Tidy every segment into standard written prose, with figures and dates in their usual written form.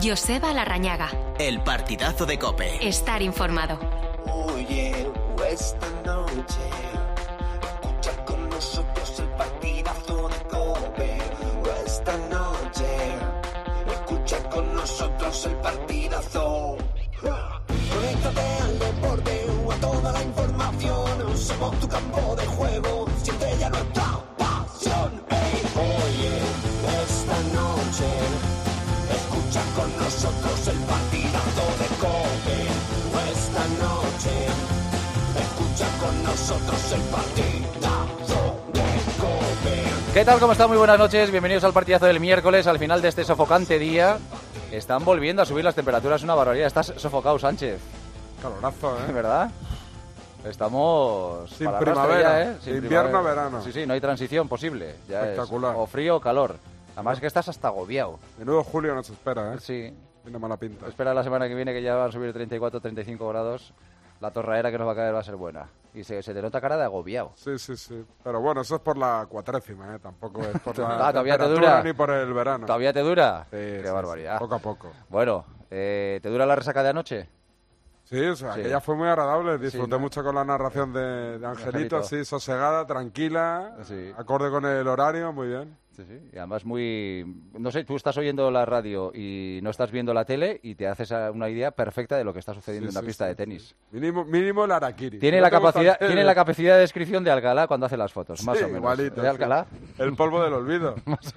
Joseba Larrañaga. El partidazo de COPE. Estar informado. Oye, esta noche escucha con nosotros el partidazo de COPE. Esta noche escucha con nosotros el partidazo. Conéctate al deporte o a toda la información. Somos tu campo de juego, siente ya nuestra pasión. Hey, oye, esta noche escucha con nosotros el partidazo de COPE. Esta noche escucha con nosotros el partidazo de COPE. ¿Qué tal? ¿Cómo están? Muy buenas noches. Bienvenidos al partidazo del miércoles, al final de este sofocante día. Están volviendo a subir las temperaturas, una barbaridad. Estás sofocado, Sánchez. Calorazo, ¿eh? ¿Verdad? Estamos sin para primavera, ya, ¿eh? Sin invierno primavera. a verano. Sí, no hay transición posible. Ya espectacular. O frío o calor. Además es que estás hasta agobiado. Menudo julio nos espera, ¿eh? Sí. Tiene mala pinta. Espera la semana que viene que ya van a subir 34, 35 grados. La torraera que nos va a caer va a ser buena. Y se te nota cara de agobiado. Sí. Pero bueno, eso es por la cuatrécima, ¿eh? Tampoco es por la ¿Todavía te temperatura dura? ni por el verano. ¿Todavía te dura? Sí, Qué sí, barbaridad. Poco a poco. Bueno, ¿te dura la resaca de anoche? Sí, o sea, Sí. aquella fue muy agradable. Disfruté Sí, ¿no? mucho con la narración de Angelito, Angelito. sí, sosegada, tranquila, Sí. acorde con el horario, muy bien. Sí. Y además muy... No sé, tú estás oyendo la radio y no estás viendo la tele y te haces una idea perfecta de lo que está sucediendo en una pista de tenis. Mínimo el Harakiri. Tiene Si la no te gusta capacidad el- tiene la capacidad de descripción de Alcalá cuando hace las fotos, más Sí, o menos. igualito, ¿De Alcalá? sí. El polvo del olvido.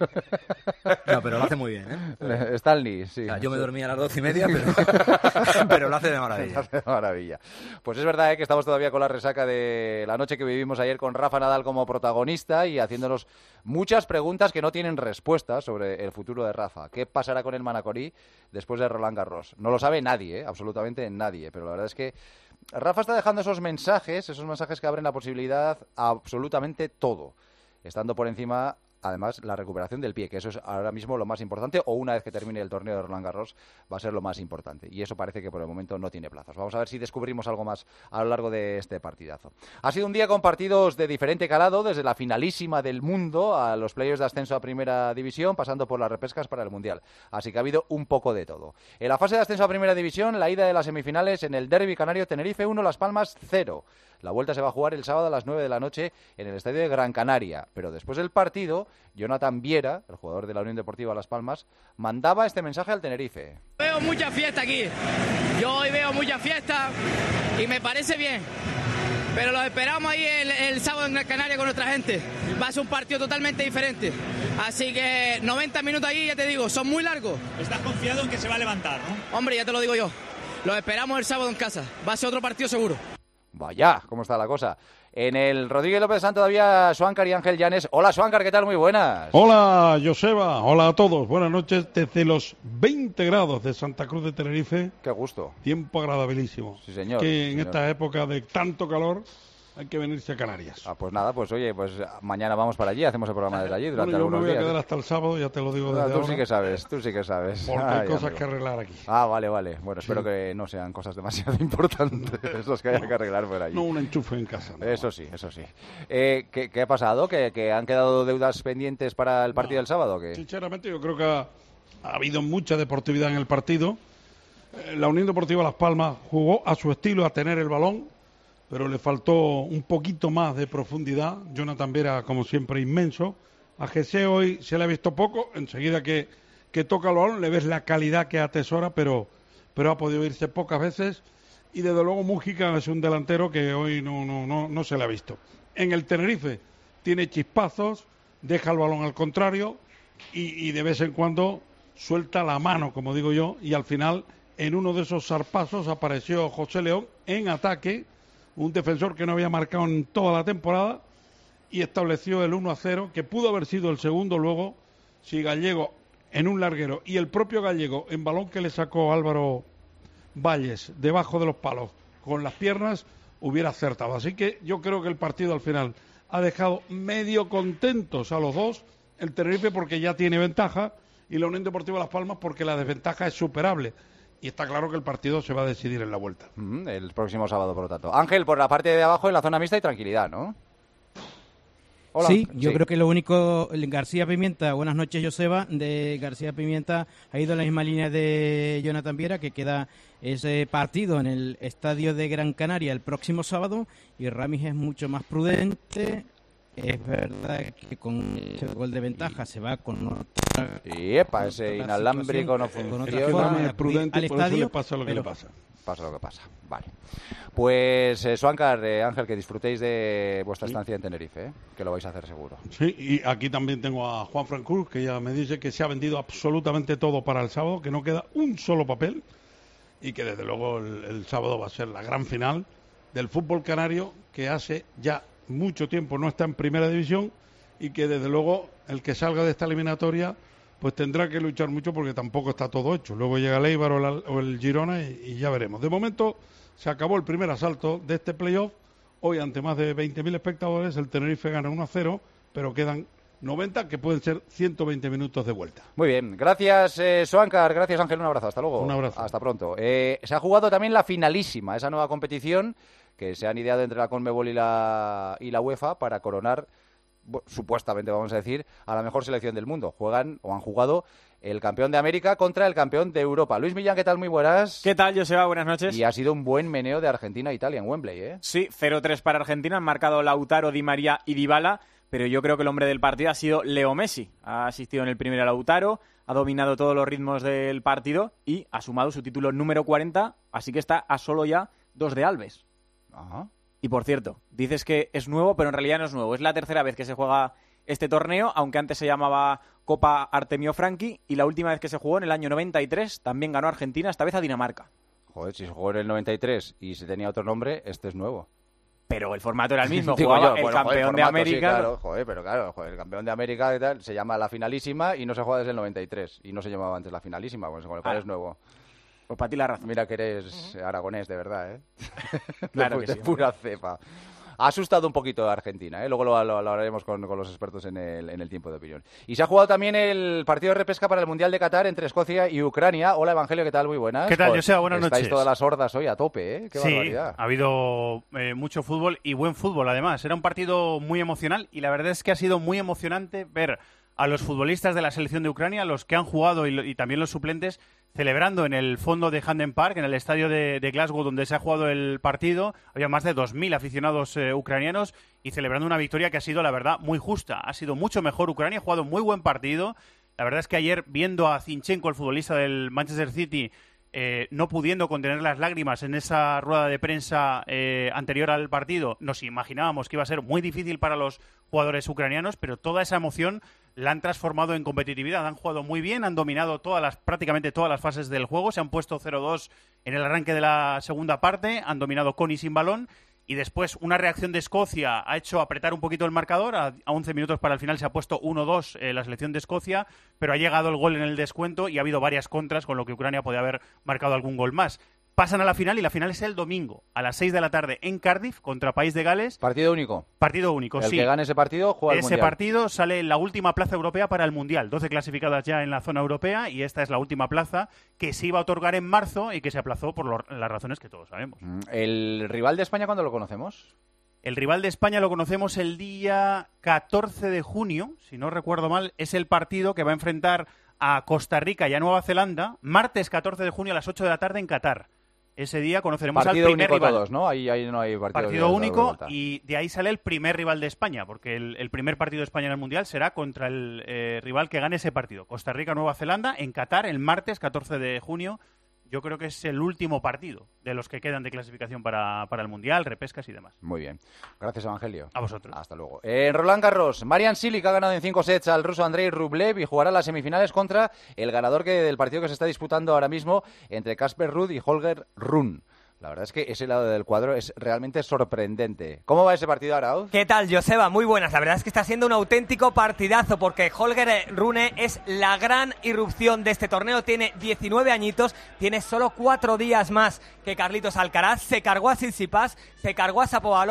No, pero lo hace muy bien, ¿eh? Stanley, sí. O sea, yo me dormía a las 12:30, pero, pero lo hace de maravilla. Hace maravilla. Pues es verdad, que estamos todavía con la resaca de la noche que vivimos ayer con Rafa Nadal como protagonista y haciéndonos muchas preguntas que no tienen respuestas sobre el futuro de Rafa. ¿Qué pasará con el Manacorí después de Roland Garros? No lo sabe nadie, absolutamente nadie, pero la verdad es que Rafa está dejando esos mensajes que abren la posibilidad a absolutamente todo, estando por encima. Además, la recuperación del pie, que eso es ahora mismo lo más importante, o una vez que termine el torneo de Roland Garros, va a ser lo más importante. Y eso parece que por el momento no tiene plazos. Vamos a ver si descubrimos algo más a lo largo de este partidazo. Ha sido un día con partidos de diferente calado, desde la finalísima del mundo a los playoffs de ascenso a Primera División, pasando por las repescas para el Mundial. Así que ha habido un poco de todo. En la fase de ascenso a Primera División, la ida de las semifinales en el Derbi Canario, Tenerife 1, Las Palmas 0. La vuelta se va a jugar el sábado a las 9 de la noche en el estadio de Gran Canaria. Pero después del partido, Jonathan Viera, el jugador de la Unión Deportiva Las Palmas, mandaba este mensaje al Tenerife. Veo mucha fiesta aquí. Yo hoy veo mucha fiesta y me parece bien. Pero lo esperamos ahí el sábado en Gran Canaria con nuestra gente. Va a ser un partido totalmente diferente. Así que 90 minutos allí, ya te digo, son muy largos. Estás confiado en que se va a levantar, ¿no? Hombre, ya te lo digo yo. Lo esperamos el sábado en casa. Va a ser otro partido seguro. Vaya, ¿cómo está la cosa? En el Rodríguez López Santo todavía Suáncar y Ángel Llanes. Hola, Suáncar, ¿qué tal? Muy buenas. Hola, Joseba. Hola a todos. Buenas noches desde los 20 grados de Santa Cruz de Tenerife. Qué gusto. Tiempo agradabilísimo. Sí, señor. Que en señor. esta época de tanto calor hay que venirse a Canarias. Pues nada, pues oye, pues mañana vamos para allí, hacemos el programa desde allí durante Bueno, yo me algunos voy a días. quedar hasta el sábado, ya te lo digo desde Tú ahora. sí que sabes. Porque Ay, hay cosas amigo. que arreglar aquí. Ah, vale. Bueno, espero que no sean cosas demasiado importantes los que haya que arreglar por allí. No un enchufe en casa. No. Eso sí. ¿Qué ha pasado? ¿Que han quedado deudas pendientes para el partido del sábado? ¿Qué? Sinceramente, yo creo que ha habido mucha deportividad en el partido. La Unión Deportiva Las Palmas jugó a su estilo, a tener el balón, pero le faltó un poquito más de profundidad. Jonathan Viera, como siempre, inmenso. A Jesse hoy se le ha visto poco. Enseguida que toca el balón le ves la calidad que atesora, pero ha podido irse pocas veces. Y desde luego Mújica es un delantero que hoy no se le ha visto. En el Tenerife tiene chispazos, deja el balón al contrario y de vez en cuando suelta la mano, como digo yo, y al final en uno de esos zarpazos apareció José León en ataque, un defensor que no había marcado en toda la temporada, y estableció el 1-0, que pudo haber sido el segundo luego, si Gallego en un larguero, y el propio Gallego en balón que le sacó Álvaro Valles debajo de los palos con las piernas, hubiera acertado. Así que yo creo que el partido al final ha dejado medio contentos a los dos, el Tenerife porque ya tiene ventaja, y la Unión Deportiva Las Palmas porque la desventaja es superable. Y está claro que el partido se va a decidir en la vuelta. El próximo sábado, por lo tanto. Ángel, por la parte de abajo, en la zona mixta, hay tranquilidad, ¿no? Hola. Sí, yo creo que lo único, García Pimienta, buenas noches Joseba, de García Pimienta ha ido en la misma línea de Jonathan Viera, que queda ese partido en el estadio de Gran Canaria el próximo sábado, y Ramis es mucho más prudente. Es verdad que con ese gol de ventaja se va con otra... Y ese inalámbrico no funciona. Es que Ramis es prudente, por eso le pasa lo que le pasa. Pasa lo que pasa. Vale. Pues, Suáncar, Ángel, que disfrutéis de vuestra estancia en Tenerife, que lo vais a hacer seguro. Sí, y aquí también tengo a Juan Fran Cruz, que ya me dice que se ha vendido absolutamente todo para el sábado, que no queda un solo papel, y que desde luego el sábado va a ser la gran final del fútbol canario, que hace ya mucho tiempo no está en primera división, y que desde luego el que salga de esta eliminatoria pues tendrá que luchar mucho, porque tampoco está todo hecho. Luego llega el Eibar o el Girona y ya veremos. De momento se acabó el primer asalto de este playoff. Hoy, ante más de 20.000 espectadores, el Tenerife gana 1-0, pero quedan 90, que pueden ser 120 minutos de vuelta. Muy bien, gracias Suáncar, gracias Ángel, un abrazo, hasta luego. Un abrazo. Hasta pronto. Se ha jugado también la finalísima, esa nueva competición que se han ideado entre la Conmebol y la UEFA para coronar, supuestamente vamos a decir, a la mejor selección del mundo. Juegan o han jugado el campeón de América contra el campeón de Europa. Luis Millán, ¿qué tal? Muy buenas. ¿Qué tal, Joseba? Buenas noches. Y ha sido un buen meneo de Argentina e Italia en Wembley, ¿eh? Sí, 0-3 para Argentina, han marcado Lautaro, Di María y Dybala, pero yo creo que el hombre del partido ha sido Leo Messi. Ha asistido en el primero a Lautaro, ha dominado todos los ritmos del partido y ha sumado su título número 40, así que está a solo ya 2 de Alves. Ajá. Y por cierto, dices que es nuevo, pero en realidad no es nuevo. Es la tercera vez que se juega este torneo, aunque antes se llamaba Copa Artemio Franchi, y la última vez que se jugó en el año 93 también ganó Argentina, esta vez a Dinamarca. Joder, si se jugó en el 93 y se tenía otro nombre, este es nuevo. Pero el formato era el mismo, Digo jugaba yo, el bueno, campeón joder, de formato, América. Sí, claro, pero claro, el campeón de América y tal, se llama la finalísima y no se juega desde el 93 y no se llamaba antes la finalísima, pues, con lo cual es nuevo. Pues para ti la razón. Mira que eres aragonés, de verdad, ¿eh? Claro que de sí. pura cepa. Ha asustado un poquito a Argentina, ¿eh? Luego lo hablaremos con los expertos en el tiempo de opinión. Y se ha jugado también el partido de repesca para el Mundial de Qatar entre Escocia y Ucrania. Hola, Evangelio, ¿qué tal? Muy buenas. ¿Qué tal, Joseba? Buenas noches. Estáis todas las hordas hoy a tope, ¿eh? Qué sí, barbaridad. Ha habido mucho fútbol y buen fútbol, además. Era un partido muy emocional y la verdad es que ha sido muy emocionante ver a los futbolistas de la selección de Ucrania, los que han jugado y también los suplentes, celebrando en el fondo de Hampden Park, en el estadio de Glasgow donde se ha jugado el partido. Había más de 2.000 aficionados ucranianos y celebrando una victoria que ha sido, la verdad, muy justa. Ha sido mucho mejor Ucrania, ha jugado un muy buen partido. La verdad es que ayer, viendo a Zinchenko, el futbolista del Manchester City, no pudiendo contener las lágrimas en esa rueda de prensa anterior al partido, nos imaginábamos que iba a ser muy difícil para los jugadores ucranianos, pero toda esa emoción la han transformado en competitividad. Han jugado muy bien, han dominado prácticamente todas las fases del juego, se han puesto 0-2 en el arranque de la segunda parte, han dominado con y sin balón, y después una reacción de Escocia ha hecho apretar un poquito el marcador. A 11 minutos para el final se ha puesto 1-2 la selección de Escocia, pero ha llegado el gol en el descuento y ha habido varias contras, con lo que Ucrania podía haber marcado algún gol más. Pasan a la final y la final es el domingo a las 6 de la tarde en Cardiff contra País de Gales. Partido único. Partido único, sí. El que gane ese partido juega el Mundial. Ese partido sale en la última plaza europea para el Mundial. 12 clasificadas ya en la zona europea y esta es la última plaza que se iba a otorgar en marzo y que se aplazó por las razones que todos sabemos. ¿El rival de España cuándo lo conocemos? El rival de España lo conocemos el día 14 de junio, si no recuerdo mal. Es el partido que va a enfrentar a Costa Rica y a Nueva Zelanda, martes 14 de junio a las 8 de la tarde en Qatar. Ese día conoceremos al primer rival. Todos, ¿no? Ahí no hay partido único y de ahí sale el primer rival de España, porque el primer partido de España en el Mundial será contra el rival que gane ese partido. Costa Rica-Nueva Zelanda en Qatar el martes 14 de junio. Yo creo que es el último partido de los que quedan de clasificación para el Mundial, repescas y demás. Muy bien. Gracias, Evangelio. A vosotros. Hasta luego. En Roland Garros, Marian Cilic ha ganado en 5 sets al ruso Andrei Rublev y jugará las semifinales contra el ganador del partido que se está disputando ahora mismo entre Casper Ruud y Holger Rune. La verdad es que ese lado del cuadro es realmente sorprendente. ¿Cómo va ese partido, Arauz? ¿Qué tal, Joseba? Muy buenas. La verdad es que está siendo un auténtico partidazo porque Holger Rune es la gran irrupción de este torneo. Tiene 19 añitos, tiene solo 4 días más que Carlitos Alcaraz. Se cargó a Tsitsipas, se cargó a Shapovalov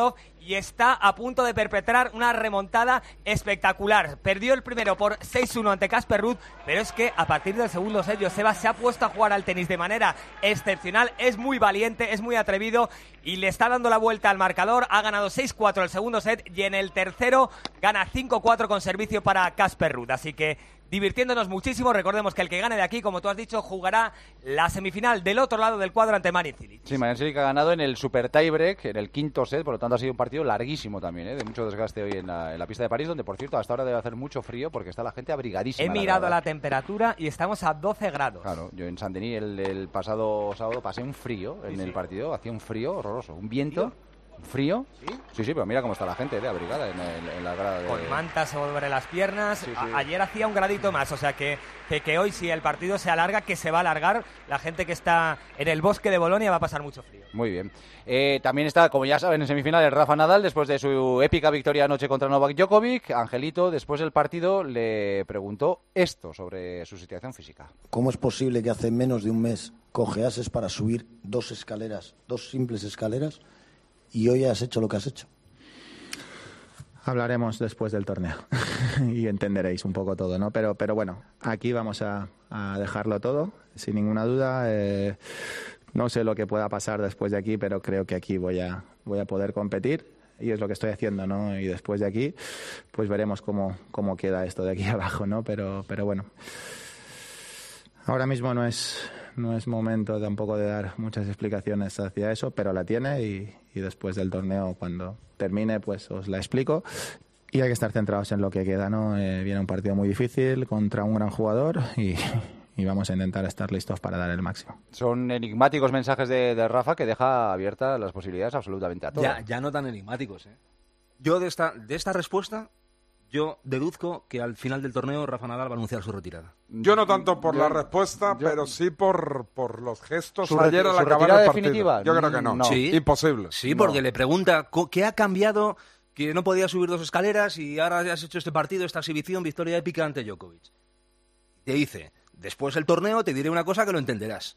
y está a punto de perpetrar una remontada espectacular. Perdió el primero por 6-1 ante Casper Ruud, pero es que a partir del segundo set Joseba se ha puesto a jugar al tenis de manera excepcional, es muy valiente, es muy atrevido y le está dando la vuelta al marcador. Ha ganado 6-4 el segundo set y en el tercero gana 5-4 con servicio para Casper Ruud, así que divirtiéndonos muchísimo. Recordemos que el que gane de aquí, como tú has dicho, jugará la semifinal del otro lado del cuadro ante Marin Cilic. Sí, Marin Cilic ha ganado en el super tiebreak, en el quinto set, por lo tanto ha sido un partido larguísimo también, de mucho desgaste hoy en la pista de París, donde por cierto hasta ahora debe hacer mucho frío porque está la gente abrigadísima. He mirado la temperatura y estamos a 12 grados. Claro, yo en Saint-Denis el pasado sábado pasé un frío en el partido, hacía un frío horroroso, un viento... ¿Frío? Sí, pero mira cómo está la gente de abrigada en la grada. Con mantas sobre las piernas. Sí. Ayer hacía un gradito más, o sea que hoy si el partido se alarga, que se va a alargar, la gente que está en el bosque de Bolonia va a pasar mucho frío. Muy bien. También está, como ya saben, en semifinales Rafa Nadal, después de su épica victoria anoche contra Novak Djokovic. Angelito, después del partido, le preguntó esto sobre su situación física. ¿Cómo es posible que hace menos de un mes cojeases para subir dos simples escaleras, y hoy has hecho lo que has hecho? Hablaremos después del torneo y entenderéis un poco todo, ¿no? Pero bueno, aquí vamos a dejarlo todo, sin ninguna duda. No sé lo que pueda pasar después de aquí, pero creo que aquí voy a poder competir y es lo que estoy haciendo, ¿no? Y después de aquí, pues veremos cómo queda esto de aquí abajo, ¿no? Pero bueno, ahora mismo no es momento tampoco de dar muchas explicaciones hacia eso, pero la tiene y después del torneo, cuando termine, pues os la explico. Y hay que estar centrados en lo que queda, ¿no? Viene un partido muy difícil contra un gran jugador y vamos a intentar estar listos para dar el máximo. Son enigmáticos mensajes de Rafa que deja abiertas las posibilidades absolutamente a todos. Ya no tan enigmáticos, ¿eh? Yo de esta respuesta... Yo deduzco que al final del torneo Rafa Nadal va a anunciar su retirada. Yo no tanto por la respuesta, pero sí por los gestos su ayer al acabar el partido. Definitiva? Yo creo que no. Sí. Imposible. Sí, porque le pregunta ¿qué ha cambiado? Que no podía subir dos escaleras y ahora ya has hecho este partido, esta exhibición, victoria épica ante Djokovic. Te dice, después del torneo te diré una cosa que lo entenderás.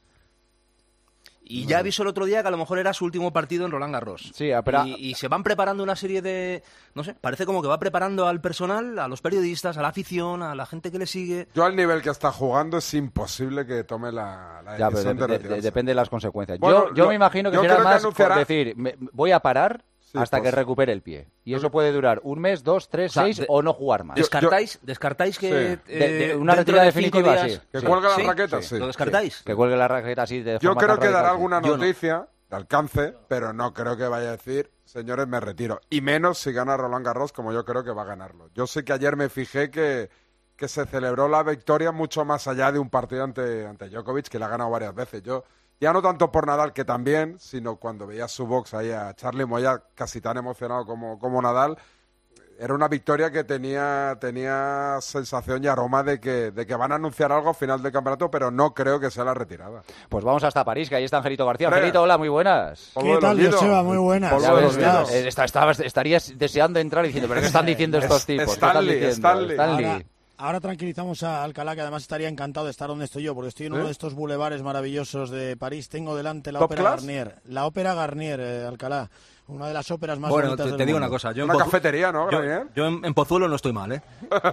Y ya avisó el otro día que a lo mejor era su último partido en Roland Garros. Sí, pero... y se van preparando una serie de... No sé, parece como que va preparando al personal, a los periodistas, a la afición, a la gente que le sigue. Yo al nivel que está jugando es imposible que tome la decisión de retirarse. Depende de las consecuencias. Bueno, yo me imagino que será más por decir, voy a parar sí, hasta que recupere el pie. Y eso puede durar un mes, 2, 3, 6 o no jugar más. ¿Descartáis que de una retirada definitiva, días, sí. Que cuelgue las raquetas, sí. ¿Lo descartáis? Que cuelgue la raqueta así de Yo forma creo tan que dará radical, alguna noticia de alcance, pero no creo que vaya a decir, señores, me retiro. Y menos si gana Roland Garros, como yo creo que va a ganarlo. Yo sé que ayer me fijé que se celebró la victoria mucho más allá de un partido ante Djokovic, que la ha ganado varias veces. Yo ya no tanto por Nadal, que también, sino cuando veía su box ahí a Charlie Moya casi tan emocionado como Nadal, era una victoria que tenía sensación y aroma de que van a anunciar algo al final del campeonato, pero no creo que sea la retirada. Pues vamos hasta París, que ahí está Angelito García. Angelito, hola, muy buenas. ¿Qué tal, Joseba? Muy buenas. Estarías deseando entrar diciendo, ¿pero qué están diciendo estos tipos? Stanley. Ahora tranquilizamos a Alcalá, que además estaría encantado de estar donde estoy yo, porque estoy en uno de estos bulevares maravillosos de París. Tengo delante la Ópera Garnier. La Ópera Garnier, Alcalá. Una de las óperas más bonitas del mundo. Bueno, te digo una cosa. Una cafetería, ¿no, Garnier? Yo en Pozuelo no estoy mal, ¿eh?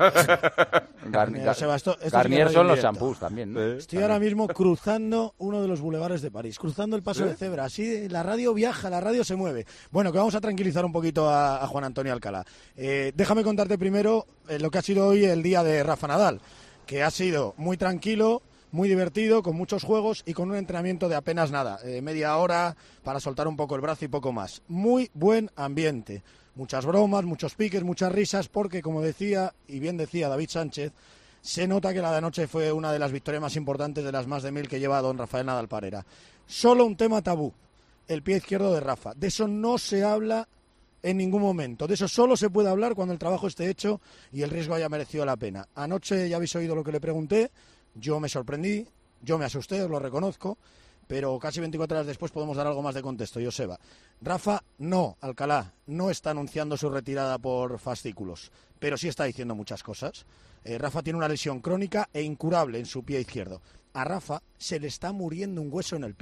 Garnier son los shampoos también, ¿no? Estoy ahora mismo cruzando uno de los bulevares de París, cruzando el paso de cebra. Así la radio viaja, la radio se mueve. Bueno, que vamos a tranquilizar un poquito a Juan Antonio Alcalá. Déjame contarte primero lo que ha sido hoy el día de Rafa Nadal, que ha sido muy tranquilo, muy divertido, con muchos juegos y con un entrenamiento de apenas nada, media hora para soltar un poco el brazo y poco más. Muy buen ambiente, muchas bromas, muchos piques, muchas risas, porque como decía, y bien decía David Sánchez, se nota que la de anoche fue una de las victorias más importantes de las más de 1000 que lleva don Rafael Nadal Parera. Solo un tema tabú, el pie izquierdo de Rafa. De eso no se habla en ningún momento. De eso solo se puede hablar cuando el trabajo esté hecho y el riesgo haya merecido la pena. Anoche ya habéis oído lo que le pregunté. Yo me sorprendí, yo me asusté, os lo reconozco, pero casi 24 horas después podemos dar algo más de contexto, Joseba. Rafa, no, Alcalá, no está anunciando su retirada por fascículos, pero sí está diciendo muchas cosas. Rafa tiene una lesión crónica e incurable en su pie izquierdo. A Rafa se le está muriendo un hueso en el pie.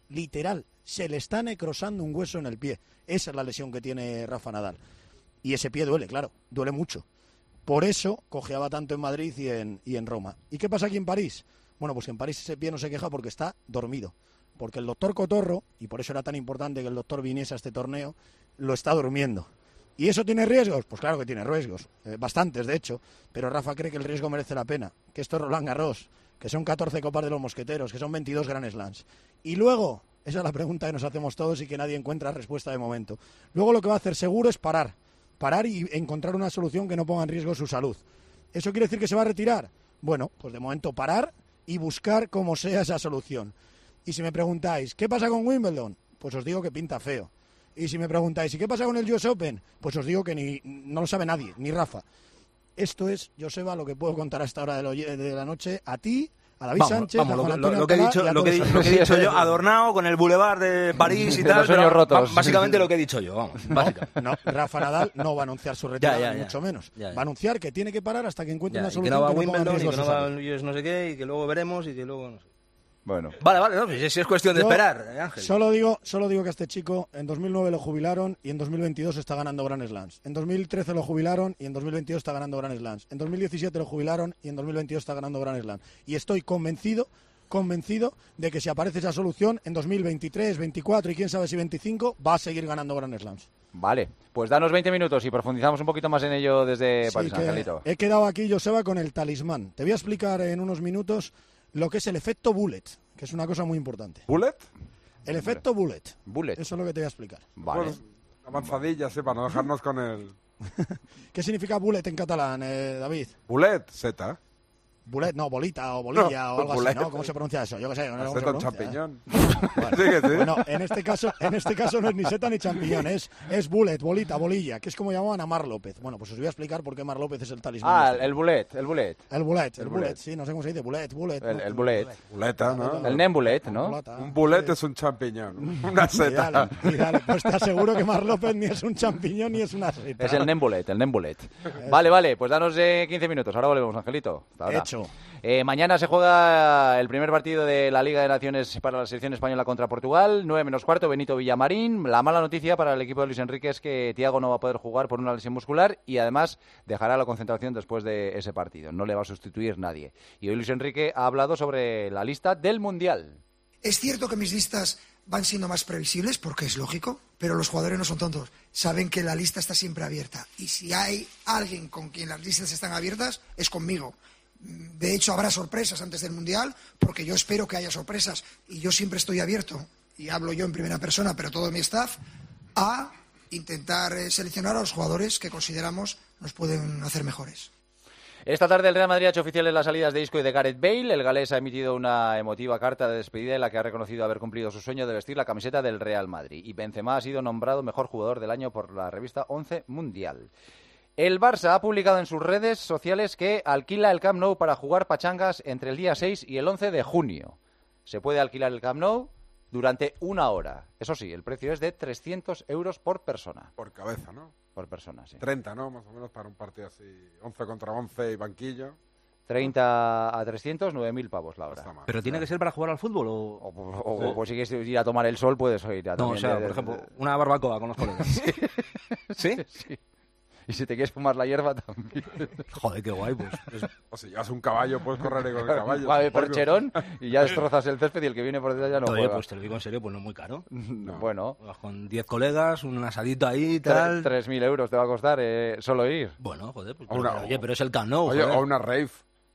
literal, se le está necrosando un hueso en el pie. Esa es la lesión que tiene Rafa Nadal. Y ese pie duele, claro, duele mucho. Por eso cojeaba tanto en Madrid y en Roma. ¿Y qué pasa aquí en París? Bueno, pues que en París ese pie no se queja porque está dormido. Porque el doctor Cotorro, y por eso era tan importante que el doctor viniese a este torneo, lo está durmiendo. ¿Y eso tiene riesgos? Pues claro que tiene riesgos, bastantes de hecho, pero Rafa cree que el riesgo merece la pena, que esto es Roland Garros, que son 14 Copas de los Mosqueteros, que son 22 Grand Slams. Y luego, esa es la pregunta que nos hacemos todos y que nadie encuentra respuesta de momento, luego lo que va a hacer seguro es parar y encontrar una solución que no ponga en riesgo su salud. ¿Eso quiere decir que se va a retirar? Bueno, pues de momento parar y buscar como sea esa solución. Y si me preguntáis, ¿qué pasa con Wimbledon? Pues os digo que pinta feo. Y si me preguntáis, ¿y qué pasa con el US Open? Pues os digo que no lo sabe nadie, ni Rafa. Esto es, Joseba, lo que puedo contar a esta hora de la noche a ti, a David Sánchez, a Juan Antonio lo que he dicho yo, adornado con el Boulevard de París y tal. Los sueños rotos. Básicamente lo que he dicho yo, vamos. No, Rafa Nadal no va a anunciar su retirada, ni mucho menos. Va a anunciar que tiene que parar hasta que encuentre una solución. Que no va a ponga en Wimbledon, y riesgo que su no va salud. al US no sé qué, y que luego veremos, y que luego no sé. Bueno. Vale, no, pues si es cuestión de esperar, Ángel. Solo digo que a este chico en 2009 lo jubilaron y en 2022 está ganando Grand Slams. En 2013 lo jubilaron y en 2022 está ganando Grand Slams. En 2017 lo jubilaron y en 2022 está ganando Grand Slams. Y estoy convencido de que si aparece esa solución en 2023, 24 y quién sabe si 25 va a seguir ganando Grand Slams. Vale, pues danos 20 minutos y profundizamos un poquito más en ello desde París, Angelito. He quedado aquí, Joseba, con el talismán. Te voy a explicar en unos minutos lo que es el efecto bullet, que es una cosa muy importante. ¿Bullet? El efecto bullet. Bullet. Eso es lo que te voy a explicar. Vale. Pues, avanzadilla, sí, para no dejarnos con el... ¿Qué significa bullet en catalán, David? Bullet, Z. Bullet, no, bolita o bolilla o algo bullet. así, ¿no? ¿Cómo se pronuncia eso? Yo qué sé. No sé cómo se Seta en pronuncia, champiñón. Bueno, Sí que sí. bueno, en este caso no es ni seta ni champiñón, es bullet, bolita, bolilla, que es como llamaban a Mar López. Bueno, pues os voy a explicar por qué Mar López es el talismán. El bullet. El bullet, sí, no sé cómo se dice, bullet. El bullet. Buleta, ¿no? El Nembulet, ¿no? Un bullet es un champiñón, una seta. Y dale, pues te aseguro que Mar López ni es un champiñón ni es una seta. Es el Nembulet. Vale, pues danos 15 minutos, ahora volvemos, Angelito. Hasta ahora. Hecho. Mañana se juega el primer partido de la Liga de Naciones para la selección española contra Portugal, 9:15, Benito Villamarín. La mala noticia para el equipo de Luis Enrique es que Thiago no va a poder jugar por una lesión muscular y además dejará la concentración después de ese partido. No le va a sustituir nadie. Y hoy Luis Enrique ha hablado sobre la lista del Mundial. Es cierto que mis listas van siendo más previsibles, porque es lógico, pero los jugadores no son tontos. Saben que la lista está siempre abierta. Y si hay alguien con quien las listas están abiertas, es conmigo. De hecho, habrá sorpresas antes del Mundial, porque yo espero que haya sorpresas. Y yo siempre estoy abierto, y hablo yo en primera persona, pero todo mi staff, a intentar seleccionar a los jugadores que consideramos nos pueden hacer mejores. Esta tarde el Real Madrid ha hecho oficiales las salidas de Isco y de Gareth Bale. El galés ha emitido una emotiva carta de despedida en la que ha reconocido haber cumplido su sueño de vestir la camiseta del Real Madrid. Y Benzema ha sido nombrado mejor jugador del año por la revista 11 Mundial. El Barça ha publicado en sus redes sociales que alquila el Camp Nou para jugar pachangas entre el día 6 y el 11 de junio. Se puede alquilar el Camp Nou durante 1 hora. Eso sí, el precio es de 300 euros por persona. Por cabeza, ¿no? Por persona, sí. 30, ¿no? Más o menos para un partido así, 11 contra 11 y banquillo. 30 a 300, 9.000 pavos la hora. ¿Pero tiene que ser para jugar al fútbol o pues si quieres ir a tomar el sol, puedes ir a No, o sea, por ejemplo, una barbacoa con los colegas. ¿Sí? Sí. Y si te quieres fumar la hierba también. Joder, qué guay, pues. O si llevas un caballo, puedes correr con el caballo. Vale, percherón y ya destrozas el césped y el que viene por detrás ya no Oye, juega. pues te lo digo en serio, pues no es muy caro. No. Bueno. Vas con 10 colegas, un asadito ahí y tal. 3.000 euros te va a costar solo ir. Bueno, joder, pues, oye, pero es el Camp Nou. Oye, joder. o una rave.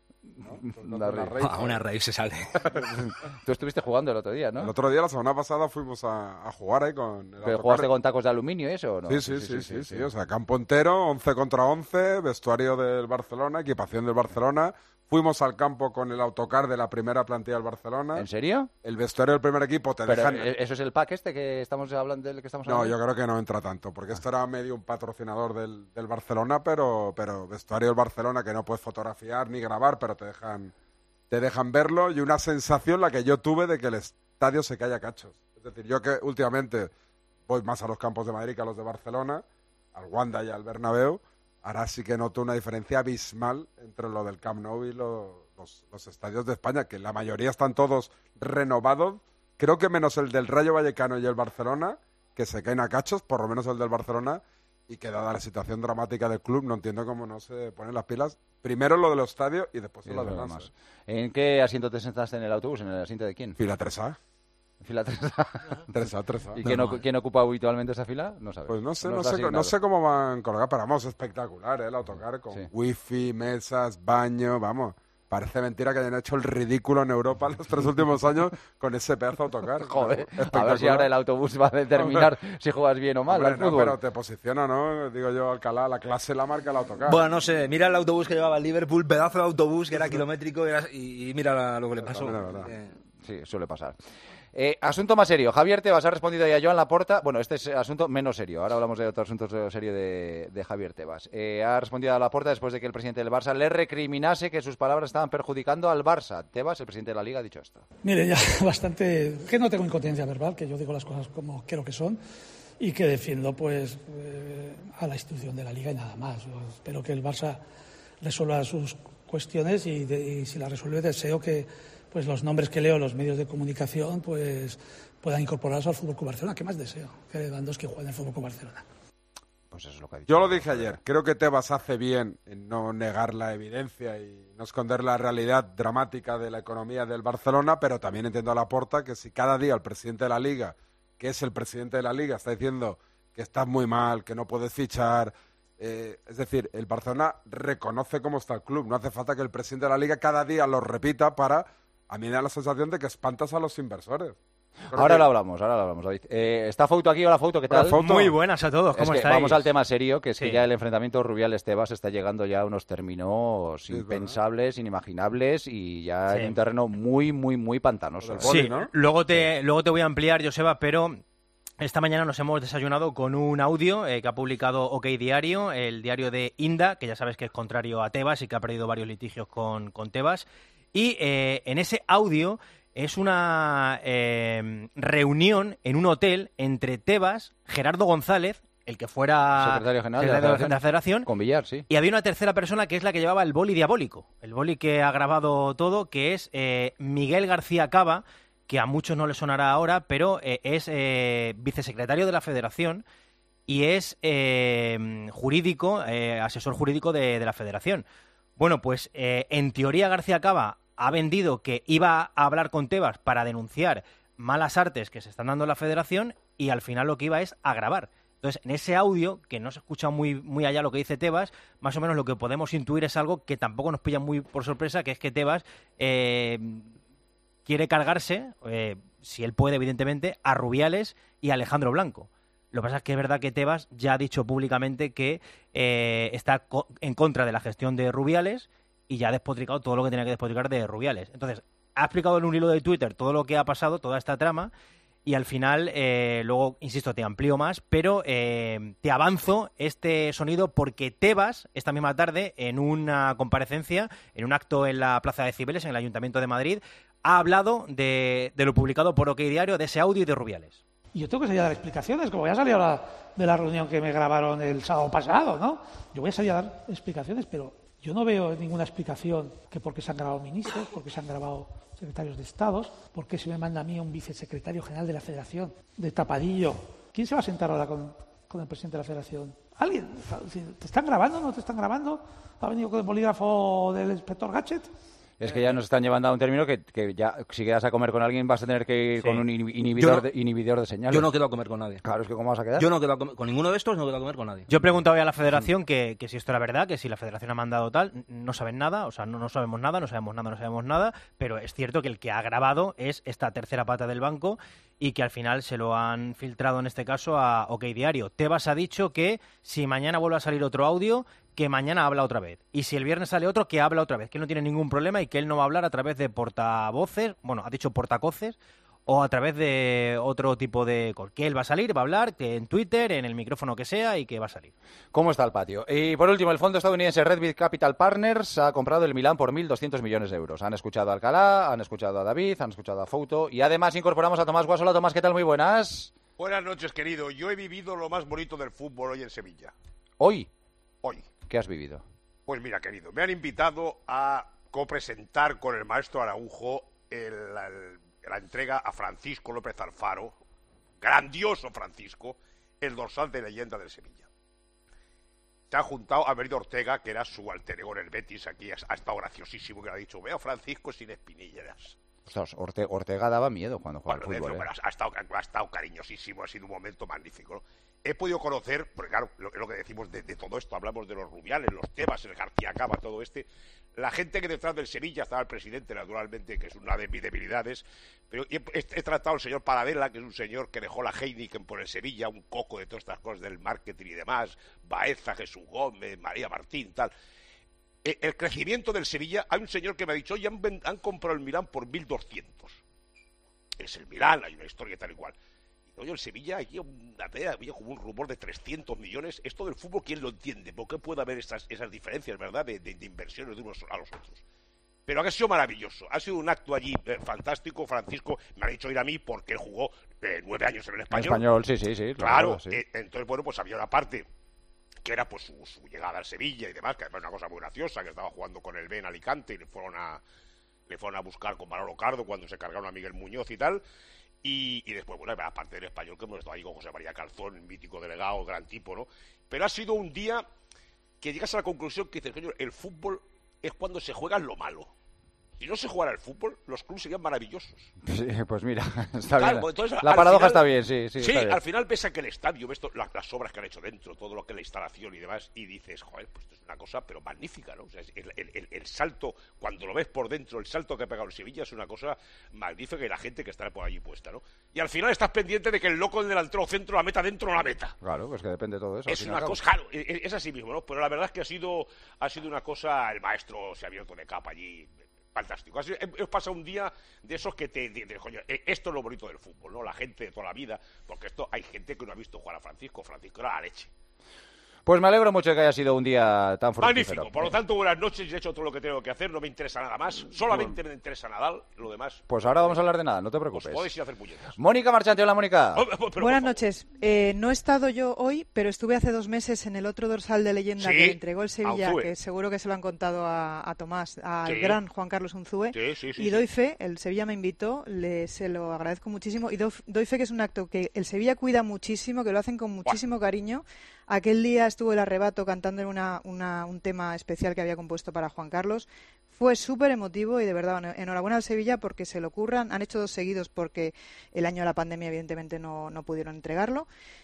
Una rave se sale. Tú estuviste jugando el otro día, ¿no? El otro día, la semana pasada, fuimos a jugar ahí con... ¿Pero jugaste con tacos de aluminio y eso o no? Sí. O sea, campo entero, 11 contra 11, vestuario del Barcelona, equipación del Barcelona. Fuimos al campo con el autocar de la primera plantilla del Barcelona. ¿En serio? El vestuario del primer equipo te Pero dejan... ¿eso es el pack este que estamos hablando, del que estamos No, hablando? yo creo que no entra tanto, porque esto era medio un patrocinador del Barcelona, pero vestuario del Barcelona que no puedes fotografiar ni grabar, pero te dejan verlo, y una sensación la que yo tuve de que el estadio se cae a cachos. Es decir, yo que últimamente voy más a los campos de Madrid que a los de Barcelona, al Wanda y al Bernabéu, ahora sí que noto una diferencia abismal entre lo del Camp Nou y los estadios de España, que la mayoría están todos renovados, creo que menos el del Rayo Vallecano y el Barcelona, que se caen a cachos, por lo menos el del Barcelona, y que dada la situación dramática del club, no entiendo cómo no se ponen las pilas. Primero lo de los estadios y después lo demás. ¿En qué asiento te sentaste en el autobús? ¿En el asiento de quién? Fila 3A. Fila 3A. 3A. ¿Y quién ocupa habitualmente esa fila? No sabes. Pues no sé cómo van colgadas, pero vamos, espectacular, el autocar con wifi, mesas, baño, vamos. Parece mentira que hayan hecho el ridículo en Europa los 3 últimos años con ese pedazo de autocar. Joder, a ver si ahora el autobús va a determinar si juegas bien o mal al fútbol. Pero te posiciona, ¿no? Digo yo, Alcalá, la clase la marca el autocar. Bueno, no sé, mira el autobús que llevaba el Liverpool, pedazo de autobús que era kilométrico y mira lo que le pasó. Sí, suele pasar. Asunto más serio. Javier Tebas ha respondido ya a Joan Laporta. Bueno, este es asunto menos serio. Ahora hablamos de otro asunto serio de Javier Tebas. Ha respondido a Laporta después de que el presidente del Barça le recriminase que sus palabras estaban perjudicando al Barça. Tebas, el presidente de la Liga, ha dicho esto. Mire, ya bastante... Que no tengo incontinencia verbal, que yo digo las cosas como creo que son y que defiendo pues a la institución de la Liga y nada más. Yo espero que el Barça resuelva sus cuestiones y si las resuelve deseo que pues los nombres que leo en los medios de comunicación pues puedan incorporarse al Fútbol Club Barcelona. ¿Qué más deseo? Que Lewandowski juegue en el Fútbol Club Barcelona. Pues eso es lo que ha dicho. Yo lo dije ayer. Creo que Tebas hace bien en no negar la evidencia y no esconder la realidad dramática de la economía del Barcelona, pero también entiendo a Laporta que si cada día el presidente de la Liga, que es el presidente de la Liga, está diciendo que estás muy mal, que no puedes fichar... es decir, el Barcelona reconoce cómo está el club. No hace falta que el presidente de la Liga cada día lo repita para... A mí me da la sensación de que espantas a los inversores. Ahora lo hablamos, David. ¿Está Fouto aquí? Hola, Fouto, ¿qué tal? Fouto. Muy buenas a todos, ¿cómo estáis? Vamos al tema serio, que es que ya el enfrentamiento Rubiales-Tebas está llegando ya a unos términos impensables, inimaginables y ya en un terreno muy, muy, muy pantanoso. Sí, ¿no? luego te voy a ampliar, Joseba, pero... Esta mañana nos hemos desayunado con un audio que ha publicado OK Diario, el diario de Inda, que ya sabes que es contrario a Tebas y que ha perdido varios litigios con Tebas. Y en ese audio es una reunión en un hotel entre Tebas, Gerardo González, el que fuera secretario general de la Federación, con Villar, sí. Y había una tercera persona que es la que llevaba el boli diabólico, el boli que ha grabado todo, que es Miguel García Cava, que a muchos no les sonará ahora, pero es vicesecretario de la Federación y es jurídico, asesor jurídico de la Federación. Bueno, pues en teoría García Cava ha vendido que iba a hablar con Tebas para denunciar malas artes que se están dando en la Federación y al final lo que iba es a grabar. Entonces, en ese audio, que no se escucha muy allá lo que dice Tebas, más o menos lo que podemos intuir es algo que tampoco nos pilla muy por sorpresa, que es que Tebas quiere cargarse, si él puede, evidentemente, a Rubiales y a Alejandro Blanco. Lo que pasa es que es verdad que Tebas ya ha dicho públicamente que está en contra de la gestión de Rubiales y ya ha despotricado todo lo que tenía que despotricar de Rubiales. Entonces, ha explicado en un hilo de Twitter todo lo que ha pasado, toda esta trama, y al final, luego, insisto, te amplío más, pero te avanzo este sonido porque Tebas, esta misma tarde, en una comparecencia, en un acto en la Plaza de Cibeles, en el Ayuntamiento de Madrid, ha hablado de lo publicado por OK Diario, de ese audio y de Rubiales. Y yo tengo que salir a dar explicaciones, como voy a salir ahora de la reunión que me grabaron el sábado pasado, ¿no? Yo voy a salir a dar explicaciones, pero yo no veo ninguna explicación que por qué se han grabado ministros, por qué se han grabado secretarios de Estados, por qué se me manda a mí un vicesecretario general de la Federación, de tapadillo. ¿Quién se va a sentar ahora con el presidente de la Federación? ¿Alguien? ¿Te están grabando? ¿No te están grabando? ¿Ha venido con el bolígrafo del inspector Gadget? Es que ya nos están llevando a un término que ya, si quedas a comer con alguien, vas a tener que ir con un inhibidor de señales. Yo no quedo a comer con nadie. Claro, es que ¿cómo vas a quedar? Yo no quedo con ninguno de estos, no quedo a comer con nadie. Yo he preguntado hoy a la Federación que si esto era verdad, que si la Federación ha mandado tal, no saben nada, o sea, no sabemos nada, pero es cierto que el que ha grabado es esta tercera pata del banco y que al final se lo han filtrado en este caso a OK Diario. Tebas ha dicho que si mañana vuelve a salir otro audio, que mañana habla otra vez. Y si el viernes sale otro, que habla otra vez. Que él no tiene ningún problema y que él no va a hablar a través de portavoces, bueno, ha dicho portacoces, o a través de otro tipo de... Que él va a salir, va a hablar, que en Twitter, en el micrófono que sea, y que va a salir. ¿Cómo está el patio? Y por último, el fondo estadounidense Redbird Capital Partners ha comprado el Milán por 1.200 millones de euros. Han escuchado a Alcalá, han escuchado a David, han escuchado a Fouto y además incorporamos a Tomás Guasola. Tomás, ¿qué tal? Muy buenas. Buenas noches, querido. Yo he vivido lo más bonito del fútbol hoy en Sevilla. ¿Hoy? Hoy. ¿Qué has vivido? Pues mira, querido, me han invitado a copresentar con el maestro Araujo la entrega a Francisco López Alfaro, grandioso Francisco, el dorsal de leyenda del Sevilla. Se ha juntado a Merido Ortega, que era su alter ego en el Betis, aquí ha estado graciosísimo, que le ha dicho, veo a Francisco sin espinilleras. Ostras, Ortega daba miedo cuando jugaba al fútbol. Pero ha estado cariñosísimo, ha sido un momento magnífico, ¿no? He podido conocer, porque claro, lo que decimos de todo esto, hablamos de los Rubiales, los Tebas, el García Cava, todo la gente que detrás del Sevilla estaba el presidente, naturalmente, que es una de mis debilidades, pero he tratado al señor Paradela, que es un señor que dejó la Heineken por el Sevilla, un coco de todas estas cosas del marketing y demás, Baeza, Jesús Gómez, María Martín, tal. El crecimiento del Sevilla, hay un señor que me ha dicho, oye, han comprado el Milán por 1.200. Es el Milán, hay una historia tal y cual. Y oye, el Sevilla, aquí había como un rumor de 300 millones. Esto del fútbol, ¿quién lo entiende? ¿Por qué puede haber esas diferencias, verdad, de inversiones de unos a los otros? Pero ha sido maravilloso, ha sido un acto allí fantástico. Francisco me ha dicho ir a mí porque él jugó 9 años en el Español. Sí. Claro, sí. Entonces, bueno, pues había una parte que era pues su llegada al Sevilla y demás, que además es una cosa muy graciosa, que estaba jugando con el B en Alicante y le fueron a buscar con Manolo Cardo cuando se cargaron a Miguel Muñoz y tal, y después, bueno, aparte del Español, que hemos estado ahí con José María Calzón, mítico delegado, gran tipo, ¿no? Pero ha sido un día que llegas a la conclusión que dices, coño, el fútbol es cuando se juega en lo malo. Si no se jugara el fútbol, los clubes serían maravillosos. Sí, pues mira, está claro, bien. Entonces, la paradoja final, está bien, sí. Sí, está bien. Al final ves aquel estadio, ves las obras que han hecho dentro, todo lo que es la instalación y demás, y dices, joder, pues esto es una cosa, pero magnífica, ¿no? O sea, el salto, cuando lo ves por dentro, el salto que ha pegado el Sevilla es una cosa magnífica y la gente que estará por allí puesta, ¿no? Y al final estás pendiente de que el loco del delantero centro la meta dentro o no la meta. Claro, pues que depende de todo eso. Es una cosa, claro, es así mismo, ¿no? Pero la verdad es que ha sido una cosa, el maestro se ha abierto de capa allí. Fantástico. Os pasa un día de esos que coño, esto es lo bonito del fútbol, ¿no? La gente de toda la vida, porque hay gente que no ha visto jugar a Francisco era la leche. Pues me alegro mucho de que haya sido un día tan fructífero. Magnífico. Por lo tanto, buenas noches. He hecho todo lo que tengo que hacer. No me interesa nada más. Solamente me interesa Nadal. Lo demás. Pues ahora vamos a hablar de nada. No te preocupes. Os podéis ir a hacer puñetas. Mónica Marchante. Hola, Mónica. Buenas noches. No he estado yo hoy, pero estuve hace 2 meses en el otro dorsal de leyenda que le entregó el Sevilla, que seguro que se lo han contado a Tomás, al gran Juan Carlos Unzúe. Y doy fe, el Sevilla me invitó, se lo agradezco muchísimo. Y doy fe que es un acto que el Sevilla cuida muchísimo, que lo hacen con muchísimo cariño. Aquel día estuvo el Arrebato cantando en un tema especial que había compuesto para Juan Carlos. Fue súper emotivo y de verdad enhorabuena al Sevilla porque se lo curran. Han hecho 2 seguidos porque el año de la pandemia evidentemente no pudieron entregarlo.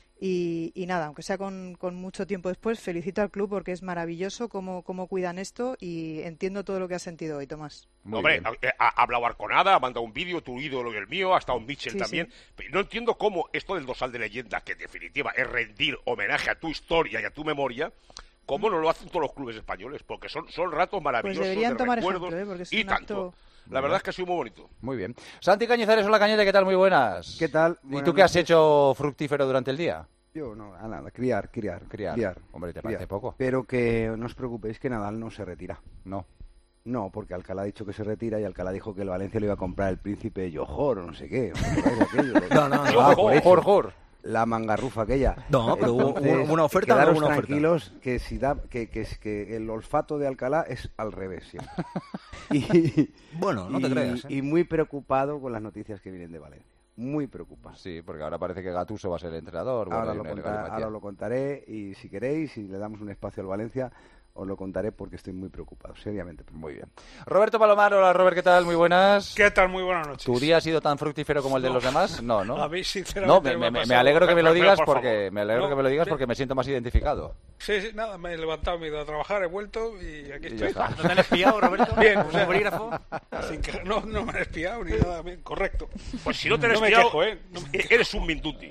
Y nada, aunque sea con mucho tiempo después, felicito al club porque es maravilloso cómo cuidan esto y entiendo todo lo que has sentido hoy, Tomás. Hombre, ha hablado Arconada, ha mandado un vídeo, tu ídolo y el mío, ha estado Mitchell también. Sí. No entiendo cómo esto del dorsal de leyenda, que en definitiva es rendir homenaje a tu historia y a tu memoria, cómo no lo hacen todos los clubes españoles, porque son ratos maravillosos, pues deberían tomar recuerdos, ejemplo, porque es y un tanto. La verdad es que ha sido muy bonito. Muy bien. Santi Cañizares, hola Cañete, ¿qué tal? Muy buenas. ¿Qué tal? ¿Y tú qué has hecho fructífero durante el día? Yo no, nada, criar. Hombre, ¿te parece poco? Pero que no os preocupéis que Nadal no se retira. No, porque Alcalá ha dicho que se retira y Alcalá dijo que el Valencia le iba a comprar el príncipe Johor o no sé qué. Johor. La mangarrufa aquella. No, pero hubo una oferta. Quedaros tranquilos que que el olfato de Alcalá es al revés siempre. Bueno, no te creas. Y muy preocupado con las noticias que vienen de Valencia. Muy preocupado. Sí, porque ahora parece que Gattuso va a ser el entrenador. Ahora lo contaré y si queréis, si le damos un espacio al Valencia, os lo contaré porque estoy muy preocupado, seriamente preocupado. Muy bien. Roberto Palomar, hola Robert, ¿qué tal? Muy buenas. ¿Qué tal? Muy buenas noches. ¿Tu día ha sido tan fructífero como el de los demás? No. A mí, sinceramente, me alegro que me lo digas porque me siento más identificado. Sí, nada, me he levantado, me he ido a trabajar, he vuelto y aquí estoy. ¿No te han espiado, Roberto? Bien, ¿Un bolígrafo? No me han espiado ni nada, bien, correcto. Pues si no te han espiado, eres un mindundi.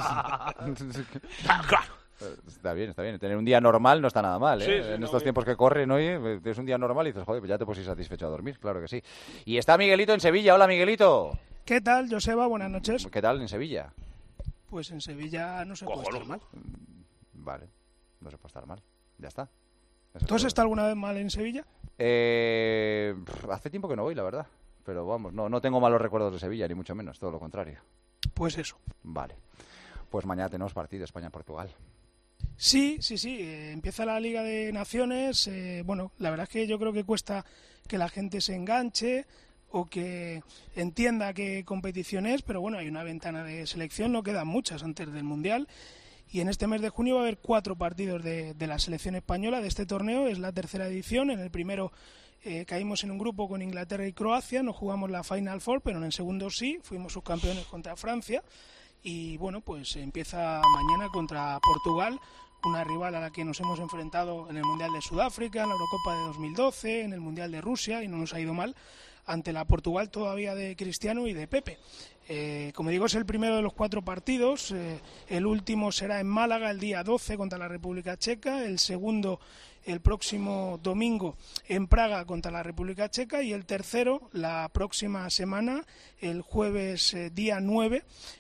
Claro. Está bien. Tener un día normal no está nada mal, ¿eh? Sí, en estos tiempos que corren hoy, es un día normal y dices, joder, pues ya te puedes ir satisfecho a dormir, claro que sí. Y está Miguelito en Sevilla. Hola, Miguelito. ¿Qué tal, Joseba? Buenas noches. ¿Qué tal en Sevilla? Pues en Sevilla no se puede estar mal. Vale, no se puede estar mal. Ya está. ¿Tú has estado alguna vez mal en Sevilla? Hace tiempo que no voy, la verdad. Pero vamos, no tengo malos recuerdos de Sevilla, ni mucho menos, todo lo contrario. Pues eso. Vale. Pues mañana tenemos partido España-Portugal. Sí. Empieza la Liga de Naciones. Bueno, la verdad es que yo creo que cuesta que la gente se enganche. o que entienda qué competición es, pero bueno, hay una ventana de selección, no quedan muchas antes del Mundial. Y en este mes de junio va a haber 4 partidos de la selección española de este torneo. Es la tercera edición. En el primero caímos en un grupo con Inglaterra y Croacia. No jugamos la Final Four, pero en el segundo sí. Fuimos subcampeones contra Francia. Y bueno, pues empieza mañana contra Portugal, una rival a la que nos hemos enfrentado en el Mundial de Sudáfrica, en la Eurocopa de 2012, en el Mundial de Rusia, y no nos ha ido mal, ante la Portugal todavía de Cristiano y de Pepe. Como digo, es el primero de los 4 partidos. El último será en Málaga el día 12 contra la República Checa, el segundo el próximo domingo en Praga contra la República Checa, y el tercero la próxima semana, el jueves día 9,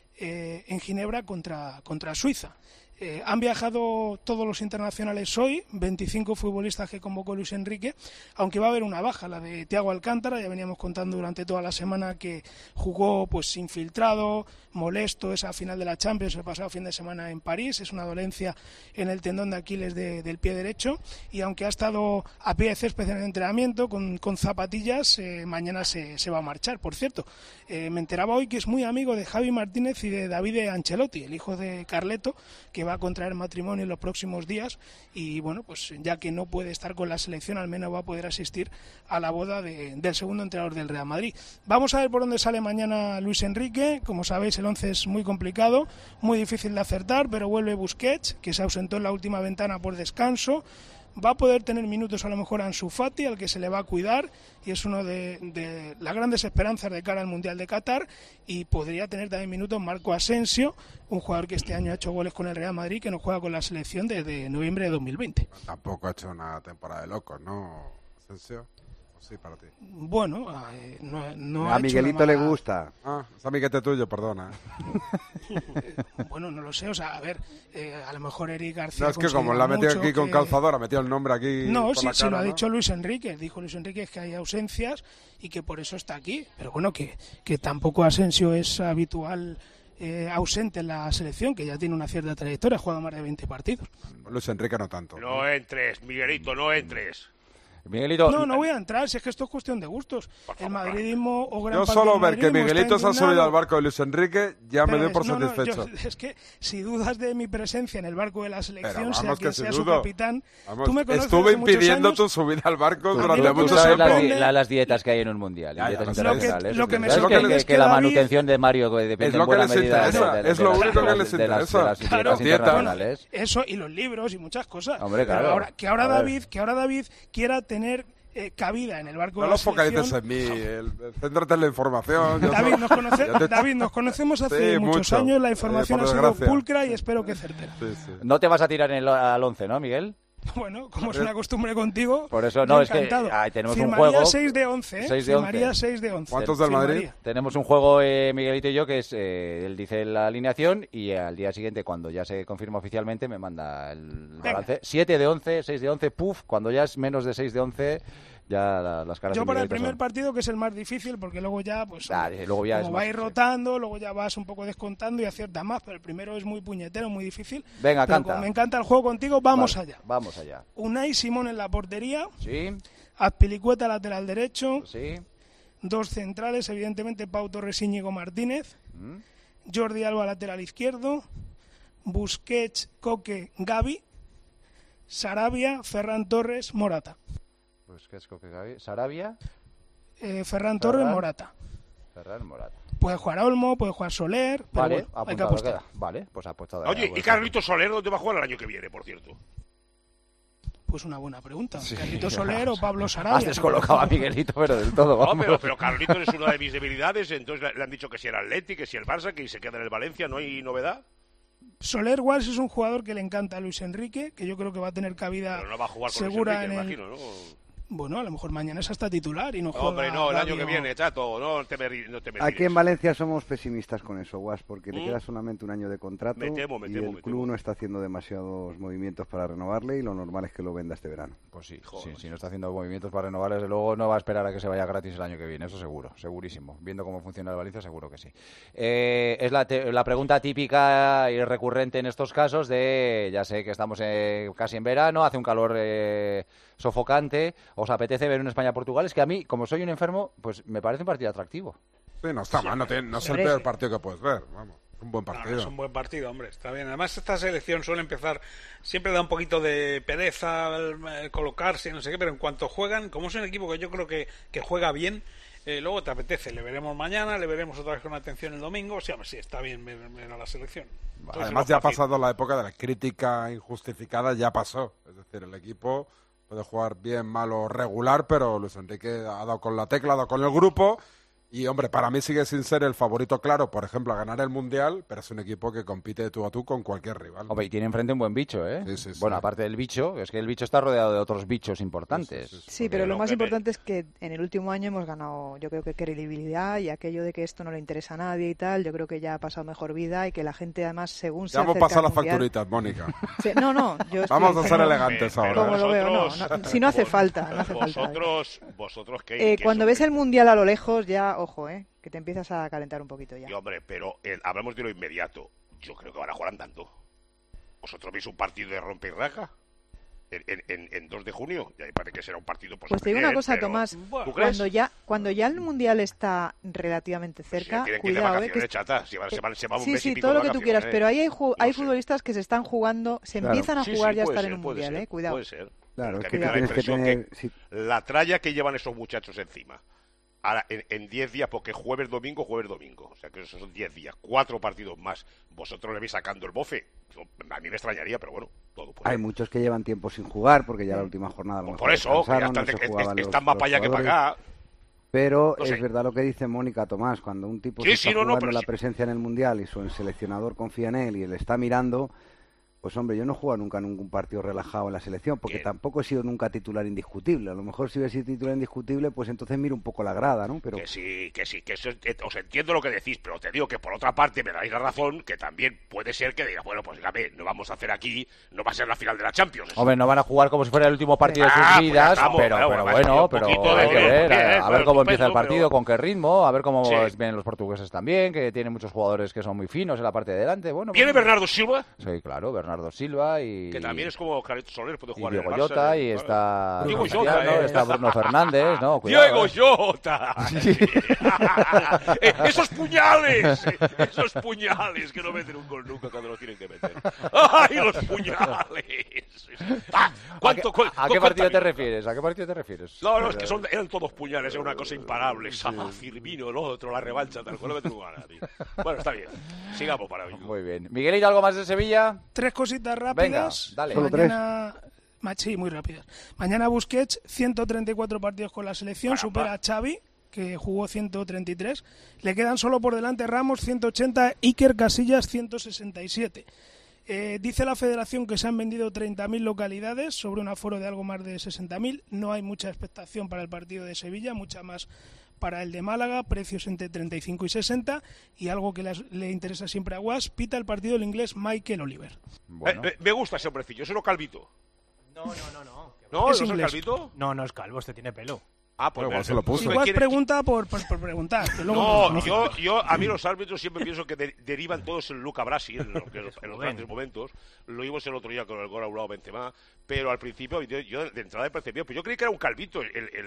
en Ginebra contra Suiza. Han viajado todos los internacionales hoy, 25 futbolistas que convocó Luis Enrique, aunque va a haber una baja, la de Thiago Alcántara. Ya veníamos contando durante toda la semana que jugó pues infiltrado, molesto, esa final de la Champions el pasado fin de semana en París. Es una dolencia en el tendón de Aquiles del pie derecho, y aunque ha estado a pie de césped en el entrenamiento con zapatillas, mañana se va a marchar. Por cierto, me enteraba hoy que es muy amigo de Javi Martínez y de Davide Ancelotti, el hijo de Carleto, que va a contraer matrimonio en los próximos días, y bueno, pues ya que no puede estar con la selección, al menos va a poder asistir a la boda del segundo entrenador del Real Madrid. Vamos a ver por dónde sale mañana Luis Enrique. Como sabéis, el 11 es muy complicado, muy difícil de acertar, pero vuelve Busquets, que se ausentó en la última ventana por descanso. Va a poder tener minutos a lo mejor a Ansu Fati, al que se le va a cuidar, y es uno de las grandes esperanzas de cara al Mundial de Qatar. Y podría tener también minutos Marco Asensio, un jugador que este año ha hecho goles con el Real Madrid, que no juega con la selección desde noviembre de 2020. Tampoco ha hecho una temporada de locos, ¿no, Asensio? Sí, para ti. Bueno, no a Miguelito le gusta. Es amiguete tuyo, perdona. Bueno, no lo sé, o sea, a ver, a lo mejor Eric García... No, es que como la ha metido aquí con calzador, ha metido el nombre aquí. No, sí, se lo ha ¿no? dicho Luis Enrique. Dijo Luis Enrique que hay ausencias y que por eso está aquí. Pero bueno, que tampoco Asensio es habitual ausente en la selección, que ya tiene una cierta trayectoria, ha jugado más de 20 partidos. Luis Enrique no tanto. No entres, Miguelito, no entres. Miguelito... No voy a entrar, si es que esto es cuestión de gustos. El madridismo o gran Yo parte solo del ver que madridismo Miguelito se está ha subido indignado. al barco de Luis Enrique ya me doy por satisfecho. Es que si dudas de mi presencia en el barco de la selección, sea vamos, quien que sea si su dudo. capitán, Vamos, tú me conoces estuve hace muchos impidiendo años. tu subida al barco A mí durante lo que mucho me tiempo. sorprende- las dietas que hay en un mundial, Ya, dietas lo sé. internacionales. Lo que me ¿Sabes sorprende es que que la David- manutención de Mario depende Es lo en que buena les medida interesa, es lo único que les de las interesa. dietas Claro, internacionales. eso y los libros y muchas cosas. Hombre, Pero claro. que ahora A ver. David quiera tener cabida en el barco No de la los focalices selección. en mí, céntrate en la información. David, nos conocemos hace Sí, muchos mucho. años, la información por ha sido desgracia. pulcra y espero que certera. No te vas a tirar al 11, ¿no, Miguel? Bueno, como es una costumbre contigo, Por eso, yo no, es que encantado. tenemos un Firmaría juego... 6 de 11, ¿eh? 6 de 11. Firmaría 6 de 11. ¿Cuántos del Madrid? Firmaría. Tenemos un juego, Miguelito y yo, que es, él dice la alineación y al día siguiente, cuando ya se confirma oficialmente, me manda el balance. 7 de 11, 6 de 11, puf, cuando ya es menos de 6 de 11, ya las caras Yo de para el Miguelito primer son... partido, que es el más difícil, porque luego ya, pues, luego ya como es va a más, ir rotando, luego ya vas un poco descontando y aciertas más, pero el primero es muy puñetero, muy difícil. Venga, Pero canta. como me encanta el juego contigo, vamos Vale, allá. Vamos allá. Unai Simón en la portería, Sí, Azpilicueta lateral derecho, sí. 2 centrales, evidentemente Pau Torres, Íñigo Martínez, Mm. Jordi Alba lateral izquierdo, Busquets, Coque, Gavi, Sarabia, Ferran Torres, Morata. Pues qué es Coque Gavi. Sarabia, Ferran Torres, Ferran. Morata. Ferran Morata. Puede jugar Olmo, puede jugar Soler, pero Vale, bueno, hay que apuntado apostar. queda. Vale, pues apuestado. Oye, ¿y Carlito Soler dónde va a jugar el año que viene, por cierto? Pues una buena pregunta. Sí. Carlito Soler o Pablo Sarabia. Has descolocado a Miguelito, pero del todo, No, vamos. pero Carlitos es una de mis debilidades, entonces le han dicho que si el Atleti, que si el Barça, que se queda en el Valencia, ¿no hay novedad? Soler Walsh es un jugador que le encanta a Luis Enrique, que yo creo que va a tener cabida Pero no va a jugar con segura Luis Enrique, en el... imagino, ¿no? Bueno, a lo mejor mañana es hasta titular y no juega. Hombre, no, el año Gavi que o- viene, chato, no te me Aquí en Valencia somos pesimistas con eso, Guas, porque le ¿Mm? queda solamente un año de contrato Me temo, y el club no está haciendo demasiados movimientos para renovarle y lo normal es que lo venda este verano. Pues sí, si no está haciendo movimientos para renovar, desde luego no va a esperar a que se vaya gratis el año que viene, eso seguro, segurísimo. Viendo cómo funciona el Valencia, seguro que sí. Es la pregunta típica y recurrente en estos casos de, ya sé que estamos casi en verano, hace un calor sofocante, os apetece ver un España-Portugal, es que a mí, como soy un enfermo, pues me parece un partido atractivo. Sí, no está mal, no es el peor partido que puedes ver, vamos. Un buen partido. No, es un buen partido, hombre, está bien. Además, esta selección suele empezar, siempre da un poquito de pereza colocarse, no sé qué, pero en cuanto juegan, como es un equipo que yo creo que juega bien, luego te apetece. Le veremos mañana, le veremos otra vez con atención el domingo. Sí, hombre, sí, está bien ver a la selección. Entonces, además, ya ha pasado la época de la crítica injustificada, ya pasó. Es decir, el equipo puede jugar bien, mal o regular, pero Luis Enrique ha dado con la tecla, ha dado con el grupo. Y, hombre, para mí sigue sin ser el favorito claro, por ejemplo, a ganar el Mundial, pero es un equipo que compite de tú a tú con cualquier rival. Hombre, y tiene enfrente un buen bicho, ¿eh? Sí. Bueno, aparte del bicho, es que el bicho está rodeado de otros bichos importantes. Sí, pero lo más importante es que en el último año hemos ganado, yo creo que credibilidad y aquello de que esto no le interesa a nadie y tal, yo creo que ya ha pasado mejor vida y que la gente además, según se ya hemos acerca pasado al las Mundial... facturitas, Mónica. Sí, no, yo vamos a ser elegantes ahora. Como lo veo, no, si no hace falta, no hace falta. Vosotros que cuando ves el Mundial a lo lejos, ya, ojo, que te empiezas a calentar un poquito ya. Y, hombre, pero hablamos de lo inmediato. Yo creo que van a jugar andando. ¿Vosotros veis un partido de rompe y raja? En 2 de junio, ya me parece que será un partido... Pues te digo una cosa, Tomás, cuando ya el Mundial está relativamente cerca, cuidado, sí, todo lo que tú quieras, pero ahí hay futbolistas que se están jugando, empiezan a jugar ya a estar en un Mundial, cuidado. Puede ser. Claro, es que tienes que tener... la tralla que llevan esos muchachos encima. Ahora, en 10 días, porque jueves, domingo, o sea que esos son 10 días, 4 partidos más. ¿Vosotros le vais sacando el bofe? A mí me extrañaría, pero bueno, todo puede. Hay muchos que llevan tiempo sin jugar, porque ya la última jornada... Por eso, que están más para allá que para acá. Pero es verdad lo que dice Mónica, Tomás, cuando un tipo está jugando la presencia en el Mundial y su seleccionador confía en él y él está mirando... Pues hombre, yo no he jugado nunca ningún partido relajado en la selección, porque tampoco he sido nunca titular indiscutible. A lo mejor si hubiera sido titular indiscutible, pues entonces miro un poco la grada, ¿no? Pero... Que sí, que eso, os entiendo lo que decís, pero te digo que por otra parte me dais la razón, que también puede ser que diga, bueno, pues dígame, no vamos a hacer aquí, no va a ser la final de la Champions. Hombre, no van a jugar como si fuera el último partido de sus vidas, pero hay que ver, a ver cómo empieza el partido, con qué ritmo, a ver cómo vienen los portugueses también, que tienen muchos jugadores que son muy finos en la parte de delante. Bueno, ¿viene Bernardo Silva? Sí, claro, Bernardo Silva y... Que también es como Carleto Soler, puede jugar y Diego en el Jota, y está está Bruno Fernández, ¿no? Cuidado, ¡Diego Jota! ¡Esos puñales! ¡Esos puñales! Que no meten un gol nunca cuando lo tienen que meter. ¡Ay, los puñales! ¿A qué partido te refieres? ¿A qué partido te refieres? No, es que eran todos puñales, era una cosa imparable. Firmino, el otro, la revancha, tal cual, no meten un gol a nadie. Bueno, está bien. Sigamos para hoy. Muy bien. Miguelito, ¿algo más de Sevilla? 3 cositas rápidas. Venga, dale. Solo mañana... 3. Sí, muy rápidas. Mañana Busquets, 134 partidos con la selección, supera a Xavi, que jugó 133. Le quedan solo por delante Ramos, 180, Iker Casillas, 167. Dice la federación que se han vendido 30.000 localidades sobre un aforo de algo más de 60.000. No hay mucha expectación para el partido de Sevilla, mucha más para el de Málaga, precios entre 35 y 60, y algo que le interesa siempre a Guas, pita el partido el inglés Michael Oliver. Bueno. Me gusta ese hombrecillo, ¿es uno calvito? No. ¿No es calvito? No es calvo, este tiene pelo. Ah, pues igual se lo puso. Igual pregunta por preguntar. No, a mí los árbitros siempre pienso que derivan todos en Luca Brasi en los grandes momentos. Lo vimos el otro día con el gol anulado Benzema, pero al principio yo de entrada me percibía, pero yo creí que era un calvito.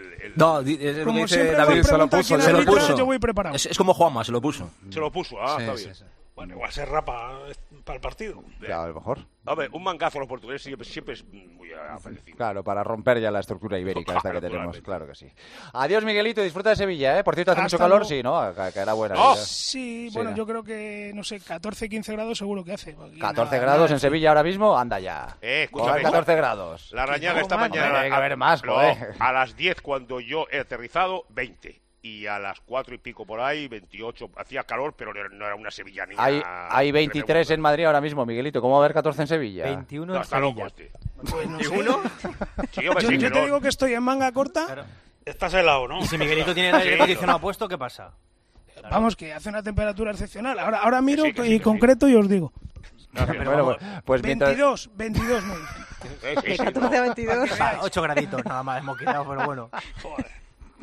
No, es lo que dice David, se lo puso. Yo voy preparado. Es como Juanma, se lo puso. Se lo puso, está bien. Sí. Bueno, igual se rapa para el partido. Ya, a lo mejor. A ver, un mangazo a los portugueses siempre es muy apetecible. Claro, para romper ya la estructura ibérica esta que tenemos, claro que sí. Adiós, Miguelito, disfruta de Sevilla, ¿eh? Por cierto, hace mucho calor, sí, ¿no? Que era buena. Sí, bueno, yo creo que, no sé, 14, 15 grados seguro que hace. 14 grados en Sevilla ahora mismo, anda ya. Escúchame, 14 grados. La Rañaga esta mañana. Hay que haber más, joder. A las 10 cuando yo he aterrizado, 20. Y a las 4 y pico por ahí, 28, hacía calor, pero no era una sevillanía. Hay 23 en Madrid ahora mismo, Miguelito. ¿Cómo va a haber 14 en Sevilla? 21 en está loco este. ¿21? Sí, yo te digo que estoy en manga corta. Claro. Estás helado, ¿no? Y si Miguelito tiene el aire acondicionado puesto, ¿qué pasa? Claro. Vamos, que hace una temperatura excepcional. Ahora miro y concreto y os digo. Bueno, pues 22 me dice. De 14 a 22. 8 graditos nada más hemos quedado, pero bueno.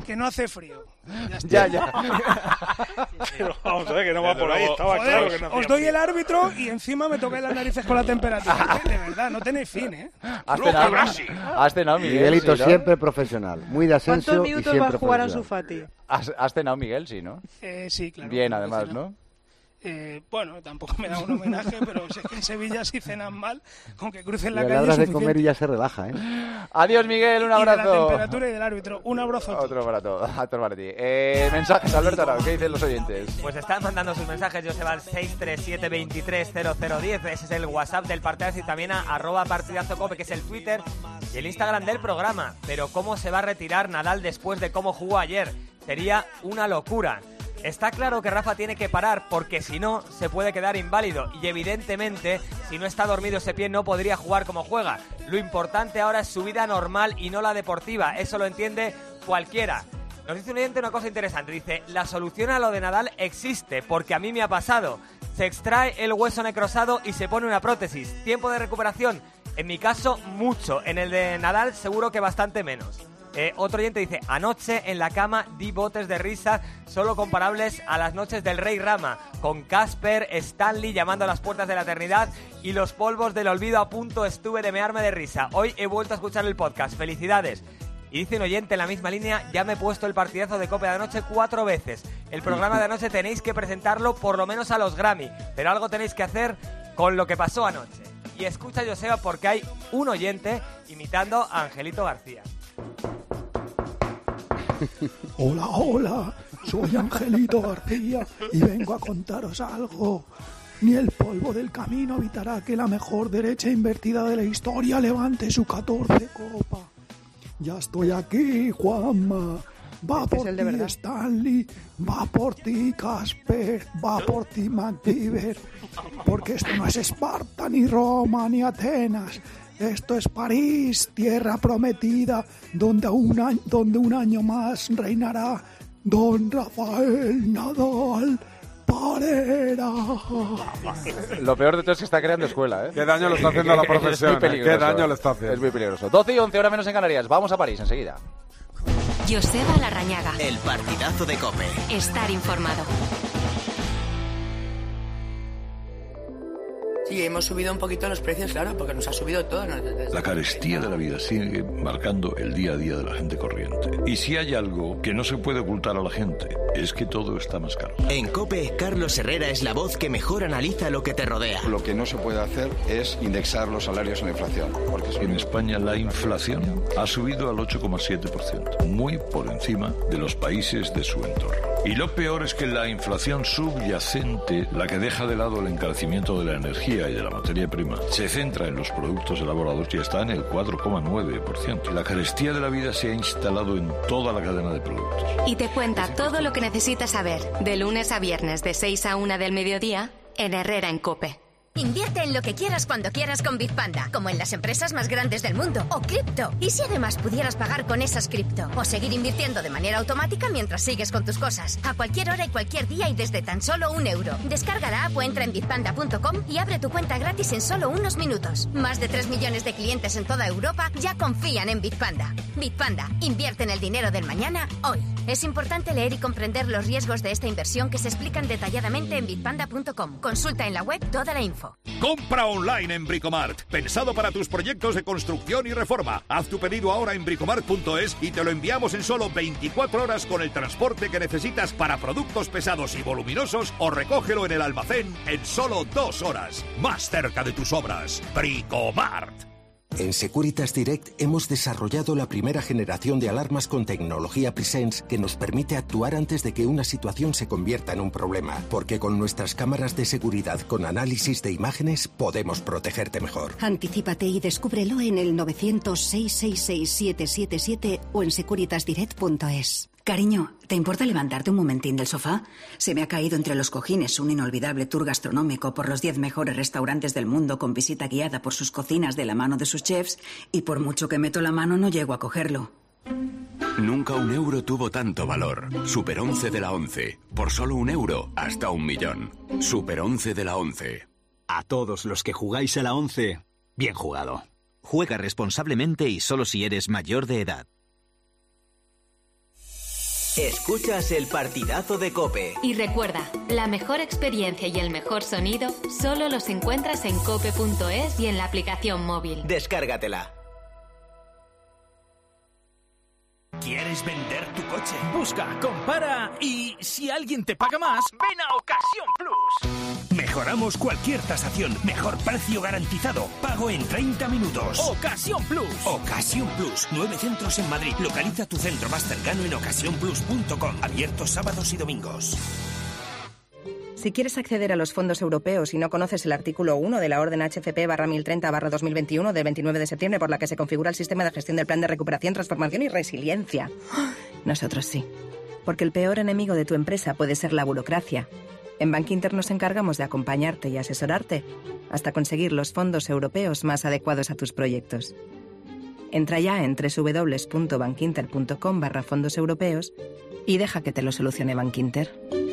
que no hace frío. Ya. Pero vamos a ver, que no va por ahí. Estaba Joder, claro que no. os doy el árbitro y encima me tocáis las narices con la temperatura. De verdad, no tenéis fin, ¿eh? Has cenado, Miguel. Miguelito sí, ¿no? siempre profesional. Muy de Asensio. ¿Cuántos minutos y va a siempre jugar profesional. Ansu Fati? Has cenado, Miguel, sí, ¿no? Sí, claro. Bien, además, ¿no? Bueno, tampoco me da un homenaje, pero sé que en Sevilla sí cenan mal, con que crucen la Le calle. hablas de comer y ya se relaja, ¿eh? Adiós, Miguel, un Y de la abrazo. temperatura y del árbitro. Un abrazo. Otro para ti. Mensajes, Alberto Arau, ¿qué dicen los oyentes? Pues están mandando sus mensajes, Joseba, al 637230010. Ese es el WhatsApp del partidazo, y también a @partidazocope, que es el Twitter y el Instagram del programa. Pero ¿cómo se va a retirar Nadal después de cómo jugó ayer? Sería una locura. Está claro que Rafa tiene que parar, porque si no, se puede quedar inválido. Y evidentemente, si no está dormido ese pie, no podría jugar como juega. Lo importante ahora es su vida normal y no la deportiva. Eso lo entiende cualquiera. Nos dice un oyente una cosa interesante. Dice, la solución a lo de Nadal existe, porque a mí me ha pasado. Se extrae el hueso necrosado y se pone una prótesis. ¿Tiempo de recuperación? En mi caso, mucho. En el de Nadal, seguro que bastante menos. Otro oyente dice, anoche en la cama di botes de risa solo comparables a las noches del Rey Rama, con Casper, Stanley llamando a las puertas de la eternidad y los polvos del olvido. A punto estuve de mearme de risa. Hoy he vuelto a escuchar el podcast. ¡Felicidades! Y dice un oyente en la misma línea, ya me he puesto el partidazo de Cope de anoche 4 veces. El programa de anoche tenéis que presentarlo por lo menos a los Grammy, pero algo tenéis que hacer con lo que pasó anoche. Y escucha, Joseba, porque hay un oyente imitando a Angelito García. Hola, soy Angelito García y vengo a contaros algo. Ni el polvo del camino evitará que la mejor derecha invertida de la historia levante su 14 copa. Ya estoy aquí, Juanma. Va por ti, Stanley. Va por ti, Casper. Va por ti, MacGyver. Porque esto no es Esparta, ni Roma, ni Atenas. Esto es París, tierra prometida, donde un año más reinará Don Rafael Nadal Parera. Lo peor de todo es que está creando escuela, ¿eh? Qué daño le está haciendo a la profesión. Es muy peligroso. Qué daño le está haciendo. Es muy peligroso. 12:11, hora menos en Canarias. Vamos a París enseguida. Joseba Larrañaga. El partidazo de COPE. Estar informado. Sí, hemos subido un poquito los precios, claro, porque nos ha subido todo. La carestía de la vida sigue marcando el día a día de la gente corriente. Y si hay algo que no se puede ocultar a la gente, es que todo está más caro. En COPE, Carlos Herrera es la voz que mejor analiza lo que te rodea. Lo que no se puede hacer es indexar los salarios en la inflación. Porque en España la inflación ha subido al 8,7%, muy por encima de los países de su entorno. Y lo peor es que la inflación subyacente, la que deja de lado el encarecimiento de la energía y de la materia prima, se centra en los productos elaborados y está en el 4,9%. La carestía de la vida se ha instalado en toda la cadena de productos. Y te cuenta todo lo que necesitas saber, de lunes a viernes de 6 a 1 del mediodía, en Herrera en COPE. Invierte en lo que quieras cuando quieras con Bitpanda, como en las empresas más grandes del mundo, o cripto. ¿Y si además pudieras pagar con esas cripto? O seguir invirtiendo de manera automática mientras sigues con tus cosas, a cualquier hora y cualquier día y desde tan solo €1. Descarga la app o entra en bitpanda.com y abre tu cuenta gratis en solo unos minutos. Más de 3 millones de clientes en toda Europa ya confían en Bitpanda. Bitpanda, invierte en el dinero del mañana, hoy. Es importante leer y comprender los riesgos de esta inversión que se explican detalladamente en bitpanda.com. Consulta en la web toda la info. Compra online en Bricomart, pensado para tus proyectos de construcción y reforma. Haz tu pedido ahora en bricomart.es y te lo enviamos en solo 24 horas con el transporte que necesitas para productos pesados y voluminosos, o recógelo en el almacén en solo 2 horas. Más cerca de tus obras. Bricomart. En Securitas Direct hemos desarrollado la primera generación de alarmas con tecnología Presence que nos permite actuar antes de que una situación se convierta en un problema, porque con nuestras cámaras de seguridad con análisis de imágenes podemos protegerte mejor. Anticípate y descúbrelo en el 900-666-777 o en securitasdirect.es. Cariño, ¿te importa levantarte un momentín del sofá? Se me ha caído entre los cojines un inolvidable tour gastronómico por los 10 mejores restaurantes del mundo con visita guiada por sus cocinas de la mano de sus chefs, y por mucho que meto la mano no llego a cogerlo. Nunca un euro tuvo tanto valor. Super 11 de la 11. Por solo €1 hasta 1.000.000. Super 11 de la 11. A todos los que jugáis a la 11, bien jugado. Juega responsablemente y solo si eres mayor de edad. Escuchas el partidazo de COPE. Y recuerda, la mejor experiencia y el mejor sonido solo los encuentras en cope.es y en la aplicación móvil. Descárgatela. ¿Quieres vender tu coche? Busca, compara y si alguien te paga más, ven a Ocasión Plus. Mejoramos cualquier tasación. Mejor precio garantizado. Pago en 30 minutos. Ocasión Plus. Ocasión Plus. 9 centros en Madrid. Localiza tu centro más cercano en ocasiónplus.com. Abiertos sábados y domingos. Si quieres acceder a los fondos europeos y no conoces el artículo 1 de la Orden HFP/1030/2021 del 29 de septiembre por la que se configura el sistema de gestión del Plan de Recuperación, Transformación y Resiliencia. Nosotros sí. Porque el peor enemigo de tu empresa puede ser la burocracia. En Bankinter nos encargamos de acompañarte y asesorarte hasta conseguir los fondos europeos más adecuados a tus proyectos. Entra ya en www.bankinter.com/fondos europeos y deja que te lo solucione Bankinter.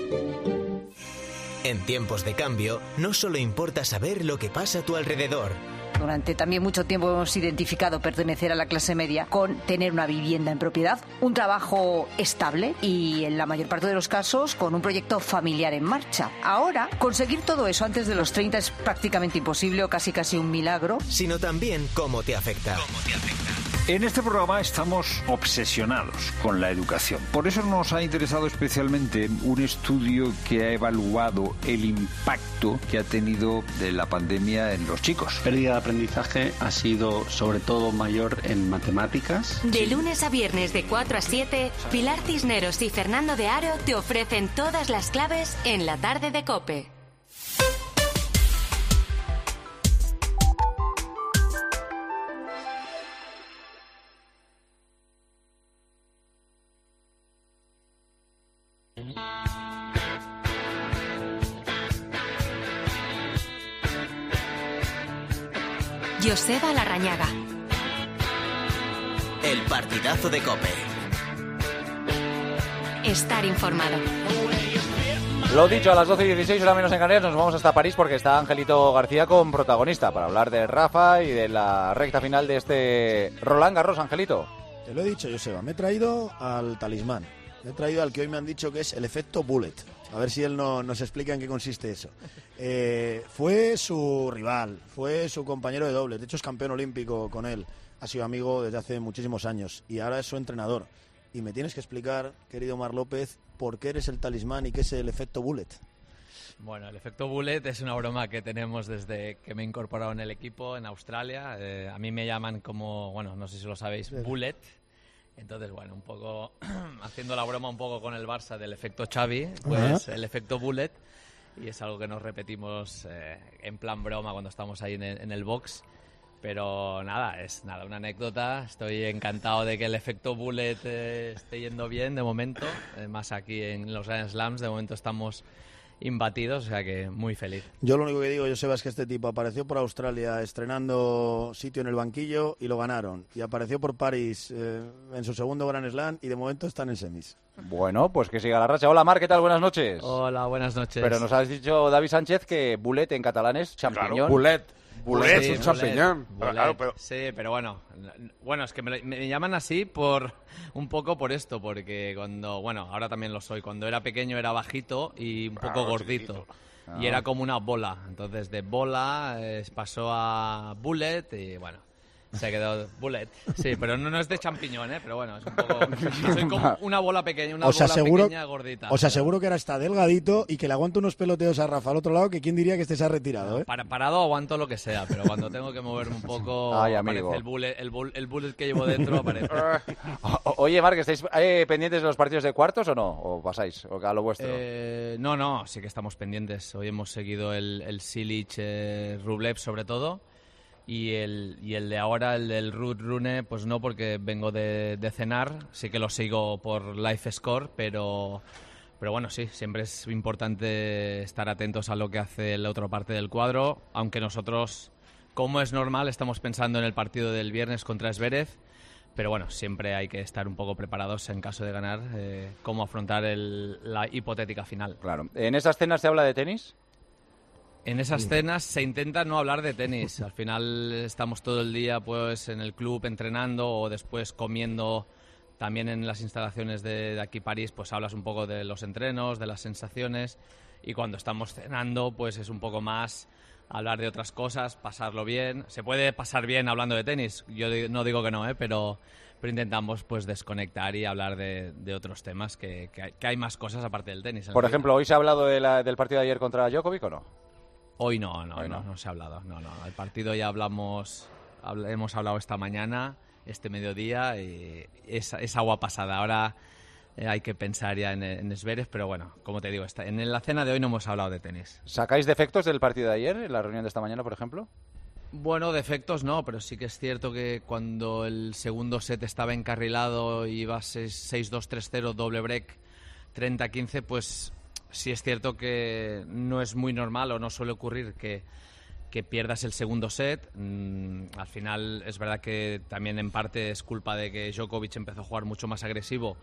En tiempos de cambio, no solo importa saber lo que pasa a tu alrededor. Durante también mucho tiempo hemos identificado pertenecer a la clase media con tener una vivienda en propiedad, un trabajo estable y, en la mayor parte de los casos, con un proyecto familiar en marcha. Ahora, conseguir todo eso antes de los 30 es prácticamente imposible o casi un milagro. Sino también cómo te afecta. En este programa estamos obsesionados con la educación. Por eso nos ha interesado especialmente un estudio que ha evaluado el impacto que ha tenido de la pandemia en los chicos. Pérdida de aprendizaje ha sido sobre todo mayor en matemáticas. De lunes a viernes de 4 a 7, Pilar Cisneros y Fernando de Aro te ofrecen todas las claves en la tarde de COPE. Joseba Larrañaga. El partidazo de COPE. Estar informado. Lo dicho, a las 12:16, hora menos en Canarias, nos vamos hasta París porque está Angelito García con protagonista para hablar de Rafa y de la recta final de este Roland Garros. Angelito. Te lo he dicho, Joseba, me he traído al talismán. Me he traído al que hoy me han dicho que es el efecto Bullet. A ver si él nos explica en qué consiste eso. Fue su rival, fue su compañero de dobles. De hecho, es campeón olímpico con él. Ha sido amigo desde hace muchísimos años. Y ahora es su entrenador. Y me tienes que explicar, querido Mar López, por qué eres el talismán y qué es el efecto Bullet. Bueno, el efecto Bullet es una broma que tenemos desde que me he incorporado en el equipo en Australia. A mí me llaman como, bueno, no sé si lo sabéis, Bullet. Entonces, bueno, un poco haciendo la broma un poco con el Barça del efecto Xavi, pues el efecto Bullet, y es algo que nos repetimos en plan broma cuando estamos ahí en el box. Pero nada, es una anécdota. Estoy encantado de que el efecto Bullet esté yendo bien de momento, más aquí en los Grand Slams, de momento estamos imbatidos, o sea que muy feliz. Yo lo único que digo, Joseba, es que este tipo apareció por Australia estrenando sitio en el banquillo y lo ganaron. Y apareció por París en su segundo Grand Slam y de momento están en semis. Bueno, pues que siga la racha. Hola, Mar, ¿qué tal? Buenas noches. Hola, buenas noches. Pero nos has dicho, David Sánchez, que Bullet en catalán es champiñón. Claro, Bullet. Bullet sí, es un champiñón. Claro, pero... Sí, pero bueno, es que me llaman así un poco por esto, porque ahora también lo soy, cuando era pequeño era bajito y un poco gordito. Y era como una bola. Entonces de bola pasó a Bullet y bueno, se quedó Bullet. Sí, pero no es de champiñón, pero bueno, es un poco... Soy como una bola pequeña, pequeña gordita. Os aseguro que ahora está delgadito y que le aguanto unos peloteos a Rafa al otro lado, que quién diría que este se ha retirado, ¿eh? Parado aguanto lo que sea, pero cuando tengo que moverme un poco, aparece el bullet que llevo dentro, aparece. Oye, Marc, ¿estáis pendientes de los partidos de cuartos o no? ¿O pasáis a lo vuestro? No, sí que estamos pendientes. Hoy hemos seguido el Silic-Rublev sobre todo. Y el de ahora, el del Ruud Rune, pues no, porque vengo de cenar. Sí que lo sigo por Live Score, pero bueno, sí, siempre es importante estar atentos a lo que hace la otra parte del cuadro, aunque nosotros, como es normal, estamos pensando en el partido del viernes contra Zverev, pero bueno, siempre hay que estar un poco preparados en caso de ganar, cómo afrontar la hipotética final. Claro. ¿En esas cenas se habla de tenis? En esas cenas se intenta no hablar de tenis. Al final estamos todo el día pues en el club entrenando o después comiendo también en las instalaciones de aquí París, pues hablas un poco de los entrenos, de las sensaciones, y cuando estamos cenando, pues es un poco más hablar de otras cosas, pasarlo bien. Se puede pasar bien hablando de tenis, yo no digo que no, pero intentamos pues desconectar y hablar de otros temas, que hay más cosas aparte del tenis. Por ejemplo, ¿hoy se ha hablado del partido de ayer contra Djokovic o no? Hoy no se ha hablado. No. El partido ya hemos hablado esta mañana, este mediodía, y es agua pasada. Ahora hay que pensar ya en Zverev, pero bueno, como te digo, en la cena de hoy no hemos hablado de tenis. ¿Sacáis defectos del partido de ayer, en la reunión de esta mañana, por ejemplo? Bueno, defectos no, pero sí que es cierto que cuando el segundo set estaba encarrilado y iba 6-2, 3-0, doble break, 30-15, pues sí es cierto que no es muy normal o no suele ocurrir que pierdas el segundo set. Al final es verdad que también en parte es culpa de que Djokovic empezó a jugar mucho más agresivo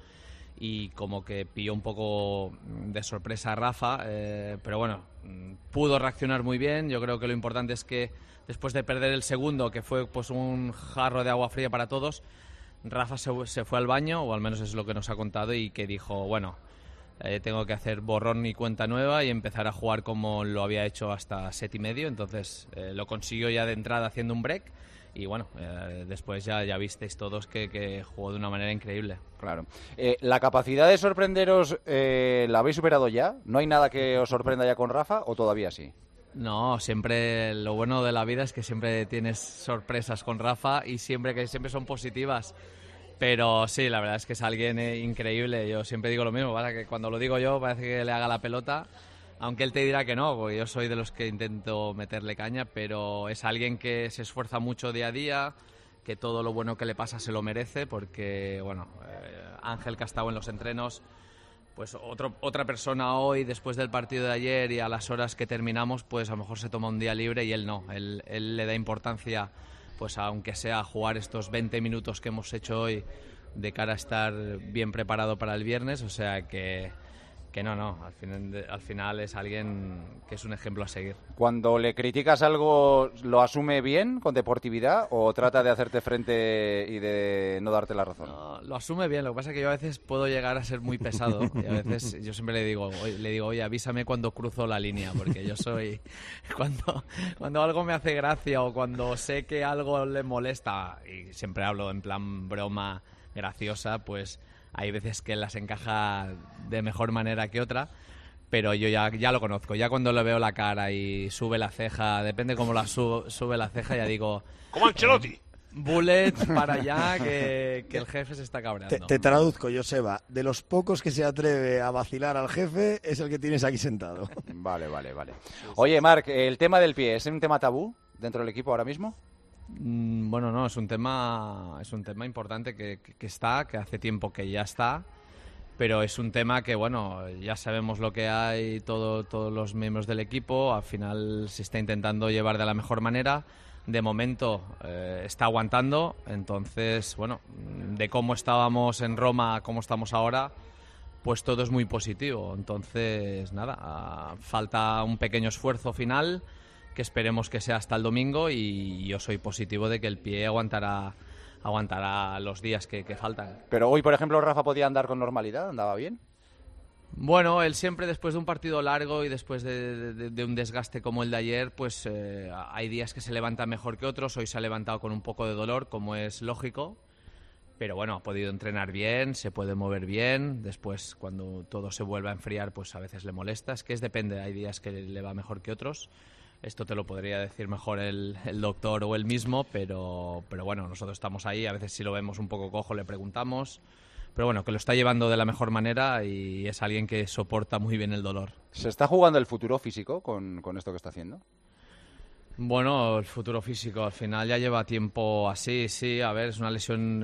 y como que pilló un poco de sorpresa a Rafa, pero bueno, pudo reaccionar muy bien. Yo creo que lo importante es que después de perder el segundo, que fue pues un jarro de agua fría para todos, Rafa se fue al baño, o al menos es lo que nos ha contado, y que dijo, bueno, tengo que hacer borrón y cuenta nueva y empezar a jugar como lo había hecho hasta set y medio. Entonces lo consiguió ya de entrada haciendo un break. Y bueno, después ya visteis todos que jugó de una manera increíble. Claro. ¿La capacidad de sorprenderos la habéis superado ya? ¿No hay nada que os sorprenda ya con Rafa o todavía sí? No, siempre lo bueno de la vida es que siempre tienes sorpresas con Rafa y siempre son positivas. Pero sí, la verdad es que es alguien increíble. Yo siempre digo lo mismo, ¿vale? Que cuando lo digo yo parece que le haga la pelota, aunque él te dirá que no, porque yo soy de los que intento meterle caña, pero es alguien que se esfuerza mucho día a día, que todo lo bueno que le pasa se lo merece, porque, bueno, Ángel, que ha estado en los entrenos, pues otra persona hoy, después del partido de ayer y a las horas que terminamos, pues a lo mejor se toma un día libre y él no. Él le da importancia, pues aunque sea jugar estos 20 minutos que hemos hecho hoy de cara a estar bien preparado para el viernes, o sea que no, al final es alguien que es un ejemplo a seguir. Cuando le criticas algo, ¿lo asume bien, con deportividad, o trata de hacerte frente y de no darte la razón? No, lo asume bien, lo que pasa es que yo a veces puedo llegar a ser muy pesado y a veces yo siempre le digo, oye, avísame cuando cruzo la línea, porque yo soy... Cuando algo me hace gracia o cuando sé que algo le molesta, y siempre hablo en plan broma graciosa, pues hay veces que las encaja de mejor manera que otra, pero yo ya lo conozco. Ya cuando le veo la cara y sube la ceja, depende cómo la sube la ceja, ya digo... ¡Como Ancelotti! Bullet para allá, que el jefe se está cabreando. Te traduzco, Joseba. De los pocos que se atreve a vacilar al jefe, es el que tienes aquí sentado. Vale. Oye, Marc, ¿el tema del pie es un tema tabú dentro del equipo ahora mismo? Bueno, no, es un tema importante que hace tiempo que ya está, pero es un tema que, bueno, ya sabemos lo que hay, todos los miembros del equipo, al final se está intentando llevar de la mejor manera. De momento está aguantando, entonces, bueno, de cómo estábamos en Roma a cómo estamos ahora, pues todo es muy positivo. Entonces, nada, falta un pequeño esfuerzo final, que esperemos que sea hasta el domingo, y yo soy positivo de que el pie aguantará los días que faltan. Pero hoy, por ejemplo, Rafa podía andar con normalidad, ¿andaba bien? Bueno, él siempre después de un partido largo y después de un desgaste como el de ayer, pues hay días que se levanta mejor que otros. Hoy se ha levantado con un poco de dolor, como es lógico, pero bueno, ha podido entrenar bien, se puede mover bien. Después, cuando todo se vuelve a enfriar, pues a veces le molesta. Es que depende, hay días que le va mejor que otros. Esto te lo podría decir mejor el doctor o él mismo, pero bueno, nosotros estamos ahí. A veces si lo vemos un poco cojo le preguntamos, pero bueno, que lo está llevando de la mejor manera y es alguien que soporta muy bien el dolor. ¿Se está jugando el futuro físico con esto que está haciendo? Bueno, el futuro físico al final ya lleva tiempo así, sí, a ver, es una lesión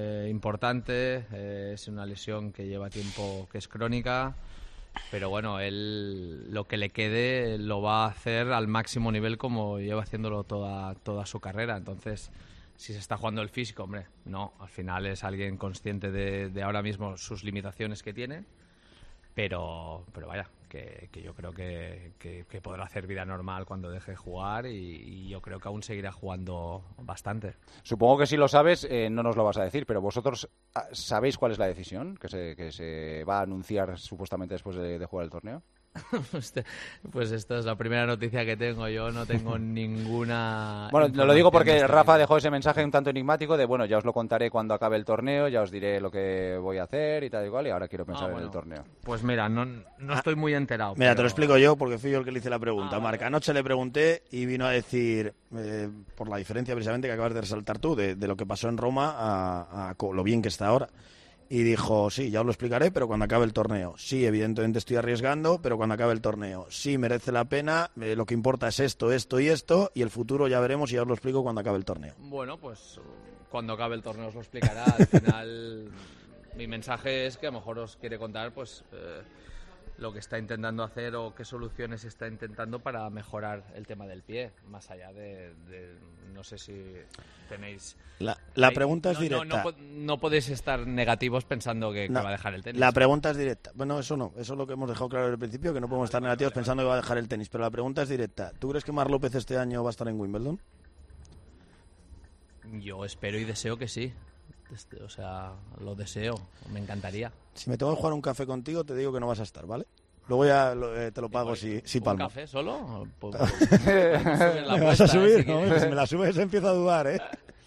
importante, es una lesión que lleva tiempo, que es crónica. Pero bueno, él lo que le quede lo va a hacer al máximo nivel como lleva haciéndolo toda su carrera. Entonces, si se está jugando el físico, hombre, no. Al final es alguien consciente de ahora mismo sus limitaciones que tiene. pero vaya, que yo creo que podrá hacer vida normal cuando deje de jugar y yo creo que aún seguirá jugando bastante. Supongo que si lo sabes, no nos lo vas a decir, pero vosotros ¿sabéis cuál es la decisión que se va a anunciar supuestamente después de jugar el torneo? Pues esta es la primera noticia que tengo. Yo no tengo ninguna... Bueno, lo digo porque Rafa dejó ese mensaje un tanto enigmático de, bueno, ya os lo contaré cuando acabe el torneo, ya os diré lo que voy a hacer y tal y cual, y ahora quiero pensar en el torneo. Pues mira, no estoy muy enterado. Mira, te lo explico yo porque fui yo el que le hice la pregunta. Marc, anoche le pregunté y vino a decir, por la diferencia precisamente que acabas de resaltar tú, de lo que pasó en Roma a lo bien que está ahora. Y dijo, sí, ya os lo explicaré, pero cuando acabe el torneo. Sí, evidentemente estoy arriesgando, pero cuando acabe el torneo. Sí, merece la pena, lo que importa es esto, esto y esto, y el futuro ya veremos y ya os lo explico cuando acabe el torneo. Bueno, pues cuando acabe el torneo os lo explicará. Al final, mi mensaje es que a lo mejor os quiere contar pues lo que está intentando hacer o qué soluciones está intentando para mejorar el tema del pie, más allá de no sé si tenéis... La pregunta es directa. No podéis estar negativos pensando que va a dejar el tenis. La pregunta es directa. Bueno, eso no. Eso es lo que hemos dejado claro desde el principio, que no podemos estar negativos pensando que va a dejar el tenis. Pero la pregunta es directa. ¿Tú crees que Marc López este año va a estar en Wimbledon? Yo espero y deseo que sí. O sea, lo deseo. Me encantaría. Si me tengo que jugar un café contigo, te digo que no vas a estar, ¿vale? Luego ya te lo pago si palmo. ¿Un café solo? ¿Me vas a subir? Si me la subes empiezo a dudar, ¿eh?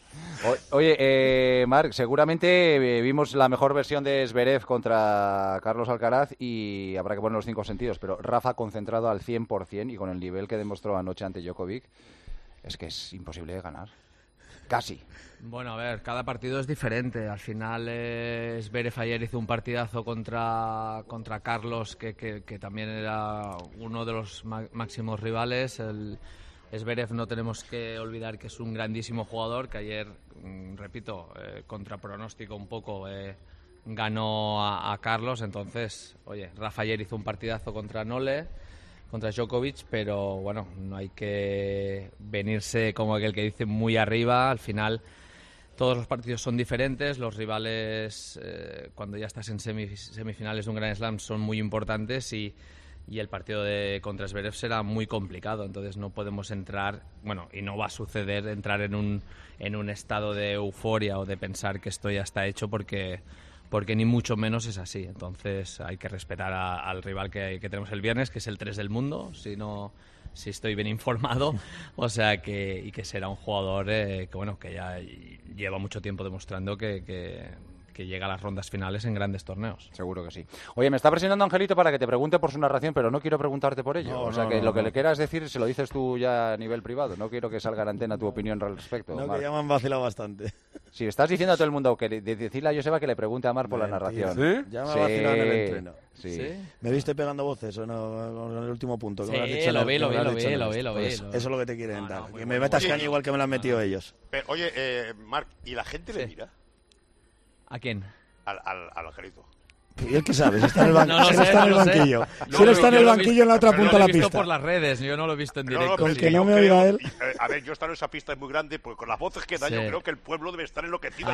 Oye, Marc, seguramente vimos la mejor versión de Zverev contra Carlos Alcaraz y habrá que poner los 5 sentidos, pero Rafa concentrado al 100% y con el nivel que demostró anoche ante Djokovic, es que es imposible de ganar. Casi. Bueno, a ver, cada partido es diferente. Al final, Zverev ayer hizo un partidazo contra Carlos, que también era uno de los máximos rivales. Zverev no tenemos que olvidar que es un grandísimo jugador, que ayer, repito, contra pronóstico un poco, ganó a Carlos. Entonces, oye, Rafa ayer hizo un partidazo contra Nole, contra Djokovic, pero bueno, no hay que venirse como aquel que dice muy arriba. Al final todos los partidos son diferentes, los rivales cuando ya estás en semifinales de un Grand Slam son muy importantes y el partido contra Zverev será muy complicado, entonces no podemos entrar, bueno, y no va a suceder entrar en un estado de euforia o de pensar que esto ya está hecho porque ni mucho menos es así. Entonces hay que respetar al rival que tenemos el viernes, que es el 3 del mundo, si estoy bien informado, o sea que será un jugador que ya lleva mucho tiempo demostrando que llega a las rondas finales en grandes torneos. Seguro que sí. Oye, me está presionando Angelito para que te pregunte por su narración, pero no quiero preguntarte por ello. Lo que le quieras decir se lo dices tú ya a nivel privado. No quiero que salga en antena tu opinión al respecto. No, que ya me han vacilado bastante. Si estás diciendo a todo el mundo que decirle a Joseba que le pregunte a Marc por la narración. ¿Sí? Ya me ha vacilado en el entreno. Sí. ¿Me viste pegando voces o no en el último punto? Sí, lo vi. Eso es lo que te quieren dar. Que me metas caña igual que me lo han metido ellos. Pero, oye, Marc, ¿y la gente le mira? ¿A quién? Al Angelito. ¿Y él qué sabe? Si está en el banquillo. Si él está en el banquillo en la otra punta de la pista. Lo he visto por las redes, yo no lo he visto en directo. Con que no me oiga él. A ver, yo he estado en esa pista muy grande, pues con las voces que da, yo creo que el pueblo debe estar enloquecido.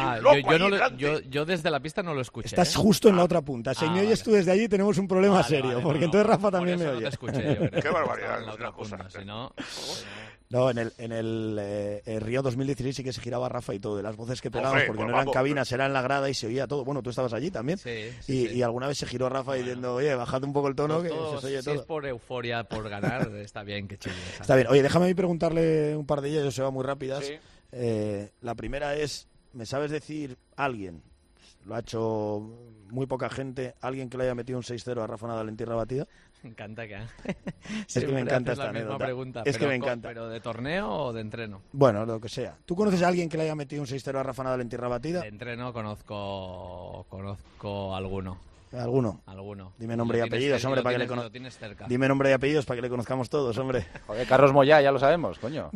Yo desde la pista no lo escuché. Estás justo en la otra punta. Si me oyes tú desde allí, tenemos un problema serio, porque entonces Rafa también me oye. No te escuché, yo creo. Qué barbaridad. En la otra punta, si no... No, en el Río 2016 sí que se giraba Rafa y todo, de las voces que pegábamos, porque no eran cabinas, era en la grada y se oía todo. Bueno, tú estabas allí también. Y alguna vez se giró Rafa diciendo, oye, bajad un poco el tono, que se oye todo. Si es por euforia, por ganar, está bien, que chile. Está bien. Oye, déjame preguntarle un par de ellas, se va muy rápidas. Sí. La primera es, ¿me sabes decir alguien? Lo ha hecho muy poca gente. ¿Alguien que le haya metido un 6-0 a Rafa Nadal en tierra batida? Me encanta que... Es que me encanta esta anécdota. Pregunta, es que me encanta. ¿Pero de torneo o de entreno? Bueno, lo que sea. ¿Tú conoces a alguien que le haya metido un 6-0 a Rafa Nadal en tierra batida? De entreno conozco alguno. ¿Alguno? Dime nombre y apellidos, hombre, para que le conozcamos. Dime nombre y apellidos para que le conozcamos todos, hombre. Joder, Carlos Moyá, ya lo sabemos, coño.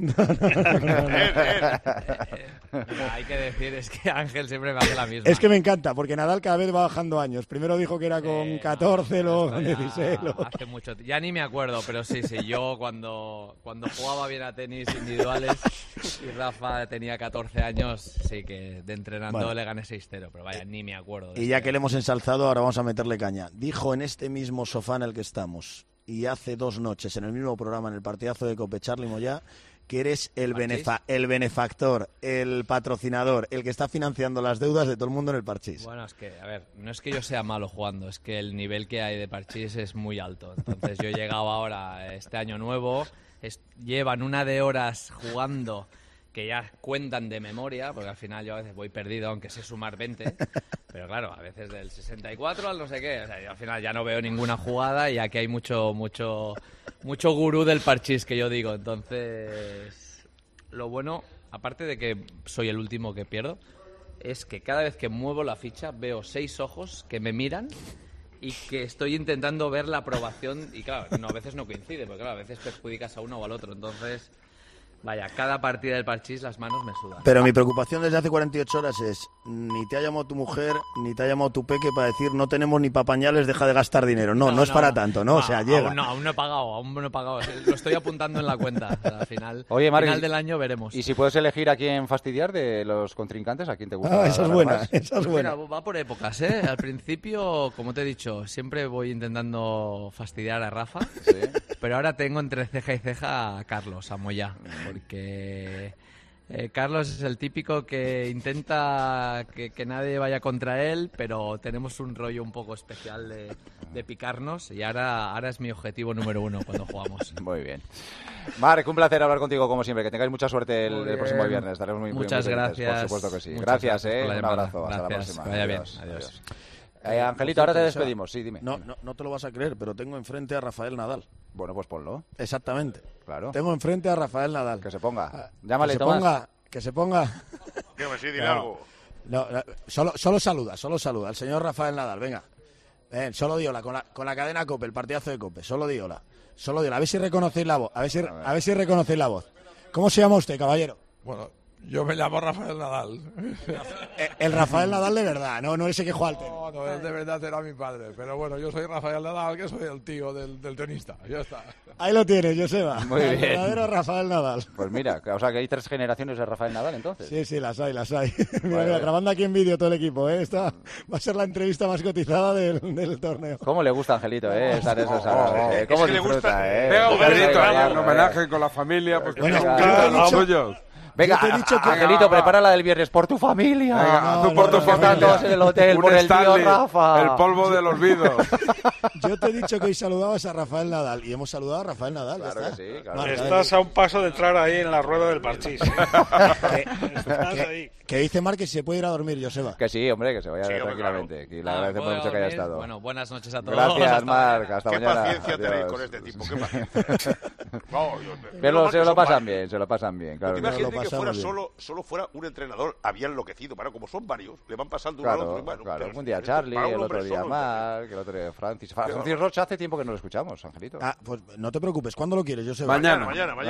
Hay que decir, es que Ángel siempre me hace la misma. Es que me encanta, porque Nadal cada vez va bajando años. Primero dijo que era con 14, luego con 16. Hace mucho ya ni me acuerdo, pero sí, yo cuando jugaba bien a tenis individuales y Rafa tenía 14 años, sí que de entrenando le gané 6-0, pero vaya, ni me acuerdo. Y ya que le hemos ensalzado, ahora vamos a a meterle caña. Dijo en este mismo sofá en el que estamos y hace 2 noches en el mismo programa, en el partidazo de COPE, Charly Moyá, que eres el benefactor, el patrocinador, el que está financiando las deudas de todo el mundo en el Parchís. Bueno, es que, a ver, no es que yo sea malo jugando, es que el nivel que hay de Parchís es muy alto. Entonces yo he llegado ahora este año nuevo, llevan una de horas jugando que ya cuentan de memoria, porque al final yo a veces voy perdido, aunque sé sumar 20, pero claro, a veces del 64 al no sé qué, o sea, yo al final ya no veo ninguna jugada y aquí hay mucho gurú del Parchís, que yo digo. Entonces, lo bueno, aparte de que soy el último que pierdo, es que cada vez que muevo la ficha veo 6 ojos que me miran y que estoy intentando ver la aprobación, y claro, a veces no coincide, porque claro, a veces perjudicas a uno o al otro, entonces... Vaya, cada partida del Parchís las manos me sudan. Pero mi preocupación desde hace 48 horas es, ni te ha llamado tu mujer, ni te ha llamado tu peque para decir no tenemos ni para pañales, deja de gastar dinero. No es para tanto, ¿no? O sea, llega. Aún no he pagado. Lo estoy apuntando en la cuenta. O sea, al final, Oye, Marc, final del año veremos. Y si puedes elegir a quién fastidiar de los contrincantes, ¿a quién te gusta? Esa es buena, esa es buena. Mira, va por épocas, ¿eh? Al principio, como te he dicho, siempre voy intentando fastidiar a Rafa. Sí. Pero ahora tengo entre ceja y ceja a Carlos, a Moyá, porque Carlos es el típico que intenta que nadie vaya contra él, pero tenemos un rollo un poco especial de picarnos, y ahora es mi objetivo número 1 cuando jugamos. Muy bien. Marc, un placer hablar contigo como siempre, que tengáis mucha suerte el próximo viernes. Estaremos Muchas gracias. Por supuesto que sí. Muchas gracias, un abrazo. Gracias. Hasta la próxima. Que vaya bien. Adiós. Adiós. Angelito, ahora te despedimos. Sí, dime. No te lo vas a creer, pero tengo enfrente a Rafael Nadal. Bueno, pues ponlo. Exactamente. Claro. Tengo enfrente a Rafael Nadal. Que se ponga. Llámale, Tomás. Que se ponga. Dile algo. Solo saluda. El señor Rafael Nadal, venga. Solo di hola, con la cadena COPE, el partidazo de COPE. Solo di hola. A ver si reconocéis la voz. A ver si reconocéis la voz. ¿Cómo se llama usted, caballero? Bueno, yo me llamo Rafael Nadal. El Rafael Nadal de verdad, no ese que juega al tenis. No, él de verdad era mi padre. Pero bueno, yo soy Rafael Nadal, que soy el tío del tenista. Ya está. Ahí lo tienes, Joseba. Muy bien. El verdadero Rafael Nadal. Pues mira, o sea que hay 3 generaciones de Rafael Nadal, entonces. Sí, las hay. Mira, grabando aquí en vídeo todo el equipo, ¿eh? Esta va a ser la entrevista más cotizada del torneo. ¿Cómo le gusta a Angelito, estar esos sábados? ¿Cómo disfruta, Venga, Angelito, en homenaje con la familia, porque los suyos. Venga, Angelito, prepara la del viernes por tu familia. Venga, tú por tu familia. Todos en el hotel, por el tío Rafa. El polvo del olvido. Yo te he dicho que hoy saludabas a Rafael Nadal y hemos saludado a Rafael Nadal. Claro que sí. Claro. Estás a un paso de entrar ahí en la rueda del Parchís. Que dice Marc que se puede ir a dormir, Joseba. Que sí, hombre, que se vaya tranquilamente. Claro. Y le agradecemos mucho que haya estado. Bueno, buenas noches a todos. Gracias, Marc. Hasta mañana. Qué paciencia tenéis con este tipo. Qué paciencia. Pero se lo pasan bien. Claro. Imagínate que fuera solo fuera un entrenador, había enloquecido. Pero como son varios, le van pasando uno al otro. Bueno, claro. Un día Charly, el otro día Marc, el otro día Francis. Francis Rocha hace tiempo que no lo escuchamos, Angelito. Pues no te preocupes. ¿Cuándo lo quieres, Joseba? Mañana.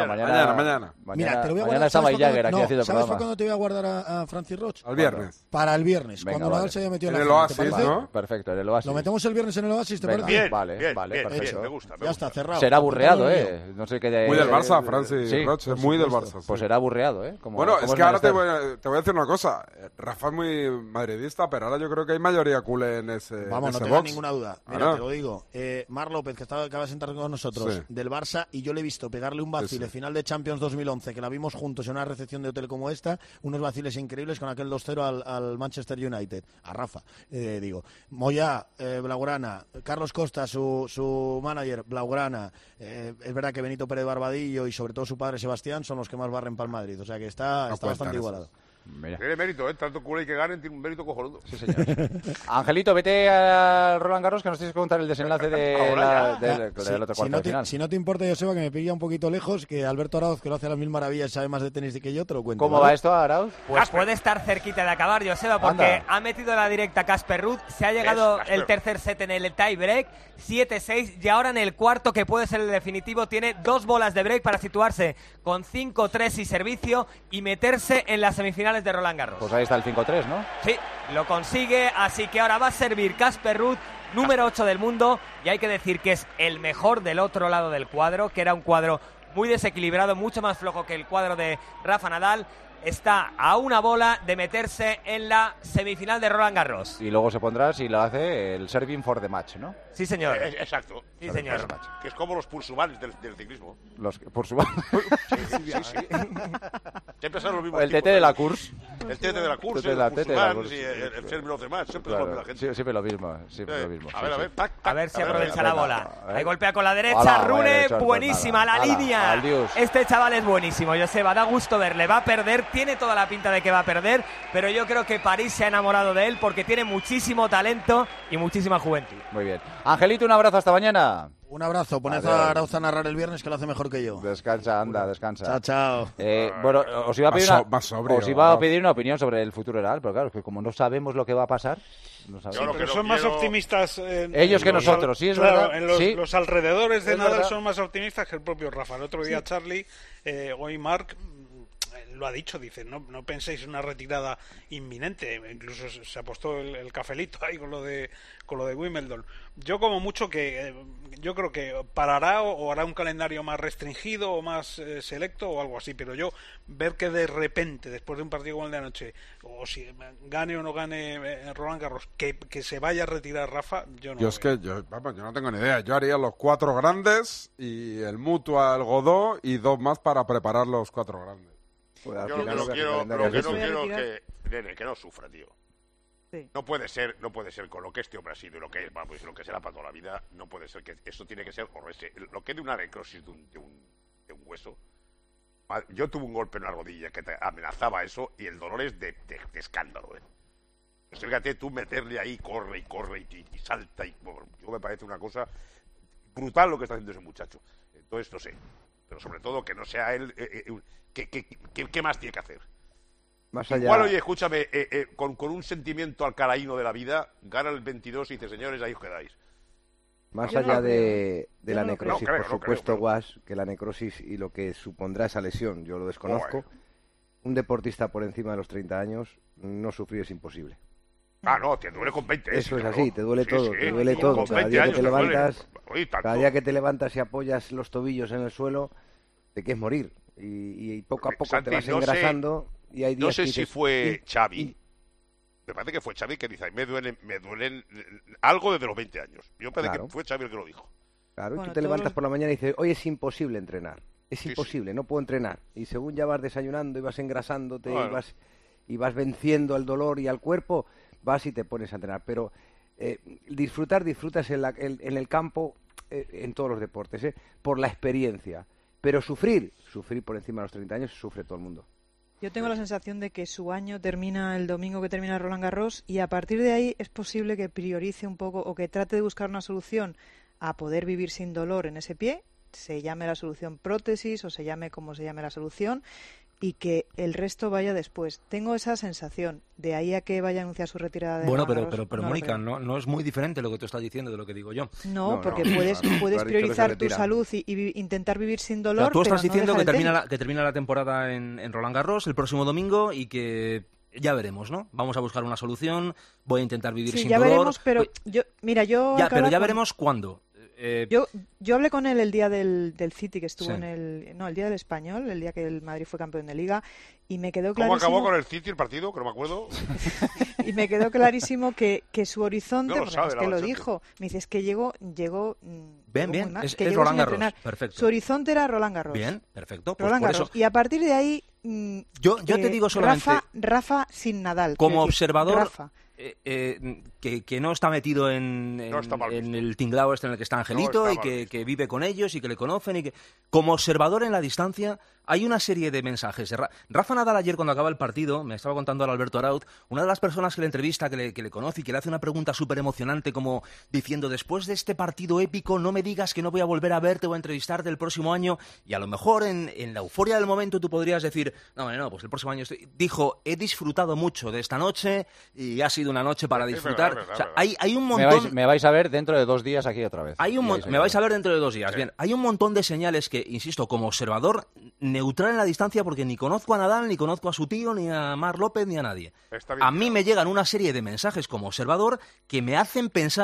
Mira, te lo voy a guardar. Mañana está May Jagger aquí haciendo el programa. ¿Sabes por cuándo te voy a guardar a Francis Rocha? Al viernes. Para el viernes, venga, cuando Nadal se haya metido en el Oasis, ¿no? Perfecto, en el Oasis. ¿Lo metemos el viernes en el Oasis, te parece? Bien, vale, perfecto. Me gusta. Ya está, cerrado. Será aburreado, No sé qué. Muy del Barça, Francis Rocha, muy del Barça. Pues será aburreado, Bueno, es que ahora te voy a decir una cosa. Rafa es muy madridista, pero ahora yo creo que hay mayoría culé en ese Vamos, no tengo ninguna duda. Mira, te lo digo. Marc López, que acaba de sentar con nosotros, del Barça, y yo le he visto pegarle un vacile final de Champions 2011, que la vimos juntos en una recepción de hotel como esta, unos vaciles increíbles con aquel 2-0 al Manchester United, a Rafa, digo. Moyá, Blaugrana, Carlos Costa, su manager, Blaugrana, es verdad que Benito Pérez Barbadillo y sobre todo su padre Sebastián son los que más barren para el Madrid, o sea que está bastante igualado. Tiene mérito, tanto culé que ganen, tiene un mérito cojonudo. Sí, señor. Angelito, vete a Roland Garros, que nos tienes que contar el desenlace del otro cuarto de final. Si no te importa, Joseba, que me pilla un poquito lejos, que Alberto Arauz, que lo hace a las mil maravillas, sabe más de tenis que yo, te lo cuento. ¿Cómo va esto, Arauz? Pues puede estar cerquita de acabar, Joseba, porque ha metido la directa Casper Ruud, se ha llegado el tercer set en el tie break, 7-6, y ahora en el cuarto, que puede ser el definitivo, tiene 2 bolas de break para situarse con 5-3 y servicio y meterse en las semifinales de Roland Garros. Pues ahí está el 5-3, ¿no? Sí, lo consigue, así que ahora va a servir Casper Ruud, número 8 del mundo, y hay que decir que es el mejor del otro lado del cuadro, que era un cuadro muy desequilibrado, mucho más flojo que el cuadro de Rafa Nadal. está a una bola de meterse en la semifinal de Roland Garros. Y luego se pondrá, si lo hace, el serving for the match, ¿no? Sí, señor. Exacto. Sí, señor. Que es como los pulsumans del ciclismo. Los pulsumans. Sí. Siempre son los mismos El tipos, TT de la course. El TT de la course, el pulsumans y el serving of the match. Siempre es la misma gente. Siempre lo mismo. A ver si aprovecha la bola. Ahí golpea con la derecha. Hola, Rune, pues buenísima la línea. Adiós. Este chaval es buenísimo, Joseba. Da gusto verle. Va a perder, tiene toda la pinta de que va a perder, pero yo creo que París se ha enamorado de él porque tiene muchísimo talento y muchísima juventud. Muy bien. Angelito, un abrazo, hasta mañana. Un abrazo, poned a Arauza a narrar el viernes que lo hace mejor que yo. Descansa, anda, descansa. Chao. Bueno, os iba a pedir una opinión sobre el futuro real, pero claro, es que como no sabemos lo que va a pasar... No sabemos. Pero son más optimistas ellos que nosotros, sí, es verdad. En los alrededores de Es Nadal verdad. son más optimistas que el propio Rafa. El otro día Charlie, hoy Marc, lo ha dicho, dice, no penséis en una retirada inminente, incluso se apostó el cafelito ahí con lo de Wimbledon. Yo como mucho yo creo que parará o hará un calendario más restringido o más selecto o algo así, pero yo ver que de repente, después de un partido como el de anoche, o si gane o no gane Roland Garros, que se vaya a retirar Rafa, yo no Yo es que yo no tengo ni idea. Yo haría los 4 grandes y el Mutua, el Godó y 2 más para preparar los 4 grandes. Yo lo que no quiero que no sufra, tío. Sí. No puede ser con lo que este hombre ha sido y lo que es, vamos, lo que será para toda la vida, no puede ser que eso tiene que ser lo que de una necrosis de un hueso. Yo tuve un golpe en la rodilla que te amenazaba eso y el dolor es de escándalo, Pues fíjate tú meterle ahí, corre y salta y bueno, yo me parece una cosa brutal lo que está haciendo ese muchacho. Entonces no sé, pero sobre todo que no sea él. ¿Qué más tiene que hacer? Más allá... Igual, oye, escúchame, con un sentimiento alcaraíno de la vida, gana el 22 y dice, señores, ahí os quedáis. Más allá de la necrosis, creo, por supuesto, Guas, que la necrosis y lo que supondrá esa lesión, yo lo desconozco. Un deportista por encima de los 30 años, no sufrir es imposible. Ah, no, te duele con 20. Eso es así, te duele todo, sí, te duele todo. Cada día que te levantas y apoyas los tobillos en el suelo, te quieres morir. Y poco a poco Santi, te vas engrasando y hay días no sé que si dices, fue Xavi. Me parece que fue Xavi que dice, me duelen algo desde los 20 años. Yo me parece que fue Xavi el que lo dijo. Claro, y tú te levantas por la mañana y dices, hoy es imposible entrenar. Es imposible, no puedo entrenar. Y según ya vas desayunando y vas engrasándote y vas venciendo al dolor y al cuerpo, vas y te pones a entrenar. Pero disfrutas en el campo, en todos los deportes, por la experiencia. Pero sufrir por encima de los 30 años, sufre todo el mundo. Yo tengo la sensación de que su año termina el domingo que termina Roland Garros y a partir de ahí es posible que priorice un poco o que trate de buscar una solución a poder vivir sin dolor en ese pie, se llame la solución prótesis o se llame como se llame la solución, y que el resto vaya después. Tengo esa sensación. De ahí a que vaya a anunciar su retirada de Bueno, Roland pero Garros, Mónica, no es muy diferente lo que tú estás diciendo de lo que digo yo. No, porque puedes priorizar tu salud y intentar vivir sin dolor. O sea, tú estás pero diciendo no que termina la temporada en Roland Garros el próximo domingo y que ya veremos, ¿no? Vamos a buscar una solución, voy a intentar vivir sin ya dolor. Veremos, pero pero ya veremos cuándo. Yo hablé con él el día del City, que estuvo Sí. el día del Español, el día que el Madrid fue campeón de Liga, y me quedó clarísimo... ¿Cómo acabó con el City el partido? Que no me acuerdo. Y me quedó clarísimo que su horizonte, No lo porque sabe, es la que lo Champions. dijo, me dice, es que llegó Bien, mal, es que llegó Roland sin Garros, entrenar. perfecto. Su horizonte era Roland Garros. Bien, perfecto. Pues Roland por Garros. eso, Y a partir de ahí... yo te digo solamente... Rafa sin Nadal. Como quiero decir, observador, Rafa. que no está metido en el tinglao este en el que está Angelito y que vive con ellos y que le conocen y que como observador en la distancia hay una serie de mensajes. Rafa Nadal ayer cuando acaba el partido, me estaba contando ahora Alberto Arauz, una de las personas que le entrevista, que le conoce y que le hace una pregunta súper emocionante como diciendo, después de este partido épico no me digas que no voy a volver a verte o a entrevistarte el próximo año, y a lo mejor en la euforia del momento tú podrías decir, no, pues el próximo año dijo, he disfrutado mucho de esta noche y ha sido una noche para disfrutar. verdad, o sea, hay un montón... Me vais a ver dentro de 2 días aquí otra vez. Me vais a ver dentro de 2 días. Bien, hay un montón de señales que, insisto, como observador, neutral en la distancia, porque ni conozco a Nadal, ni conozco a su tío, ni a Marc López, ni a nadie. A mí me llegan una serie de mensajes como observador que me hacen pensar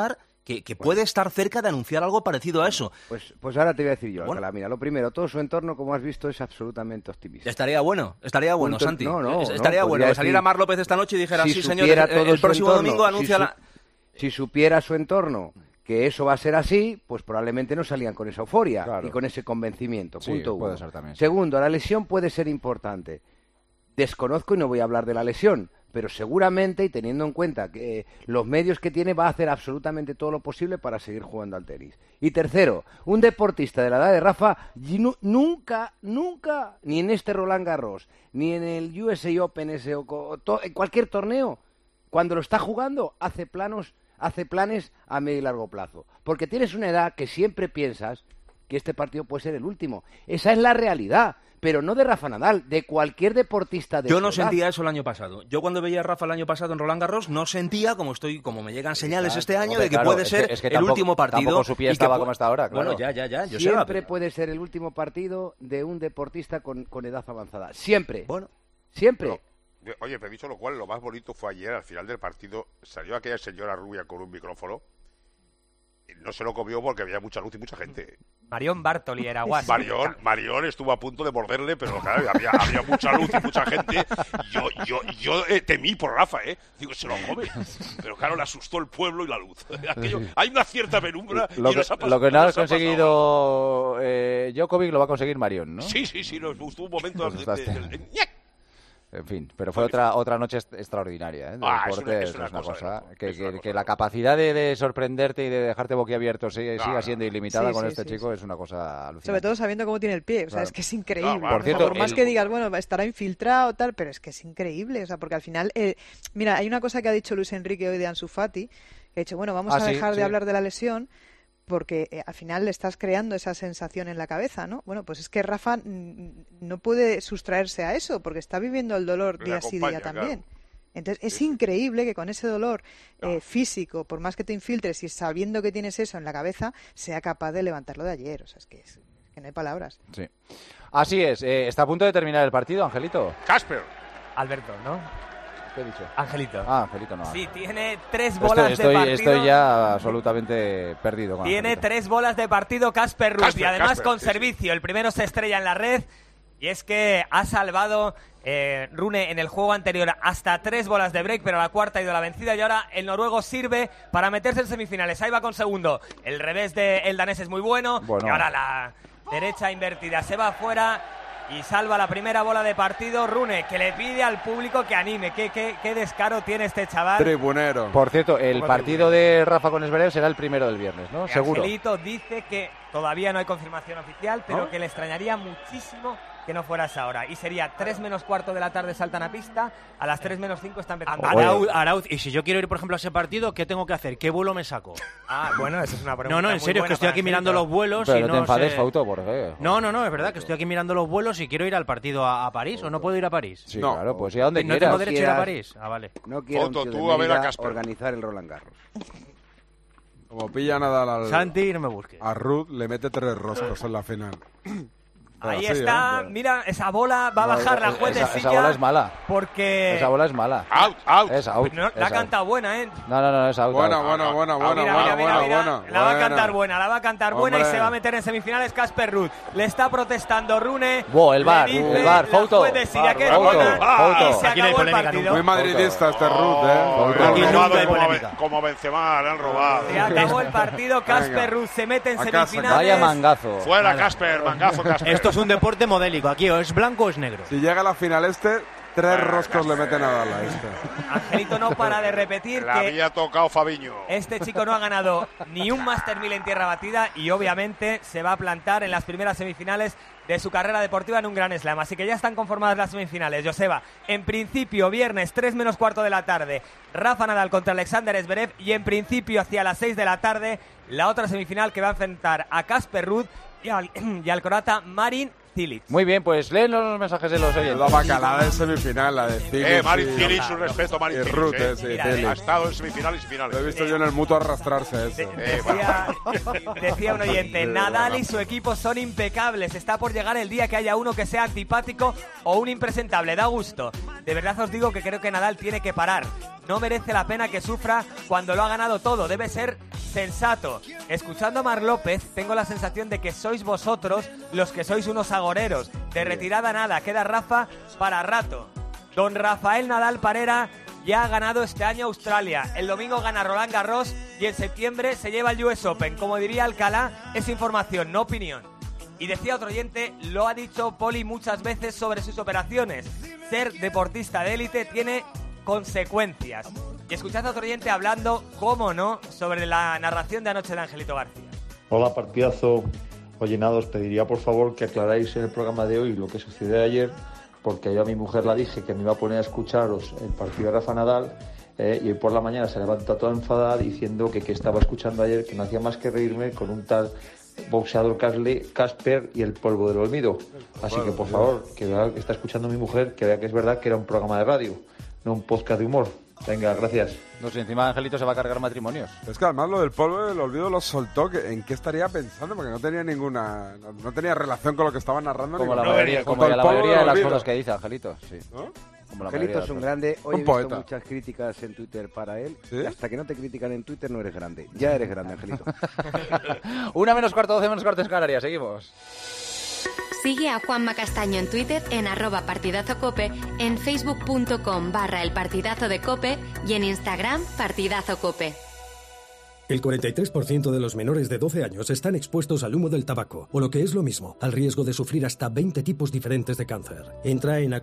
que puede estar cerca de anunciar algo parecido a eso. Pues ahora te voy a decir yo, Alcalá. Mira, lo primero, todo su entorno, como has visto, es absolutamente optimista. Estaría bueno, Santi. Estaría bueno que saliera Marc López esta noche y dijera, si sí, señor, el próximo domingo anuncia Si supiera su entorno que eso va a ser así, pues probablemente no salían con esa euforia y con ese convencimiento. Sí, punto puede 1. ser también. Segundo, la lesión puede ser importante. Desconozco y no voy a hablar de la lesión, pero seguramente, y teniendo en cuenta que los medios que tiene, va a hacer absolutamente todo lo posible para seguir jugando al tenis. Y tercero, un deportista de la edad de Rafa nunca, ni en este Roland Garros, ni en el USA Open, en cualquier torneo, cuando lo está jugando, hace planes a medio y largo plazo. Porque tienes una edad que siempre piensas que este partido puede ser el último. Esa es la realidad. Pero no de Rafa Nadal, de cualquier deportista de Yo no sentía eso el año pasado. Yo cuando veía a Rafa el año pasado en Roland Garros no sentía como me llegan señales este año de que puede ser el último partido. Tampoco su pie estaba como está ahora, claro. Bueno, ya. Siempre puede ser el último partido de un deportista con edad avanzada. Siempre. Bueno. Siempre. Pero, oye, pero dicho lo cual, lo más bonito fue ayer, al final del partido, salió aquella señora rubia con un micrófono. No se lo comió porque había mucha luz y mucha gente. Marion Bartoli era guasa. Marion estuvo a punto de morderle, pero claro, había mucha luz y mucha gente. Yo temí por Rafa, Digo, se lo come. Pero claro, le asustó el pueblo y la luz. Hay una cierta penumbra. Lo que no ha conseguido Djokovic lo va a conseguir Marion, ¿no? Sí, nos gustó un momento En fin, pero fue otra noche extraordinaria, ¿eh? Es una cosa que la capacidad de sorprenderte y de dejarte boquiabierto siga siendo ilimitada con este chico es una cosa alucinante. Sobre todo sabiendo cómo tiene el pie, o sea, es que es increíble. Por cierto, por más que digas, bueno, estará infiltrado tal, pero es que es increíble, o sea, porque al final, mira, hay una cosa que ha dicho Luis Enrique hoy de Ansu Fati, que ha dicho, bueno, vamos a dejar de hablar de la lesión, porque al final le estás creando esa sensación en la cabeza, ¿no? Bueno, pues es que Rafa no puede sustraerse a eso, porque está viviendo el dolor día sí día también. Claro. Entonces, es increíble que con ese dolor físico, por más que te infiltres y sabiendo que tienes eso en la cabeza, sea capaz de levantarlo de ayer. O sea, es que no hay palabras. Sí. Así es. Está a punto de terminar el partido, Angelito. Casper. Alberto, ¿no? ¿Qué he dicho? Angelito. Angelito no. Sí, tiene 3 bolas de partido. Estoy ya absolutamente perdido. Tiene 3 bolas de partido Casper Ruud y además con servicio. El primero se estrella en la red y es que ha salvado Rune en el juego anterior hasta 3 bolas de break, pero la cuarta ha ido la vencida y ahora el noruego sirve para meterse en semifinales. Ahí va con segundo. El revés del danés es muy bueno. Y ahora la derecha invertida se va afuera. Y salva la primera bola de partido Rune, que le pide al público que anime. Qué descaro tiene este chaval. Tribunero. Por cierto, el partido de Rafa con Zverev será el primero del viernes, ¿no? Seguro. Angelito dice que todavía no hay confirmación oficial, pero que le extrañaría muchísimo que no fuera esa hora. Y sería 3 menos cuarto de la tarde saltan a pista, a las 3 menos 5 está empezando. Arauz, y si yo quiero ir, por ejemplo, a ese partido, ¿qué tengo que hacer? ¿Qué vuelo me saco? Bueno, esa es una pregunta. No, en serio, es que estoy aquí mirando los vuelos pero y no te enfades, Fauto, ¿por qué? No, es verdad que estoy aquí mirando los vuelos y quiero ir al partido a París, ¿o no puedo ir a París? Sí, claro, pues ir a donde quieras. ¿No tengo derecho a ir a París? Vale. No quiero tú a ver a Casper organizar el Roland Garros. Como pilla Nadal Santi, no me busques. A Ruud le mete 3 roscos en la final. Ahí está, mira, esa bola va a bajar la juez de silla. Esa bola es mala. Porque... Esa bola es mala. Out. Es out. No, la ha cantado buena, No, es out. Buena. La va a cantar buena y se va a meter en semifinales Casper Ruud. Le está protestando Rune. El bar, Fauto. La juez de silla que es buena y se acabó el partido. Muy madridista este Ruud, Como Benzema, le han robado. Se acabó el partido, Casper Ruud se mete en semifinales. Vaya mangazo. Fuera Casper, mangazo Casper. Es un deporte modélico, aquí o es blanco o es negro. Si llega a la final 3 roscos le meten a Nadal a Angelito no para de repetir que había tocado Fabiño. Este chico no ha ganado ni un Master 1000 en tierra batida y obviamente se va a plantar en las primeras semifinales de su carrera deportiva en un Grand Slam. Así que ya están conformadas las semifinales. Joseba, en principio viernes 3 menos cuarto de la tarde, Rafa Nadal contra Alexander Zverev y en principio hacia las 6 de la tarde la otra semifinal que va a enfrentar a Casper Ruud y al croata Marin Cilic. Muy bien, pues leen los mensajes de los oyentes. La bacalada en semifinal, la de Cilic. Marin Cilic, su respeto, Marin Cilic. Ruud, ha estado en semifinales y finales. Lo he visto yo en el mutuo arrastrarse eso. Decía un oyente, Nadal y su equipo son impecables. Está por llegar el día que haya uno que sea antipático o un impresentable. Da gusto. De verdad os digo que creo que Nadal tiene que parar. No merece la pena que sufra cuando lo ha ganado todo. Debe ser sensato. Escuchando a Mar López, tengo la sensación de que sois vosotros los que sois unos agoreros. De retirada nada, queda Rafa para rato. Don Rafael Nadal Parera ya ha ganado este año Australia. El domingo gana Roland Garros y en septiembre se lleva el US Open. Como diría Alcalá, es información, no opinión. Y decía otro oyente, lo ha dicho Poli muchas veces sobre sus operaciones. Ser deportista de élite tiene consecuencias. Y escuchad a otro oyente hablando, cómo no, sobre la narración de anoche de Angelito García. Hola, partidazo. Oye, nada, os pediría por favor que aclaráis en el programa de hoy lo que sucedió ayer, porque yo a mi mujer la dije que me iba a poner a escucharos el partido de Rafa Nadal, y hoy por la mañana se levanta toda enfadada diciendo que estaba escuchando ayer, que no hacía más que reírme con un tal boxeador Casper y el polvo del olvido. Así que por favor, que vea que está escuchando mi mujer, que vea que es verdad que era un programa de radio, no un podcast de humor. Venga, gracias. No sé, encima Angelito se va a cargar matrimonios. Es que además lo del polvo del olvido lo soltó. ¿En qué estaría pensando? Porque no tenía no tenía relación con lo que estaba narrando. Como la mayoría de las cosas que dice Angelito, sí. ¿No? Angelito es un grande. Hoy he poeta. visto muchas críticas en Twitter para él. ¿Sí? Y hasta que no te critican en Twitter no eres grande. Ya eres grande, Angelito. 1:15, 12:15 en Canarias. Seguimos. Sigue a Juanma Castaño en Twitter en @partidazocope, en facebook.com/elpartidazo de Cope y en Instagram partidazocope. El 43% de los menores de 12 años están expuestos al humo del tabaco, o lo que es lo mismo, al riesgo de sufrir hasta 20 tipos diferentes de cáncer. Entra en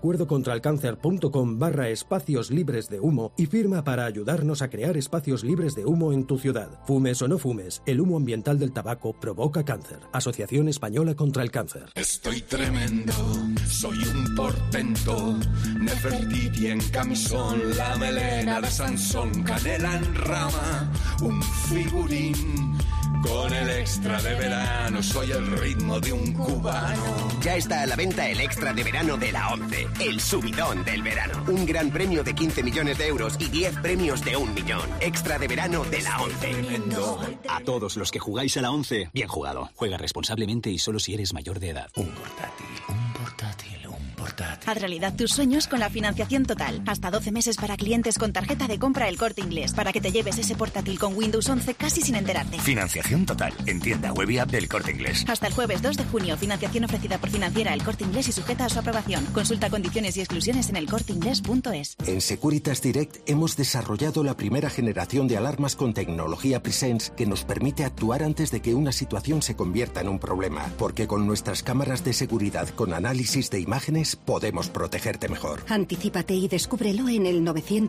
acuerdocontralcáncer.com/espacios libres de humo y firma para ayudarnos a crear espacios libres de humo en tu ciudad. Fumes o no fumes, el humo ambiental del tabaco provoca cáncer. Asociación Española contra el Cáncer. Estoy tremendo, soy un portento, Nefertiti en camisón, la melena de Sansón, canela en rama, un figurín, con el extra de verano, soy el ritmo de un cubano. Ya está a la venta el extra de verano de la 11, el subidón del verano. Un gran premio de 15 millones de euros y 10 premios de 1 millón. Extra de verano de la 11. A todos los que jugáis a la 11, bien jugado. Juega responsablemente y solo si eres mayor de edad. Un portátil, un portátil, un portátil. Haz realidad tus sueños con la financiación total. Hasta 12 meses para clientes con tarjeta de compra El Corte Inglés, para que te lleves ese portátil con Windows 11 casi sin enterarte. Financiación total, en tienda web y app del Corte Inglés. Hasta el jueves 2 de junio, financiación ofrecida por Financiera El Corte Inglés y sujeta a su aprobación. Consulta condiciones y exclusiones en elcorteinglés.es. En Securitas Direct hemos desarrollado la primera generación de alarmas con tecnología Presence que nos permite actuar antes de que una situación se convierta en un problema. Porque con nuestras cámaras de seguridad con análisis de imágenes podemos protegerte mejor. Anticípate y descúbrelo en el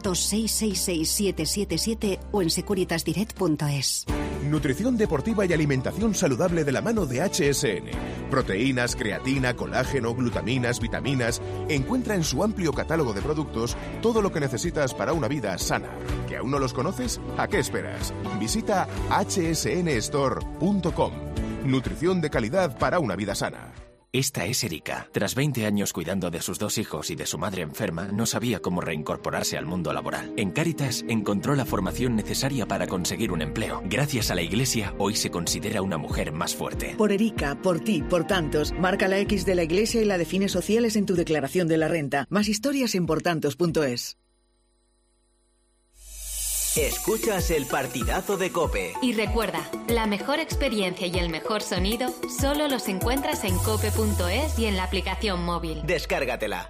900-666-777 o en securitasdirect.es. Nutrición deportiva y alimentación saludable de la mano de HSN. Proteínas, creatina, colágeno, glutaminas, vitaminas. Encuentra en su amplio catálogo de productos todo lo que necesitas para una vida sana. ¿Que aún no los conoces? ¿A qué esperas? Visita hsnstore.com. Nutrición de calidad para una vida sana. Esta es Erika. Tras 20 años cuidando de sus 2 hijos y de su madre enferma, no sabía cómo reincorporarse al mundo laboral. En Cáritas encontró la formación necesaria para conseguir un empleo. Gracias a la Iglesia, hoy se considera una mujer más fuerte. Por Erika, por ti, por tantos, marca la X de la Iglesia y la de fines sociales en tu declaración de la renta. Más historias en portantos.es. Escuchas el partidazo de COPE. Y recuerda, la mejor experiencia y el mejor sonido solo los encuentras en cope.es y en la aplicación móvil. Descárgatela.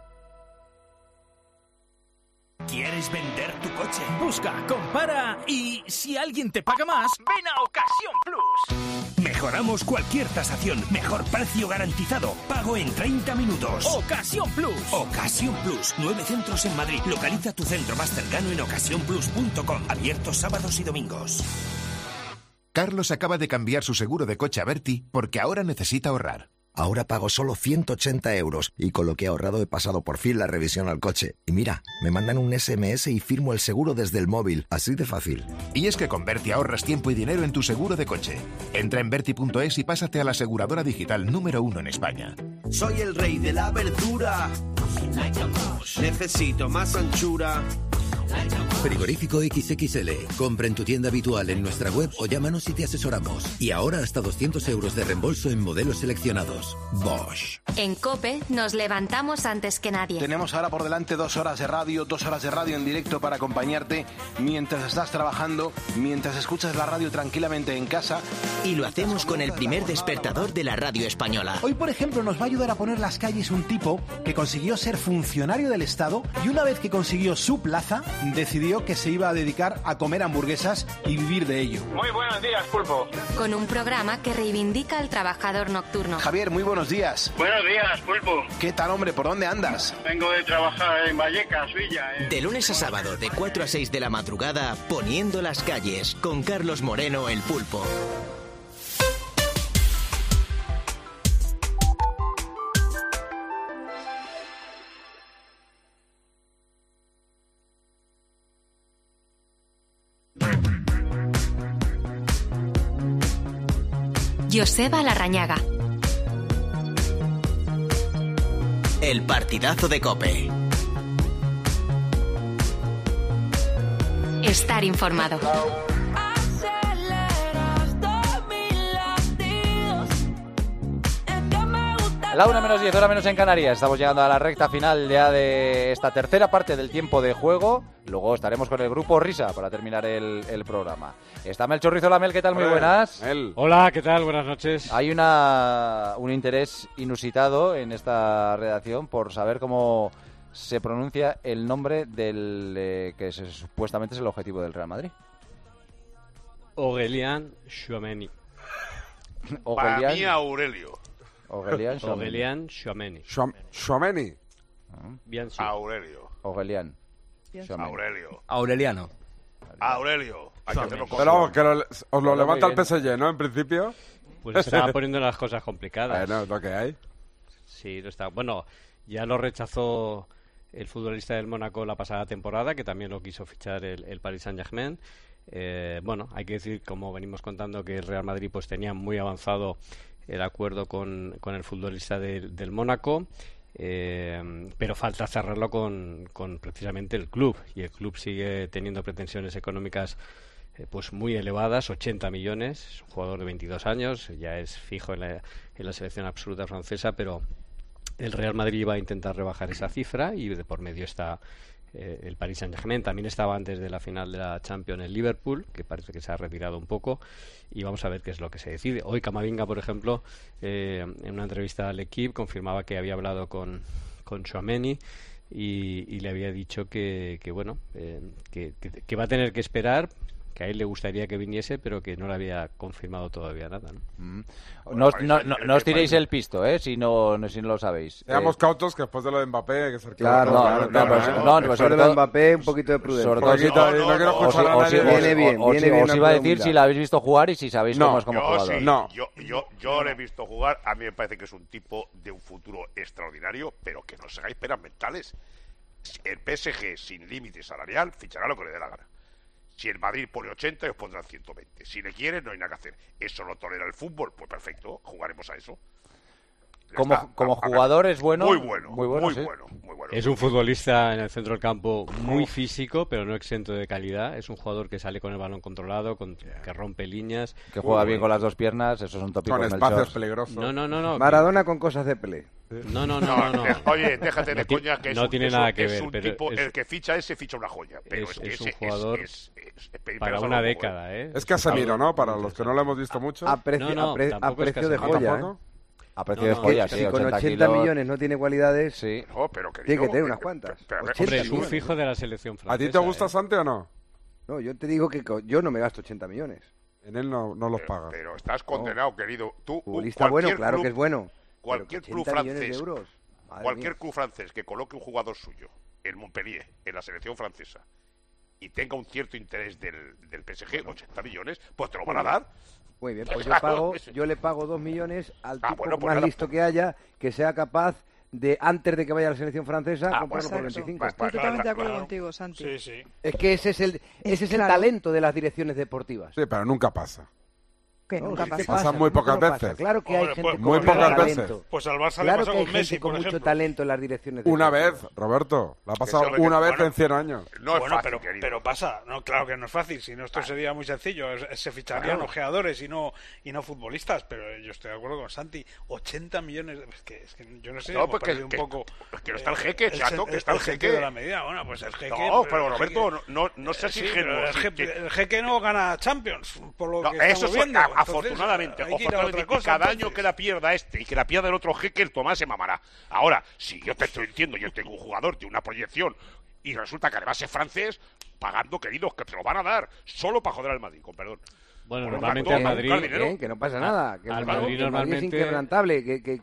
¿Quieres vender tu coche? Busca, compara y si alguien te paga más, ven a Ocasión Plus. Mejoramos cualquier tasación. Mejor precio garantizado. Pago en 30 minutos. Ocasión Plus. Ocasión Plus. 9 centros en Madrid. Localiza tu centro más cercano en ocasiónplus.com. Abiertos sábados y domingos. Carlos acaba de cambiar su seguro de coche a Berti porque ahora necesita ahorrar. Ahora pago solo 180 euros y con lo que he ahorrado he pasado por fin la revisión al coche. Y mira, me mandan un SMS y firmo el seguro desde el móvil, así de fácil. Y es que con Berti ahorras tiempo y dinero en tu seguro de coche. Entra en Berti.es y pásate a la aseguradora digital número 1 en España. Soy el rey de la verdura. Necesito más anchura. Frigorífico XXL. Compra en tu tienda habitual en nuestra web o llámanos y te asesoramos. Y ahora hasta 200 euros de reembolso en modelos seleccionados. Bosch. En COPE nos levantamos antes que nadie. Tenemos ahora por delante 2 horas de radio en directo para acompañarte mientras estás trabajando, mientras escuchas la radio tranquilamente en casa. Y lo hacemos con el primer despertador de la radio española. Hoy, por ejemplo, nos va a ayudar a poner las calles un tipo que consiguió ser funcionario del Estado y una vez que consiguió su plaza, decidió que se iba a dedicar a comer hamburguesas y vivir de ello. Muy buenos días, Pulpo. Con un programa que reivindica al trabajador nocturno. Javier, muy buenos días. Buenos días, Pulpo. ¿Qué tal, hombre? ¿Por dónde andas? Vengo de trabajar en Vallecas, Villa. De lunes a sábado, de 4 a 6 de la madrugada, poniendo las calles, con Carlos Moreno, el Pulpo. Joseba Larrañaga. El partidazo de COPE. Estar informado. La 1 menos 10, hora menos en Canarias. Estamos llegando a la recta final ya de esta tercera parte del tiempo de juego. Luego estaremos con el grupo Risa para terminar el programa. Está Melchor Rizolamel, ¿qué tal? Muy buenas. Hola, ¿qué tal? Buenas noches. Hay un interés inusitado en esta redacción por saber cómo se pronuncia el nombre del que supuestamente es el objetivo del Real Madrid. Aurélien Tchouameni. Para mí, Aurelio. Aurélien Tchouameni. Tchouameni. Bien, sí. Aurelio. Aurélien. Aurelio. Aureliano. Aurelio. Hay que hacerlo con... Pero vamos, que os lo levanta el PSG, ¿no? En principio. Pues estaba poniendo las cosas complicadas. Bueno, es lo que hay. Sí, lo está. Bueno, ya lo rechazó el futbolista del Mónaco la pasada temporada, que también lo quiso fichar el Paris Saint-Germain. Bueno, hay que decir, como venimos contando, que el Real Madrid pues tenía muy avanzado el acuerdo con el futbolista del Mónaco, pero falta cerrarlo con precisamente el club, y el club sigue teniendo pretensiones económicas pues muy elevadas, 80 millones, es un jugador de 22 años, ya es fijo en la selección absoluta francesa, pero el Real Madrid va a intentar rebajar esa cifra y de por medio está el Paris Saint-Germain. También estaba antes de la final de la Champions el Liverpool, que parece que se ha retirado un poco, y vamos a ver qué es lo que se decide. Hoy Camavinga, por ejemplo, en una entrevista al Equipo, confirmaba que había hablado con Tchouameni y le había dicho que va a tener que esperar, que a él le gustaría que viniese, pero que no le había confirmado todavía nada, ¿no? No os tiréis el pisto, si no lo sabéis. Seamos cautos, que después de lo de Mbappé hay que ser claro. Claro, sobre todo de Mbappé, un poquito de prudencia. No quiero escuchar a nadie. Viene bien. Os iba a decir si la habéis visto jugar y si sabéis cómo es como jugador. Sí, no. Yo le he visto jugar. A mí me parece que es un tipo de un futuro extraordinario, pero que no os hagáis penas mentales. El PSG, sin límite salarial, fichará lo que le dé la gana. Si el Madrid pone 80, os pondrán 120. Si le quieren, no hay nada que hacer. ¿Eso lo tolera el fútbol? Pues perfecto, jugaremos a eso. Como jugador es bueno. Muy bueno. Es un futbolista en el centro del campo muy físico, pero no exento de calidad. Es un jugador que sale con el balón controlado, que rompe líneas. Que juega bien con las dos piernas, esos son tópicos. Con espacios peligrosos. No. Maradona con cosas de Pelé. No. Oye, déjate de coña, que no tiene nada que ver. Un tipo, el que ficha ese ficha una joya. Pero es un jugador para una década, Es Casemiro, ¿no? Para los que no lo hemos visto mucho. A precio de joya, A precio de joya, sí, si con 80 millones no tiene cualidades, sí. Pero tiene que tener unas cuantas. Hombre, es un fijo de la selección francesa. ¿A ti te gusta Santi o no? No, yo te digo que yo no me gasto 80 millones. En él no los paga. Pero estás condenado, querido. Tú, futbolista bueno, claro que es bueno. Cualquier club francés que coloque un jugador suyo en Montpellier, en la selección francesa, y tenga un cierto interés del PSG, 80 millones, pues te lo van a dar. Muy bien, pues yo le pago 2 millones al tipo más listo que haya, que sea capaz de, antes de que vaya a la selección francesa, comprarlo por 25. Estoy totalmente de acuerdo contigo, Santi. Sí. Es que ese es el talento de las direcciones deportivas. Sí, pero nunca pasa. Que nunca ¿qué pasa muy pocas pasa? veces. Claro que hay Hombre, gente pues, con muy mucho pocas talento. veces. Pues al Barça le Claro pasó que hay con Messi, gente con por mucho ejemplo. talento en las direcciones. Una deportivas. vez, Roberto. La ha pasado sabe que- una vez bueno, en 100 años. No es Bueno, fácil, pero pasa. No, claro que no es fácil. Si no, esto sería muy sencillo. Se ficharían Claro. ojeadores y no futbolistas. Pero yo estoy de acuerdo con Santi. 80 millones. Es que yo no sé. No, hemos porque perdido un poco. que no está el jeque, chato, que está el sentido jeque. de la medida. Bueno, pues el jeque. No, pero el Roberto, jeque- no seas sí, ingenuo. pero el jeque no gana Champions, por lo No, que eso estamos es viendo. Entonces, afortunadamente, hay que ir a otra y cosa, cada entonces. año que la pierda este y que la pierda el otro jeque, el Tomás se mamará. Ahora, si yo te estoy diciendo, yo tengo un jugador de una proyección y resulta que además es francés, pagando, queridos, que te lo van a dar solo para joder al Madrid, con perdón. Bueno, Por normalmente tanto, el para Madrid... buscar dinero. Que no pasa nada. Que al el Madrid Madrid es normalmente... inquebrantable.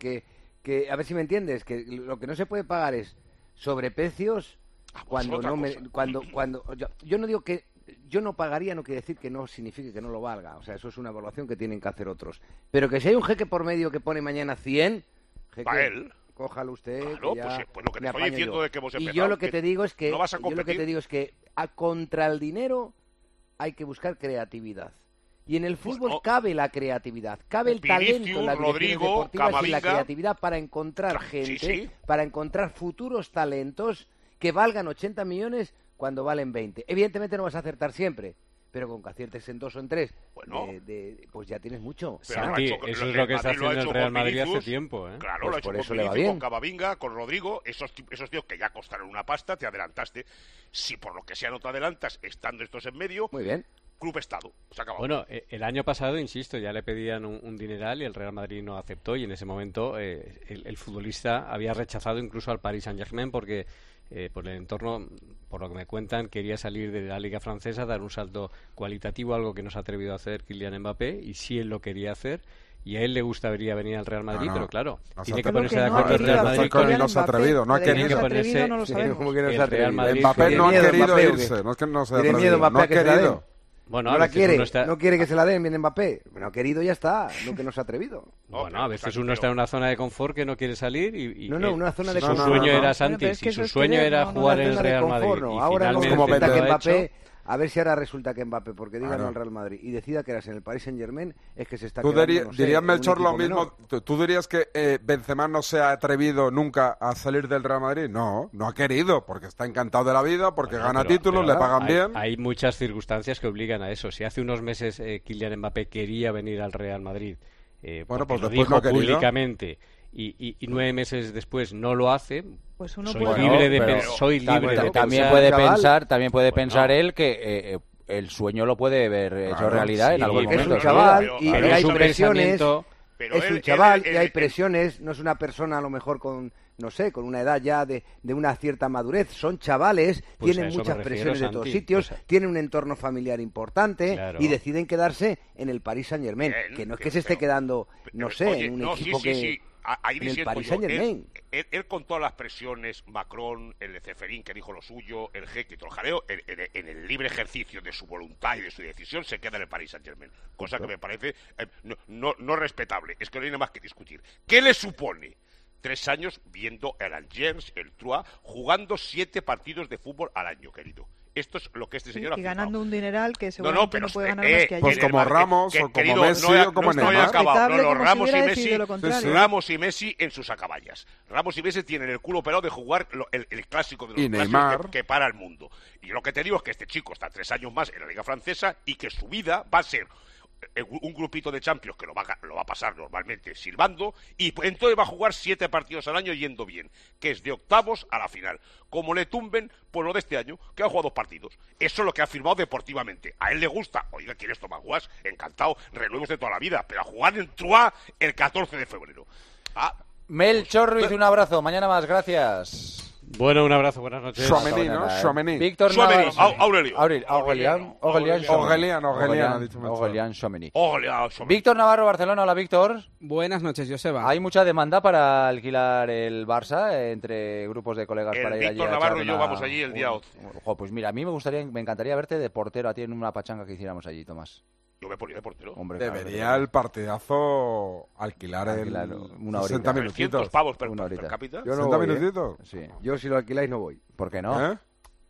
Que a ver si me entiendes, que lo que no se puede pagar es sobreprecios cuando otra no me, cosa. cuando yo no digo que yo no pagaría, no quiere decir que no signifique que no lo valga. O sea, eso es una evaluación que tienen que hacer otros. Pero que si hay un jeque por medio que pone mañana 100, jeque, Va él. cójalo usted. Claro, que ya pues lo que te me estoy apaño diciendo yo. de que hemos Y empezado, yo lo que que te digo es que no vas a yo lo que te competir. digo es que contra el dinero hay que buscar creatividad. Y en el fútbol no. cabe la creatividad, cabe el Vinicius, talento en las direcciones Rodrigo, deportivas y la Camavinga. creatividad para encontrar gente, sí. para encontrar futuros talentos que valgan 80 millones cuando valen 20. Evidentemente no vas a acertar siempre, pero con que aciertes en 2 o en 3, Bueno. pues ya tienes mucho. Pero Claro. lo ha hecho- eso es el lo que está Madrid lo ha haciendo el hecho Real con Madrid hace Vinicius. tiempo, ¿eh? Claro, Pues lo ha hecho por con eso le va Vinicius, bien. con Camavinga, con Rodrigo, esos tíos que ya costaron una pasta, te adelantaste. Si por lo que sea no te adelantas, estando estos en medio, Muy bien. club estado. Se acabó. Bueno, el año pasado, insisto, ya le pedían un dineral y el Real Madrid no aceptó y en ese momento el futbolista había rechazado incluso al Paris Saint-Germain porque por el entorno, por lo que me cuentan, quería salir de la Liga Francesa, dar un salto cualitativo, algo que no se ha atrevido a hacer Kylian Mbappé, y sí él lo quería hacer. Y a él le gustaría venir al Real Madrid, No, pero claro, no se tiene que atreve. ponerse de No, acuerdo el no, Real no, Madrid Kylian no se ha atrevido, no ha de que tiene querido. que no se ha atrevido, ponerse no lo sabemos. ¿Cómo que no se el ha Real atrevido? Madrid. Mbappé ¿Tiene no ha miedo querido Mbappé o irse, qué? no es que no se ha ¿Tiene atrevido, miedo no ha Mbappé a que se la den? querido. Bueno, No a la veces quiere, uno está... no quiere que se la den, viene Mbappé. No ha querido, ya está, no que no se ha atrevido. Bueno, a veces uno está en una zona de confort que no quiere salir y No, una zona de si confort. su sueño No. era Bueno, Santi, pero es que si eso su es sueño querer, era no, no, jugar Una en el zona de Real Madrid confort, no. y Ahora no finalmente resulta que lo ha Mbappé, hecho, a ver si ahora resulta que Mbappé, porque digan Claro. al Real Madrid y decida que eras en el Paris Saint-Germain, es que se está Tú quedando, dirías, no sé, dirías en un Melchor, lo equipo mismo. menor. ¿Tú dirías que Benzema no se ha atrevido nunca a salir del Real Madrid? No, no ha querido, porque está encantado de la vida, porque Bueno, gana pero- títulos, pero le pagan hay, bien. Hay muchas circunstancias que obligan a eso. Si hace unos meses Kylian Mbappé quería venir al Real Madrid, Bueno, porque pues lo después dijo no ha querido. públicamente y 9 meses después no lo hace, Pues uno soy puede- libre de pero soy libre de también pensar. puede chaval. pensar, también puede Bueno. pensar él que el sueño lo puede ver hecho Claro, realidad sí, en algún porque Es momento. un de su chaval vida. y Pero hay es un presiones. pensamiento... Pero Es un él- chaval él- y hay él- presiones, no es una persona a lo mejor con, no sé, con una edad ya de una cierta madurez, son chavales, Pues a tienen eso me muchas refiero, presiones de todos Santi. sitios, Pues tienen un entorno familiar importante Claro. y deciden quedarse en el Paris Saint-Germain, Bien, que no es que pero- se esté quedando, no sé, Oye, en un no, equipo sí, que... sí. Ahí en el disiento Paris yo. Saint-Germain. Él con todas las presiones, Macron, el de Ceferín que dijo lo suyo, el jeque y todo el jaleo, en el libre ejercicio de su voluntad y de su decisión se queda en el Paris Saint-Germain. Cosa que me parece no respetable. Es que no hay nada más que discutir. ¿Qué le supone 3 años viendo el Angers, el Troyes, jugando 7 partidos de fútbol al año, querido? Esto es lo que este señor ha y firmado. ganando un dineral que seguramente no, puede ganar más que ayer. Pues como Ramos o como querido, Messi no he- o como no estoy Neymar. acabado. Respetable No, como si Ramos y hubiera Messi, decidido lo contrario. Ramos y Messi en sus acaballas. Ramos y Messi tienen el culo pelado de jugar el clásico de los Y clásicos Neymar. que para el mundo. Y lo que te digo es que este chico está 3 años más en la Liga Francesa y que su vida va a ser un grupito de Champions que lo va a pasar normalmente silbando y entonces va a jugar 7 partidos al año yendo bien, que es de octavos a la final. Como le tumben, pues lo de este año, que ha jugado 2 partidos. Eso es lo que ha firmado deportivamente. A él le gusta, oiga, ¿quieres tomar guas? Encantado, renuevos de toda la vida, pero a jugar en Troyes el 14 de febrero. Melchor Ruiz, un abrazo. Mañana más, gracias. Bueno, un abrazo, buenas noches. Chouameni, ¿no? Chouameni. Víctor Chouameni, Navarro. Aurelio. Aurelian, ha dicho Melchor. Aurelian Chouameni. Chouameni. Víctor Navarro, Barcelona. Hola, Víctor. Buenas noches, Joseba. ¿Hay mucha demanda para alquilar el Barça entre grupos de colegas El para ir allí Víctor a Navarro echar y yo una- vamos allí el día 11. Pues mira, a mí me encantaría verte de portero a ti en una pachanga que hiciéramos allí, Tomás. Yo me ponía de portero. Hombre, Debería el partidazo alquilar una 60 horita. minutitos. 300 pavos Una per horita. cápita. Yo no 60 voy, ¿eh? minutitos. Sí. Yo si lo alquiláis no voy. ¿Por qué no? ¿Eh?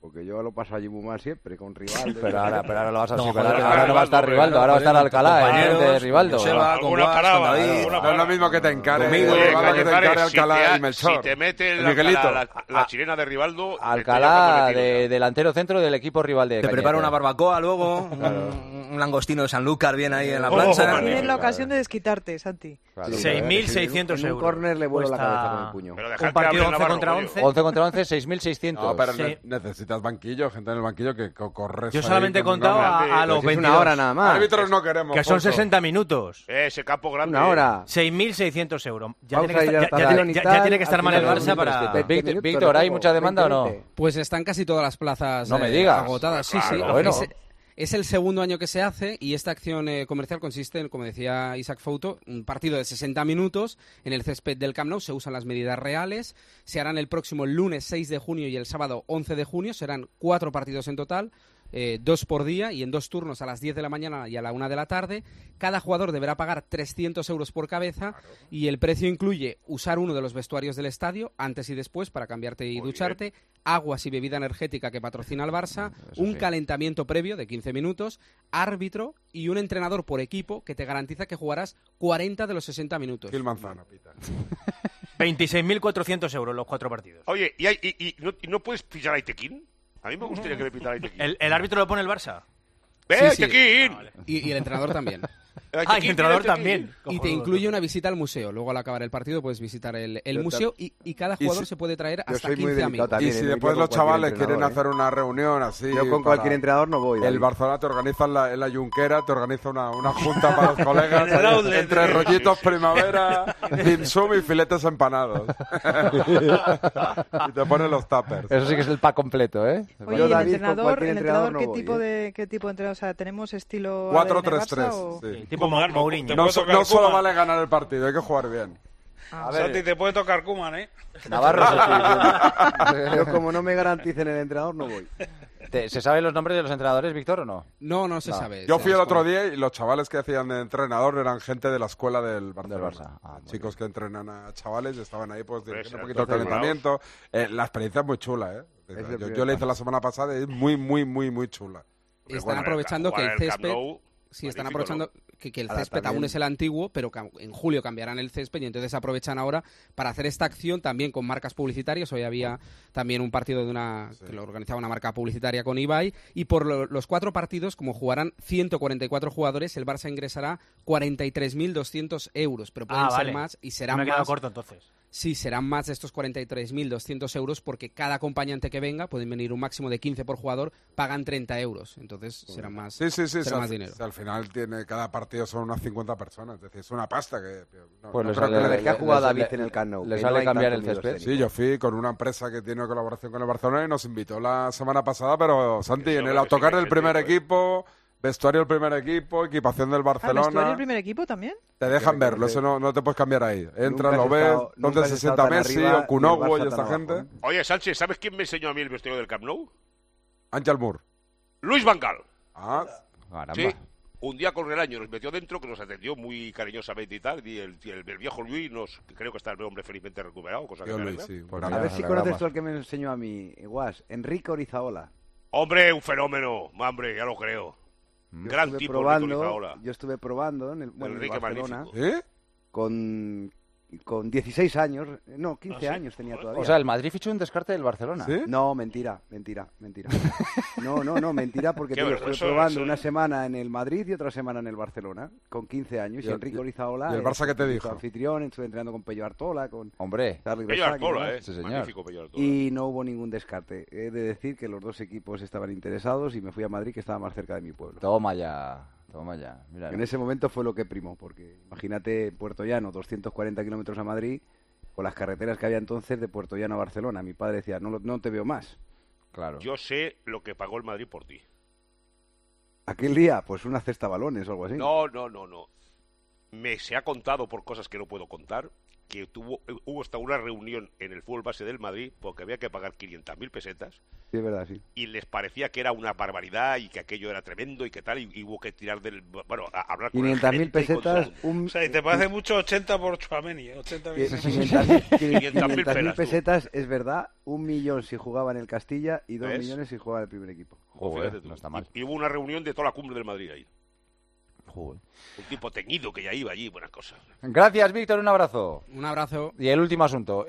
Porque yo lo paso allí muy mal siempre, con Rivaldo. Pero ahora lo vas a superar. Ahora no va a estar Rivaldo, ahora va a estar Alcalá, de Rivaldo. No es lo mismo que te encare. Alcalá y Melchor. Si te mete la chilena de Rivaldo... Alcalá, delantero centro del equipo rival de Te prepara una barbacoa luego, un langostino de Sanlúcar bien ahí en la plancha. Tienes la ocasión de desquitarte, Santi. 6.600 euros. En un córner le vuelo la cabeza con el puño. Un partido 11 contra 11. 11 contra 11, 6.600. No, pero necesitas banquillo, gente en el banquillo que corre. Yo solamente he contado a los 22. Una hora nada más. Árbitros no queremos. Que son 60 minutos. Ese campo grande. Una hora. 6.600 euros. Ya tiene que estar mal el Barça para... Víctor, ¿hay mucha demanda o no? Pues están casi todas las plazas agotadas. Sí, sí. Bueno. Es el segundo año que se hace y esta acción comercial consiste en, como decía Isaac Fouto, un partido de 60 minutos en el césped del Camp Nou. Se usan las medidas reales. Se harán el próximo lunes 6 de junio y el sábado 11 de junio. Serán 4 partidos en total. 2 por día y en 2 turnos a las 10 de la mañana y a la 1 de la tarde. Cada jugador deberá pagar 300 euros por cabeza y el precio incluye usar uno de los vestuarios del estadio antes y después para cambiarte y ducharte, aguas y bebida energética que patrocina el Barça, un calentamiento previo de 15 minutos, árbitro y un entrenador por equipo que te garantiza que jugarás 40 de los 60 minutos. Gil Manzano, pita. 26.400 euros los 4 partidos. Oye, ¿y no puedes pillar a Itequín? A mí me gustaría que me pitara Itequín. ¿El árbitro lo pone el Barça? ¡Itequín! Y el entrenador también. Y el entrenador también. Y te incluye una visita al museo. Luego al acabar el partido puedes visitar el museo y cada jugador se puede traer hasta 15 amigos. Y si después los chavales quieren hacer una reunión así... Yo con cualquier entrenador no voy. El Barcelona te organiza en la Junquera, te organiza una junta para los colegas entre rollitos primavera, dim sum y filetes empanados. Y te ponen los tuppers. Eso sí que es el pack completo, ¿eh? Oye, ¿y el entrenador qué tipo de entrenador? O sea, ¿tenemos estilo 4-3-3, sí. Tipo Mourinho. No solo vale ganar el partido, hay que jugar bien. A ver. Santi, te puede tocar Koeman, ¿eh? Navarro. Yo como no me garanticen el entrenador, no voy. ¿Se saben los nombres de los entrenadores, Víctor, o no? No se sabe. Yo fui el otro día y los chavales que hacían de entrenador eran gente de la escuela del Barcelona. Chicos que entrenan a chavales y estaban ahí pues dirigiendo un poquito el calentamiento. La experiencia es muy chula, ¿eh? Yo la hice la semana pasada y es muy, muy, muy, muy chula. Están aprovechando que el césped... Sí, están aprovechando que el césped aún es el antiguo, pero que en julio cambiarán el césped y entonces aprovechan ahora para hacer esta acción también con marcas publicitarias. Hoy había también un partido que lo organizaba una marca publicitaria con Ibai y por los 4 partidos, como jugarán 144 jugadores, el Barça ingresará 43.200 euros, pero pueden ser más y serán más. Me he quedado corto entonces. Sí, serán más de estos 43.200 euros porque cada acompañante que venga, pueden venir un máximo de 15 por jugador, pagan 30 euros. Entonces serán más, será más dinero. Al final cada partido son unas 50 personas, es decir, es una pasta que... Pues que ha jugado David en el Camp Nou. ¿Le sale cambiar el césped? Sí, yo fui con una empresa que tiene colaboración con el Barcelona y nos invitó la semana pasada, pero Santi, en el autocar del primer equipo... Vestuario del primer equipo, equipación del Barcelona. ¿Vestuario del primer equipo también? Te dejan verlo, eso no te puedes cambiar ahí. Entras, lo ves, donde se sienta Messi o Kunogo y esta gente. Oye, Sánchez, ¿sabes quién me enseñó a mí el vestuario del Camp Nou? Ángel Moore. Luis Van Gaal. Caramba. Sí, un día con el año nos metió dentro, que nos atendió muy cariñosamente y tal, y el viejo Luis, creo que está el hombre felizmente recuperado, cosa que Luis, sí, a ver si conoces tú al que me enseñó a mí, Guas, Enrique Orizaola. Hombre, un fenómeno, hombre, ya lo creo. Gran tipo, yo estuve probando en el Barcelona con 16 años, 15 años tenía todavía. O sea, el Madrid fichó un descarte del Barcelona. ¿Sí? No, mentira. No, mentira, porque estuve probando una semana en el Madrid y otra semana en el Barcelona, con 15 años, y Enrique Orizaola... ¿Y el Barça qué te dijo? Anfitrión, estuve entrenando con Pello Artola, con... Hombre, Pello Artola, sí, señor. Magnífico Pello Artola. Y no hubo ningún descarte. He de decir que los dos equipos estaban interesados y me fui a Madrid, que estaba más cerca de mi pueblo. Toma ya. Mira, en ese momento fue lo que primó, porque imagínate Puerto Llano, 240 kilómetros a Madrid, con las carreteras que había entonces de Puerto Llano a Barcelona. Mi padre decía, no te veo más. Claro. Yo sé lo que pagó el Madrid por ti. ¿Aquel día? Pues una cesta balones o algo así. No. Se ha contado por cosas que no puedo contar, que hubo hasta una reunión en el fútbol base del Madrid porque había que pagar 500.000 pesetas. Sí, es verdad, sí. Y les parecía que era una barbaridad y que aquello era tremendo y que tal, y hubo que tirar a hablar con 500.000 pesetas. O sea, y te parece mucho 80 por Tchouaméni, 500.000 pesetas, es verdad, 1 millón si jugaba en el Castilla y 2 millones si jugaba en el primer equipo. Joder, no está mal. Y hubo una reunión de toda la cumbre del Madrid ahí. Joder. Un tipo teñido que ya iba allí, buenas cosas. Gracias, Víctor, un abrazo. Un abrazo. Y el último asunto.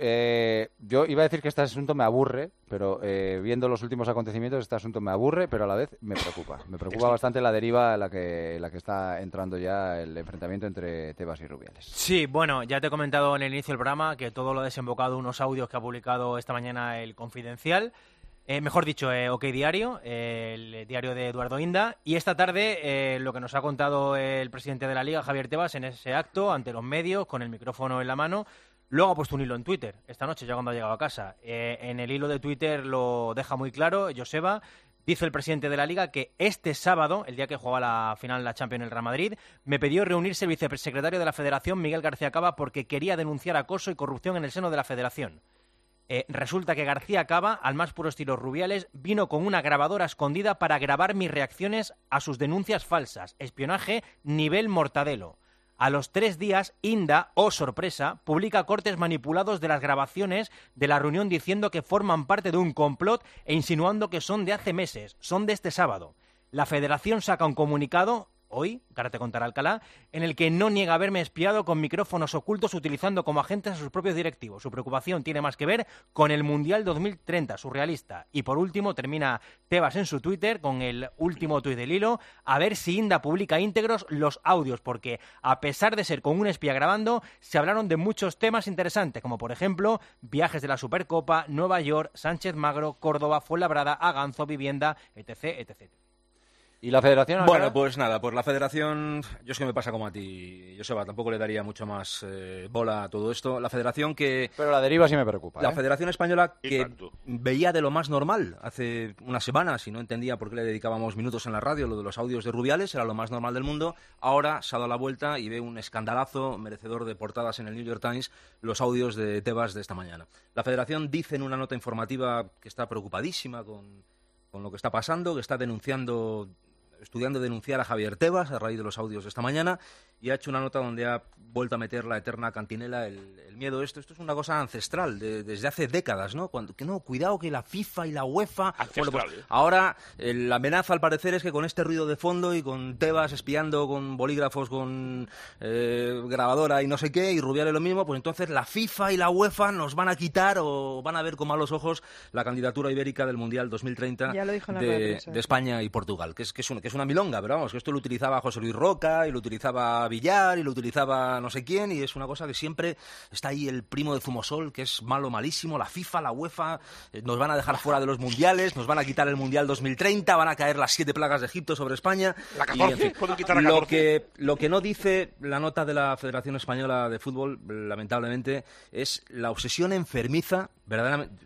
Yo iba a decir que este asunto me aburre, pero viendo los últimos acontecimientos, este asunto me aburre, pero a la vez me preocupa. Me preocupa bastante la deriva en la que está entrando ya el enfrentamiento entre Tebas y Rubiales. Sí, bueno, ya te he comentado en el inicio del programa que todo lo ha desembocado unos audios que ha publicado esta mañana el Confidencial. Mejor dicho, OK Diario, el diario de Eduardo Inda. Y esta tarde lo que nos ha contado el presidente de la Liga, Javier Tebas, en ese acto, ante los medios, con el micrófono en la mano. Luego ha puesto un hilo en Twitter, esta noche, ya cuando ha llegado a casa. En el hilo de Twitter lo deja muy claro, Joseba. Dice el presidente de la Liga que este sábado, el día que jugaba la final de la Champions en el Real Madrid, me pidió reunirse el vicesecretario de la Federación, Miguel García Cava, porque quería denunciar acoso y corrupción en el seno de la Federación. Resulta que García Cava, al más puro estilo Rubiales, vino con una grabadora escondida para grabar mis reacciones a sus denuncias falsas. Espionaje nivel Mortadelo. A los 3 días, Inda, oh sorpresa, publica cortes manipulados de las grabaciones de la reunión diciendo que forman parte de un complot e insinuando que son de hace meses, son de este sábado. La Federación saca un comunicado hoy, ahora te contará Alcalá, en el que no niega haberme espiado con micrófonos ocultos utilizando como agentes a sus propios directivos. Su preocupación tiene más que ver con el Mundial 2030, surrealista. Y por último, termina Tebas en su Twitter con el último tuit del hilo, a ver si Inda publica íntegros los audios, porque a pesar de ser con un espía grabando, se hablaron de muchos temas interesantes, como por ejemplo, viajes de la Supercopa, Nueva York, Sánchez Magro, Córdoba, Fuenlabrada, Aganzo, vivienda, etc., etc. ¿Y la Federación? Bueno, pues nada, pues la Federación, yo es que me pasa como a ti, Joseba, tampoco le daría mucho más bola a todo esto. La Federación que... Pero la deriva sí me preocupa. La Federación Española que veía de lo más normal hace unas semanas y no entendía por qué le dedicábamos minutos en la radio, lo de los audios de Rubiales, era lo más normal del mundo. Ahora se ha dado la vuelta y ve un escandalazo merecedor de portadas en el New York Times, los audios de Tebas de esta mañana. La Federación dice en una nota informativa que está preocupadísima con lo que está pasando, que está estudiando denunciar a Javier Tebas a raíz de los audios de esta mañana, y ha hecho una nota donde ha vuelto a meter la eterna cantinela, el miedo. Esto es una cosa ancestral, desde hace décadas, ¿no? Cuidado que la FIFA y la UEFA... Bueno, pues ahora la amenaza al parecer es que con este ruido de fondo y con Tebas espiando con bolígrafos, con grabadora y no sé qué, y Rubiales lo mismo, pues entonces la FIFA y la UEFA nos van a quitar o van a ver con malos ojos la candidatura ibérica del Mundial 2030 de España y Portugal, que es una milonga, pero vamos, que esto lo utilizaba José Luis Roca y lo utilizaba Villar y lo utilizaba no sé quién, y es una cosa que siempre está ahí el primo de Zumosol, que es malo, malísimo, la FIFA, la UEFA, nos van a dejar fuera de los mundiales, nos van a quitar el Mundial 2030, van a caer las 7 plagas de Egipto sobre España. La 14, y, en fin, quitar la 14. Lo que no dice la nota de la Federación Española de Fútbol, lamentablemente, es la obsesión enfermiza, verdaderamente...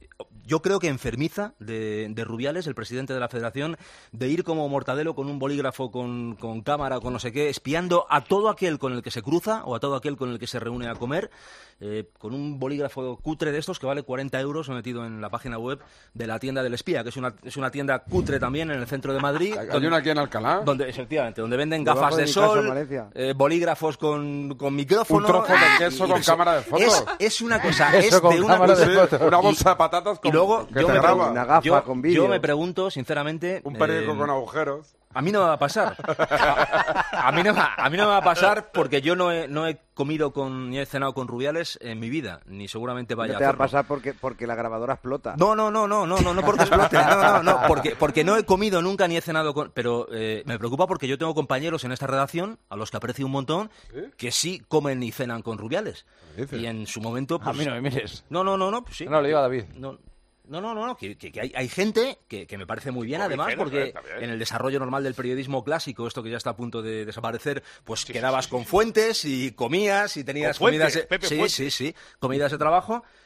Yo creo que enfermiza de Rubiales, el presidente de la Federación, de ir como Mortadelo con un bolígrafo, con cámara, con no sé qué, espiando a todo aquel con el que se cruza o a todo aquel con el que se reúne a comer, con un bolígrafo cutre de estos que vale 40 euros, metido en la página web de la tienda del espía, que es una tienda cutre también en el centro de Madrid. ¿Hay una aquí en Alcalá? Efectivamente, donde venden gafas de sol, bolígrafos con micrófono. Un trozo de queso con cámara de fotos. Es una cosa, es de una cosa... Una bolsa de patatas con... Luego, yo me pregunto, sinceramente... Un periódico con agujeros. A mí no me va a pasar. A mí no me va a pasar porque yo no he comido ni he cenado con Rubiales en mi vida, ni seguramente vaya a hacerlo. No te va a pasar porque la grabadora explota. No porque explote, no, porque no he comido nunca ni he cenado con... Pero me preocupa porque yo tengo compañeros en esta redacción, a los que aprecio un montón, que sí comen y cenan con Rubiales. Y en su momento... Pues, a mí no me mires. No, pues sí. No, le digo a David. No, que hay gente que me parece muy bien, además, porque en el desarrollo normal del periodismo clásico, esto que ya está a punto de desaparecer, pues quedabas con fuentes y comías y tenías comidas... Sí, comidas de trabajo.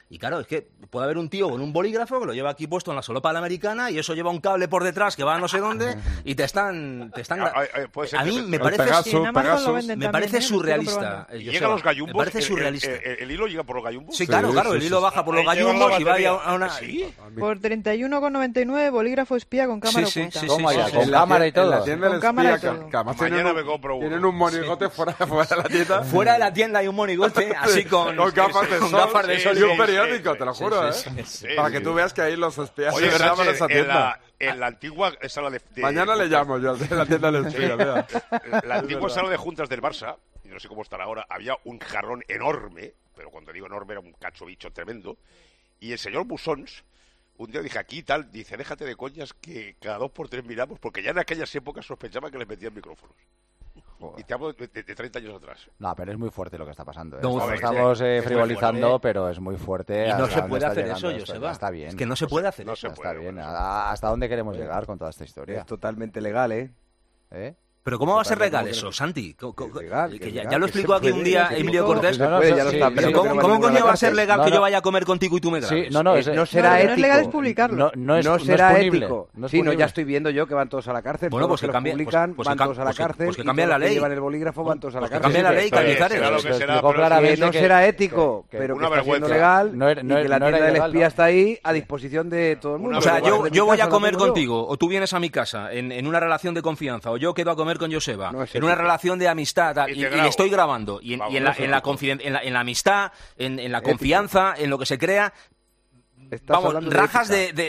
Y claro, es que puede haber un tío con un bolígrafo que lo lleva aquí puesto en la solapa de la americana y eso lleva un cable por detrás que va a no sé dónde y te están... A mí me parece surrealista. ¿Y llega a los gallumbos? Me parece surrealista. ¿El hilo llega por los gallumbos? Sí, claro, el hilo baja por los gallumbos y va a una... ¿Sí? Por 31,99 bolígrafo espía con cámara oculta. Con cámara y todo. En la tienda Con cámara y todo. Mañana me compro uno. Tienen un monigote fuera de la tienda. Fuera de la tienda hay un monigote así con gafas de sol y un periódico, te lo juro, para que tú veas que ahí los espías Oye, se graban esa tienda. En la antigua sala de... Mañana le llamo yo a la tienda del espía. La antigua sala de juntas del Barça, y no sé cómo estará ahora, había un jarrón enorme, pero cuando digo enorme era un cacho bicho tremendo, y el señor Busons, un día dije aquí y tal, dice, déjate de coñas que cada 2 por 3 miramos, porque ya en aquellas épocas sospechaba que les metían micrófonos. Y te hablo de 30 años atrás. No, pero es muy fuerte lo que está pasando. No, estamos frivolizando, pero es muy fuerte. Y no se puede hacer eso, Joseba. Está bien. Es que no se puede hacer eso. Está bien. ¿Hasta dónde queremos llegar con toda esta historia? Es totalmente legal, ¿eh? Pero ¿cómo va a ser legal eso, Santi? Ya lo explicó aquí un día Emilio Cortés. ¿Cómo coño va a ser legal que yo vaya a comer contigo y tú me grabes? No será ético. No es legal es publicarlo. No será ético. Sí, ya estoy viendo yo que van todos a la cárcel. Bueno, pues que cambien, publican, van todos a la cárcel. Pues que cambien la ley. Llevan el bolígrafo, van todos a la cárcel. Cambien la ley, que no será ético, pero que está siendo legal y que la tienda del espía está ahí a disposición de todo el mundo. O sea, yo voy a comer contigo, o tú vienes a mi casa en una relación de confianza, o yo quedo a comer con Joseba. En una relación de amistad y estoy grabando y en la amistad, en la confianza, en lo que se crea, vamos, rajas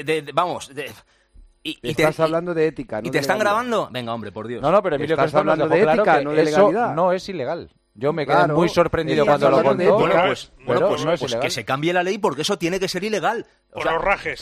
y estás hablando de ética, ¿y te están grabando? Venga, hombre, por Dios. No, pero Emilio, estás hablando de ética, no de legalidad. Eso no es ilegal. Yo me quedé muy sorprendido cuando lo contó. Pues que se cambie la ley porque eso tiene que ser ilegal. No rajes.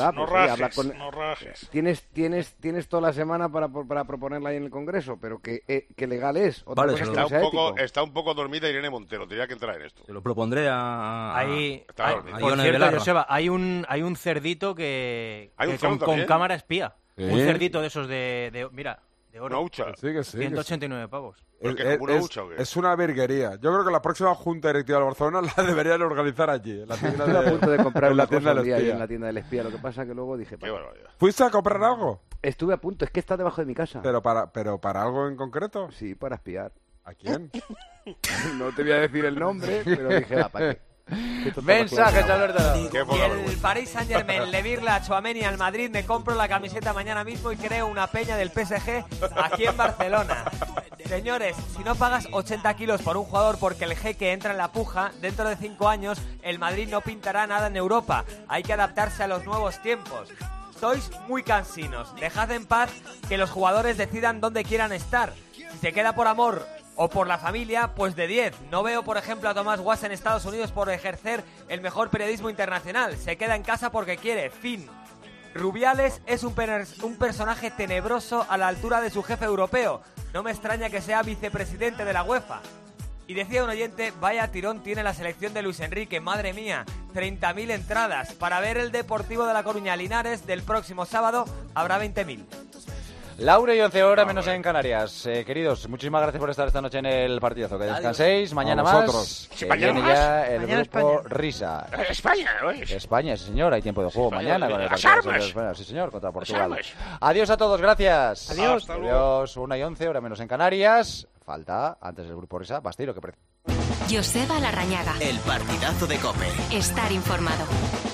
Tienes toda la semana para proponerla ahí en el Congreso, pero que legal es. Está un poco dormida Irene Montero, tenía que entrar en esto. Se lo propondré a por cierto, Joseba, hay un cerdito con cámara espía. Un cerdito de esos de oro. Una hucha. 189 pavos. Es una virguería. Yo creo que la próxima junta directiva del Barcelona la deberían organizar allí. En la tienda Estuve a punto de comprar una cosa un día ahí en la tienda del espía. Lo que pasa que luego dije... ¿Fuiste a comprar algo? Estuve a punto. Es que está debajo de mi casa. ¿Pero para algo en concreto? Sí, para espiar. ¿A quién? No te voy a decir el nombre, pero dije, ¿para qué? Mensajes, Alberto. Y el Paris Saint-Germain, Levirla, Tchouaméni al Madrid. Me compro la camiseta mañana mismo y creo una peña del PSG aquí en Barcelona. Señores, si no pagas 80 kilos por un jugador porque el jeque entra en la puja, dentro de 5 años el Madrid no pintará nada en Europa. Hay que adaptarse a los nuevos tiempos. Sois muy cansinos. Dejad en paz que los jugadores decidan dónde quieran estar. Si se queda por amor o por la familia, pues de 10. No veo, por ejemplo, a Tomás Guas en Estados Unidos por ejercer el mejor periodismo internacional. Se queda en casa porque quiere. Fin. Rubiales es un personaje tenebroso a la altura de su jefe europeo. No me extraña que sea vicepresidente de la UEFA. Y decía un oyente, vaya tirón tiene la selección de Luis Enrique, madre mía, 30.000 entradas. Para ver el Deportivo de La Coruña Linares del próximo sábado habrá 20.000. Laura y 11 horas menos en Canarias. Queridos, muchísimas gracias por estar esta noche en el partidazo. Que descanséis. Mañana más. Mañana viene ya el grupo Risa. España, ¿no es? España, sí señor. Hay tiempo de juego mañana con el partido de España. Sí señor, contra Portugal. Adiós a todos, gracias. Adiós. Adiós. 1 y 11 horas menos en Canarias. Falta, antes del grupo Risa, Basteiro, que Joseba Larrañaga. El partidazo de COPE. Estar informado.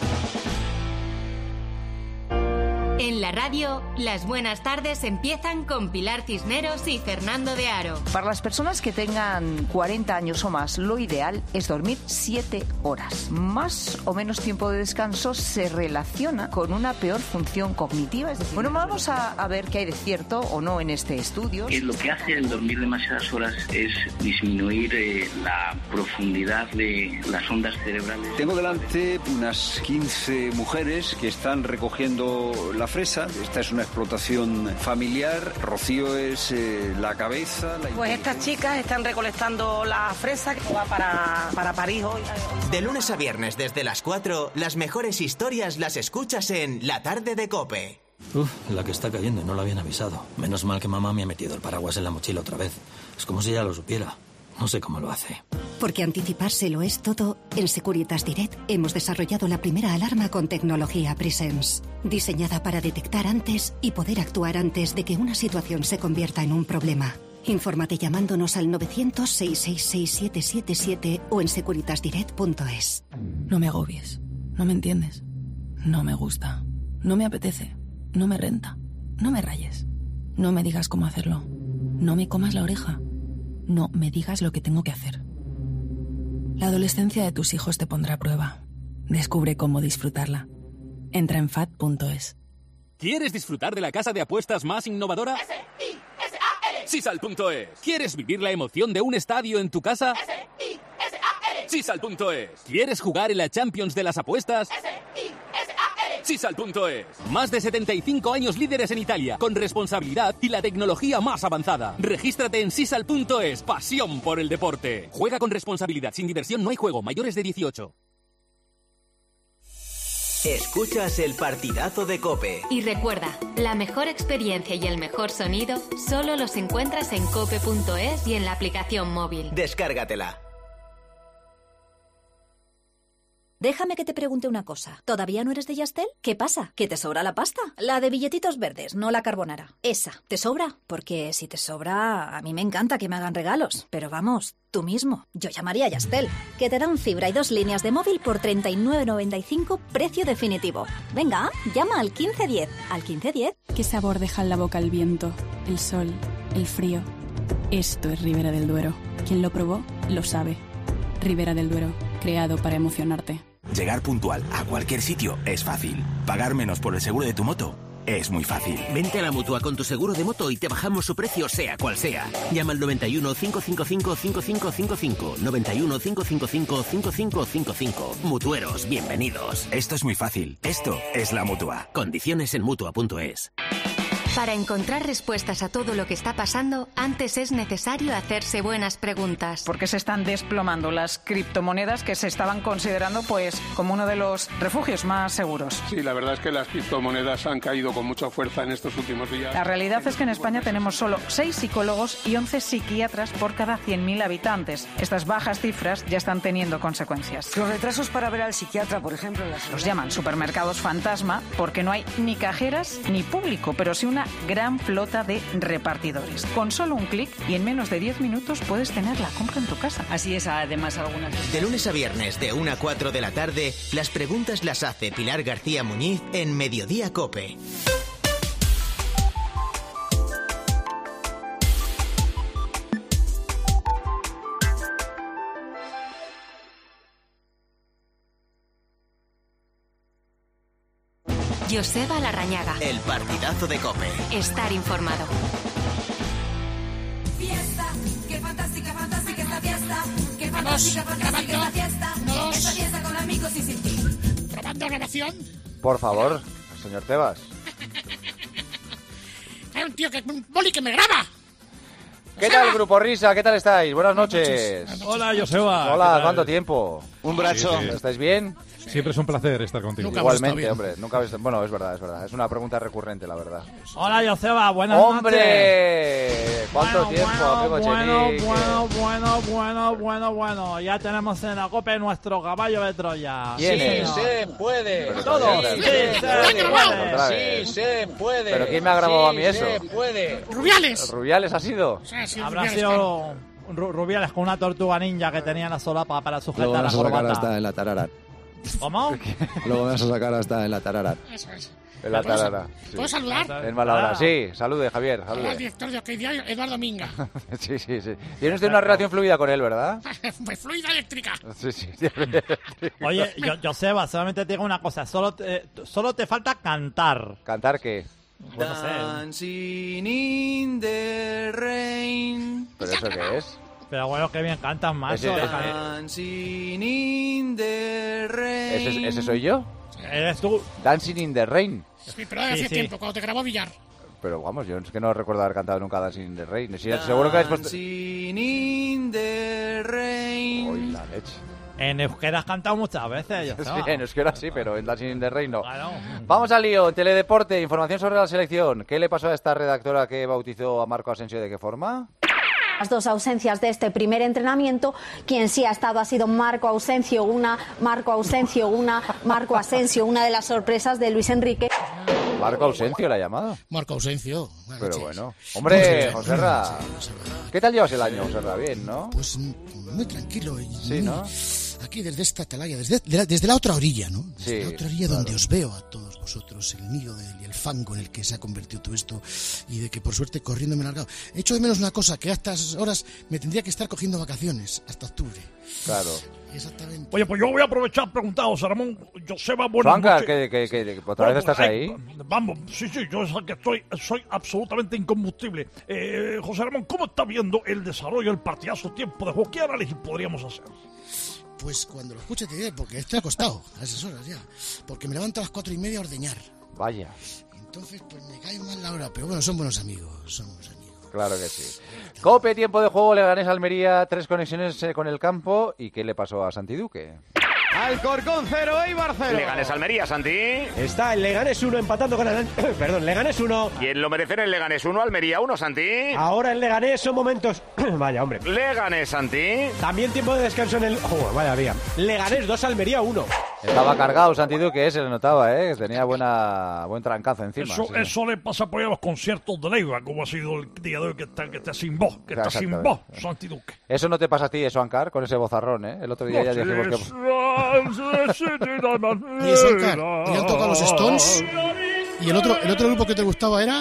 En la radio, las buenas tardes empiezan con Pilar Cisneros y Fernando de Aro. Para las personas que tengan 40 años o más, lo ideal es dormir 7 horas. Más o menos tiempo de descanso se relaciona con una peor función cognitiva. Es decir, bueno, vamos a ver qué hay de cierto o no en este estudio. Lo que hace el dormir demasiadas horas es disminuir la profundidad de las ondas cerebrales. Tengo delante unas 15 mujeres que están recogiendo la fresa. Esta es una explotación familiar. Rocío es la cabeza. Pues estas chicas están recolectando la fresa que va para París hoy. De lunes a viernes desde las 4, las mejores historias las escuchas en La Tarde de COPE. La que está cayendo, no lo habían avisado. Menos mal que mamá me ha metido el paraguas en la mochila otra vez. Es como si ya lo supiera. No sé cómo lo hace. Porque anticiparse lo es todo, en Securitas Direct hemos desarrollado la primera alarma con tecnología Presence, diseñada para detectar antes y poder actuar antes de que una situación se convierta en un problema. Infórmate llamándonos al 900-666-777 o en securitasdirect.es. No me agobies. No me entiendes. No me gusta. No me apetece. No me renta. No me rayes. No me digas cómo hacerlo. No me comas la oreja. No me digas lo que tengo que hacer. La adolescencia de tus hijos te pondrá a prueba. Descubre cómo disfrutarla. Entra en FAT.es. ¿Quieres disfrutar de la casa de apuestas más innovadora? Sisal.es. ¿Quieres vivir la emoción de un estadio en tu casa? Sisal.es. ¿Quieres jugar en la Champions de las apuestas? Sisal.es. Más de 75 años líderes en Italia, con responsabilidad y la tecnología más avanzada. Regístrate en Sisal.es. Pasión por el deporte. Juega con responsabilidad. Sin diversión no hay juego. Mayores de 18. Escuchas el partidazo de COPE. Y recuerda, la mejor experiencia y el mejor sonido solo los encuentras en cope.es y en la aplicación móvil. Descárgatela. Déjame que te pregunte una cosa. ¿Todavía no eres de Yastel? ¿Qué pasa? ¿Que te sobra la pasta? La de billetitos verdes, no la carbonara. Esa. ¿Te sobra? Porque si te sobra, a mí me encanta que me hagan regalos. Pero vamos, tú mismo. Yo llamaría a Yastel, que te dan fibra y 2 líneas de móvil por 39,95, precio definitivo. Venga, llama al 1510. ¿Al 1510? ¿Qué sabor deja en la boca el viento, el sol, el frío? Esto es Ribera del Duero. Quien lo probó, lo sabe. Ribera del Duero, creado para emocionarte. Llegar puntual a cualquier sitio es fácil. Pagar menos por el seguro de tu moto es muy fácil. Vente a la Mutua con tu seguro de moto y te bajamos su precio sea cual sea. Llama al 91 555 5555. 91 555 5555. Mutueros, bienvenidos. Esto es muy fácil. Esto es la Mutua. Condiciones en Mutua.es. Para encontrar respuestas a todo lo que está pasando, antes es necesario hacerse buenas preguntas. ¿Por qué se están desplomando las criptomonedas que se estaban considerando pues como uno de los refugios más seguros? Sí, la verdad es que las criptomonedas han caído con mucha fuerza en estos últimos días. La realidad es que en España tenemos solo 6 psicólogos y 11 psiquiatras por cada 100.000 habitantes. Estas bajas cifras ya están teniendo consecuencias. Los retrasos para ver al psiquiatra, por ejemplo... Los llaman supermercados fantasma porque no hay ni cajeras ni público, pero sí una gran flota de repartidores. Con solo un clic y en menos de 10 minutos puedes tener la compra en tu casa. Así es, además algunas veces. De lunes a viernes, de 1 a 4 de la tarde, las preguntas las hace Pilar García Muñiz en Mediodía COPE. Joseba Larrañaga. El partidazo de COPE. Estar informado. Fiesta, qué fantástica, fantástica esta fiesta. Qué fantástica, fantástica esta fiesta. Esta fiesta con amigos y sin ti. ¿Grabando grabación? Por favor, señor Tebas. Hay un tío un boli que me graba. ¿Qué tal, Grupo Risa? ¿Qué tal estáis? Buenas noches. Hola, Joseba. Hola, ¿cuánto tiempo? Un brazo. ¿Estáis bien? Siempre es un placer estar contigo. Igualmente, hombre. Nunca habéis... Bueno, es verdad, es verdad. Es una pregunta recurrente, la verdad. Hola, Joseba. Buenas noches. ¡Hombre! ¿Cuánto tiempo, amigo Chenique? Bueno. Ya tenemos en la COPE nuestro caballo de Troya. ¿Quién es? Sí, se puede. Todos. Sí, se puede. ¿Pero quién me ha grabado a mí eso? Se puede. Rubiales. ¿Rubiales ha sido? Sí, Habrá Rubiales, sido claro. Rubiales con una tortuga ninja que tenía en la solapa para sujetar Luego la vas a sacar corbata. hasta en la tarara. ¿Cómo? Luego vas a sacar hasta en la tarara. Eso es. En la tarara. ¿Puedo saludar? En mala hora. Sí, salude, Javier. Al Salude. director de OK Diario, Eduardo Minga. Sí. Tiene usted una relación fluida con él, ¿verdad? Pues fluida eléctrica. Sí. Oye, Joseba, solamente te digo una cosa. Solo te falta cantar. ¿Cantar qué? Pues no sé. Dancing in the rain. ¿Pero eso qué es? Pero bueno, qué bien cantas, macho. Dancing in the rain. ¿Ese soy yo? Eres tú. Dancing in the Rain. Sí, pero hace tiempo, cuando te grabó Villar. Pero vamos, yo es que no recuerdo haber cantado nunca Dancing in the Rain. Seguro que después... Dancing in the rain. Uy, la leche. En euskera has cantado muchas veces, Sí, en euskera sí, pero en Dancing in the Rain no. Claro. Vamos al lío. Teledeporte, información sobre la selección. ¿Qué le pasó a esta redactora que bautizó a Marco Asensio? ¿De qué forma? Las dos ausencias de este primer entrenamiento, quien sí ha estado ha sido Marco Asensio, una de las sorpresas de Luis Enrique. Marco Ausencio la ha llamado. Marco Ausencio. Pero bueno. Hombre, Joserra, ¿qué tal llevas el año, Joserra? Bien, ¿no? Pues muy tranquilo. Sí, ¿no? Aquí desde esta atalaya, desde la otra orilla, ¿no? Desde la otra orilla, claro, donde os veo a todos vosotros, el nido y el fango en el que se ha convertido todo esto, y de que por suerte corriendo me he largado. He hecho de menos una cosa, que a estas horas me tendría que estar cogiendo vacaciones, hasta octubre. Claro. Exactamente. Oye, pues yo voy a aprovechar preguntar a José Ramón. Joseba, buenas noches. que ¿otra vez estás ahí? Vamos, sí, yo es que soy absolutamente incombustible. José Ramón, ¿cómo está viendo el desarrollo del partidazo tiempo de juego? ¿Qué análisis podríamos hacer? Pues cuando lo escuche te diré, porque estoy acostado a esas horas ya. Porque me levanto a las 4:30 a ordeñar. Vaya. Entonces, pues me cae mal la hora, pero bueno, son buenos amigos. Claro que sí. Cope, tiempo de juego, Leganés Almería, 3 conexiones con el campo. ¿Y qué le pasó a Santi Duque? Alcorcón 0, Eibar 0. Leganés Almería, Santi. Está el Leganés 1 empatando con el... Perdón, Leganés 1. Y en lo merecen el Leganés 1, Almería 1, Santi. Ahora el Leganés son momentos... Vaya, hombre. Leganés, Santi. También tiempo de descanso en el... vaya vía. Leganés 2, Almería 1. Estaba cargado Santi Duque, se le notaba, que tenía buen trancazo encima. Eso le pasa por ahí a los conciertos de Leiva, como ha sido el día de hoy, que está sin voz, sin voz, Santi Duque. Eso no te pasa a ti, eso, Ancar, con ese vozarrón, El otro día ya dijimos que... Y es Ancar, y han tocado los Stones. ¿Y el otro grupo que te gustaba era?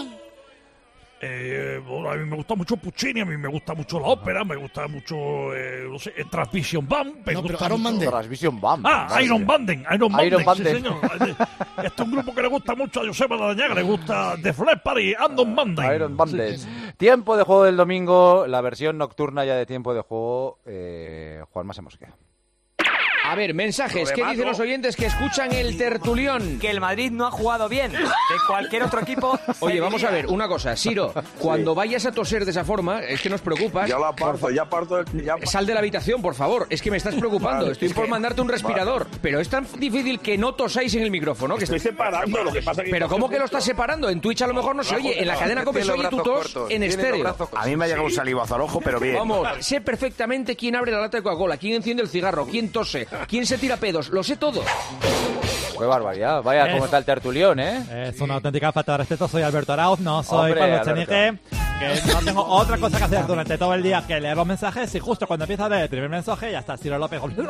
A mí me gusta mucho Puccini, a mí me gusta mucho la ópera, me gusta mucho, no sé, Transvision Band. Iron Maiden. Transvision Band. Iron Maiden, sí, señor. Este es un grupo que le gusta mucho a Joseba Larrañaga, le gusta Def Leppard y Iron Maiden. Iron Maiden. Sí. Tiempo de juego del domingo, la versión nocturna ya de tiempo de juego, Juanma se mosquea. A ver, mensajes. ¿Qué dicen los oyentes que escuchan el tertulión? Que el Madrid no ha jugado bien. Que cualquier otro equipo... Oye, vamos a ver, una cosa. Siro, cuando vayas a toser de esa forma, es que nos preocupas. Ya la aparto, Sal de la habitación, por favor. Es que me estás preocupando. Vale, estoy por mandarte un respirador. Vale. Pero es tan difícil que no tosáis en el micrófono. Que estoy separando, lo que pasa que... Pero ¿cómo que lo estás separando? En Twitch a lo mejor no se oye. En la cadena COPE se oye tu tos en estéreo. A mí me ha llegado un salivazo al ojo, pero bien. Vamos, sé perfectamente quién abre la lata de Coca-Cola, quién enciende el cigarro, quién tose, quién se tira pedos. Lo sé todo. Qué barbaridad. Vaya, cómo está el tertulión, Es una auténtica falta de respeto. Soy Alberto Arauz, no soy Pablo Echenique, que no tengo otra cosa que hacer durante todo el día que leer los mensajes, y justo cuando empieza a leer el primer mensaje ya está Ciro López. No,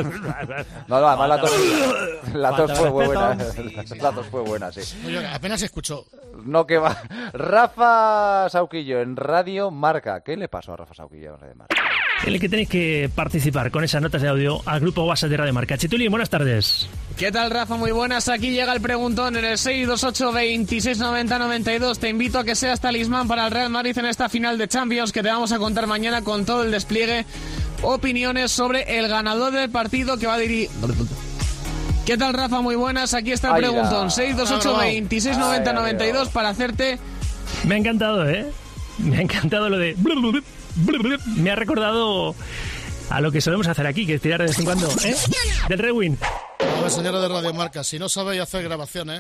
además la tos fue buena. La tos fue buena, sí. Oye, apenas escuchó. No, que va. Rafa Sauquillo en Radio Marca. ¿Qué le pasó a Rafa Sauquillo en Radio Marca? En el que tenéis que participar con esas notas de audio al grupo WhatsApp de Radio Marca. Chituli, buenas tardes. ¿Qué tal, Rafa? Muy buenas. Aquí llega el preguntón en el 628 26 90 92. Te invito a que seas talismán para el Real Madrid en esta final de Champions que te vamos a contar mañana con todo el despliegue. Opiniones sobre el ganador del partido que va a dirigir... ¿Qué tal, Rafa? Muy buenas. Aquí está el preguntón. 628 26 90 92 para hacerte... Me ha encantado, Me ha encantado lo de... Me ha recordado a lo que solemos hacer aquí, que es tirar de vez en cuando, del rewind. A ver, señores de Radio Marca, si no sabéis hacer grabaciones,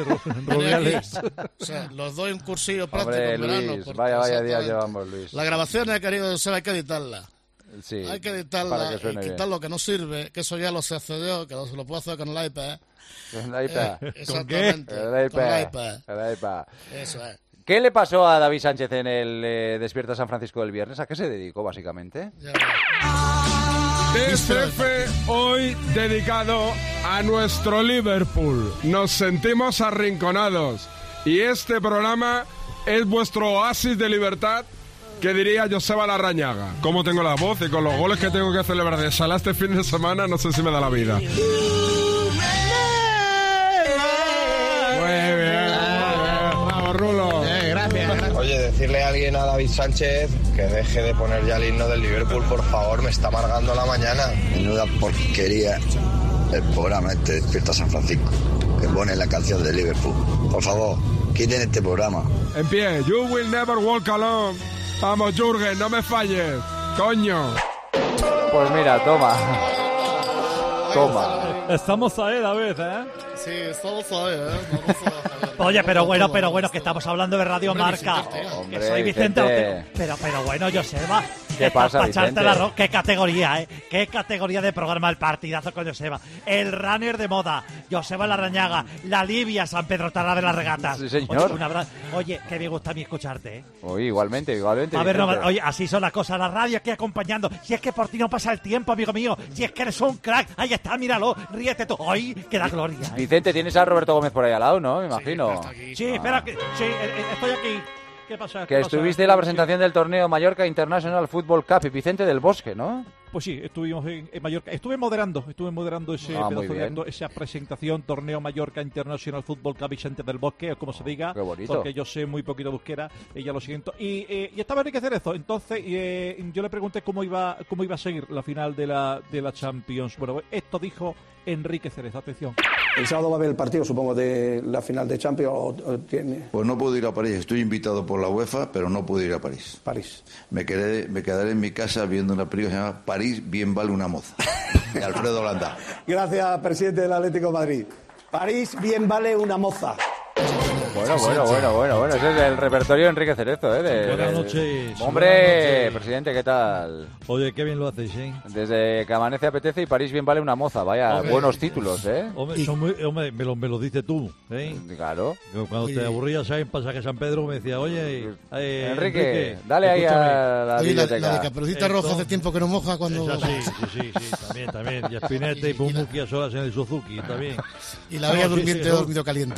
o sea, los doy un cursillo práctico en verano. Luis, vaya día llevamos, Luis. La grabación, querido, hay que editarla. Sí, hay que editarla y quitar lo que no sirve, que eso ya lo sé hacer yo, que lo puedo hacer con el iPad. ¿Con el iPad? Exactamente. Con el iPad. Eso es. ¿Qué le pasó a David Sánchez en el Despierta San Francisco del viernes? ¿A qué se dedicó, básicamente? DCF hoy dedicado a nuestro Liverpool. Nos sentimos arrinconados. Y este programa es vuestro oasis de libertad, que diría Joseba Larrañaga. Cómo tengo la voz y con los goles que tengo que celebrar de Salah este fin de semana, no sé si me da la vida. Muy bien. Vamos, Rulo. Gracias. Oye, decirle a alguien a David Sánchez que deje de poner ya el himno del Liverpool, por favor, me está amargando la mañana. Menuda porquería el programa este Despierta San Francisco, que pone la canción de Liverpool. Por favor, quiten este programa. En pie, you will never walk alone. Vamos, Jürgen, no me falles. Coño. Pues mira, toma. Estamos ahí, David, Sí, esto lo sabe, No lo sabe. Oye, pero bueno, que estamos hablando de Radio Marca. Hombre, Que soy Vicente Vicente. Ortega. Pero bueno, Joseba. ¿Qué pasa, Vicente? Qué categoría, Qué categoría de programa el partidazo con Joseba. El runner de moda, Joseba Larrañaga, la Livia San Pedro Tarra de las Regatas. Sí, señor. Oye, que me gusta a mí escucharte, Oye, igualmente. A ver, Vicente. oye, así son las cosas. La radio aquí acompañando. Si es que por ti no pasa el tiempo, amigo mío. Si es que eres un crack. Ahí está, míralo. Ríete tú. Ay, que da gloria. Vicente, tienes a Roberto Gómez por ahí al lado, ¿no? Me imagino. Sí, espera, sí, estoy aquí. ¿Qué pasa? Que estuviste en la presentación del torneo Mallorca International Football Cup y Vicente del Bosque, ¿no? Pues sí, estuvimos en Mallorca. Estuve moderando ese muy pedazo de bien. acto, esa presentación, torneo Mallorca International Football Cup Vicente del Bosque, o como se diga. Qué bonito. Porque yo sé muy poquito euskera, y ya lo siento. Y estaba Enrique Cerezo. Entonces, yo le pregunté cómo iba a seguir la final de la Champions. Bueno, esto dijo Enrique Cerezo. Atención. El sábado va a haber el partido, supongo, de la final de Champions. ¿O tiene? Pues no puedo ir a París. Estoy invitado por la UEFA, pero no puedo ir a París. París. Me quedaré en mi casa viendo una película que se llama París, bien vale una moza, de Alfredo Landa. Gracias, presidente del Atlético de Madrid. París, bien vale una moza. Bueno. Ese es el repertorio de Enrique Cerezo, Buenas noches. Hombre, presidente, ¿qué tal? Oye, qué bien lo hacéis, Desde que amanece apetece y París bien vale una moza. Vaya, buenos títulos, Hombre, me lo dices tú, Claro. Cuando te aburrías en Pasaje San Pedro me decía, oye, Enrique, dale ahí a la biblioteca. La de Caperucita Roja hace tiempo que no moja cuando... Sí, también. Y Spinetta y Pumuki a solas en el Suzuki, también. Y la Bella Durmiente dormido caliente.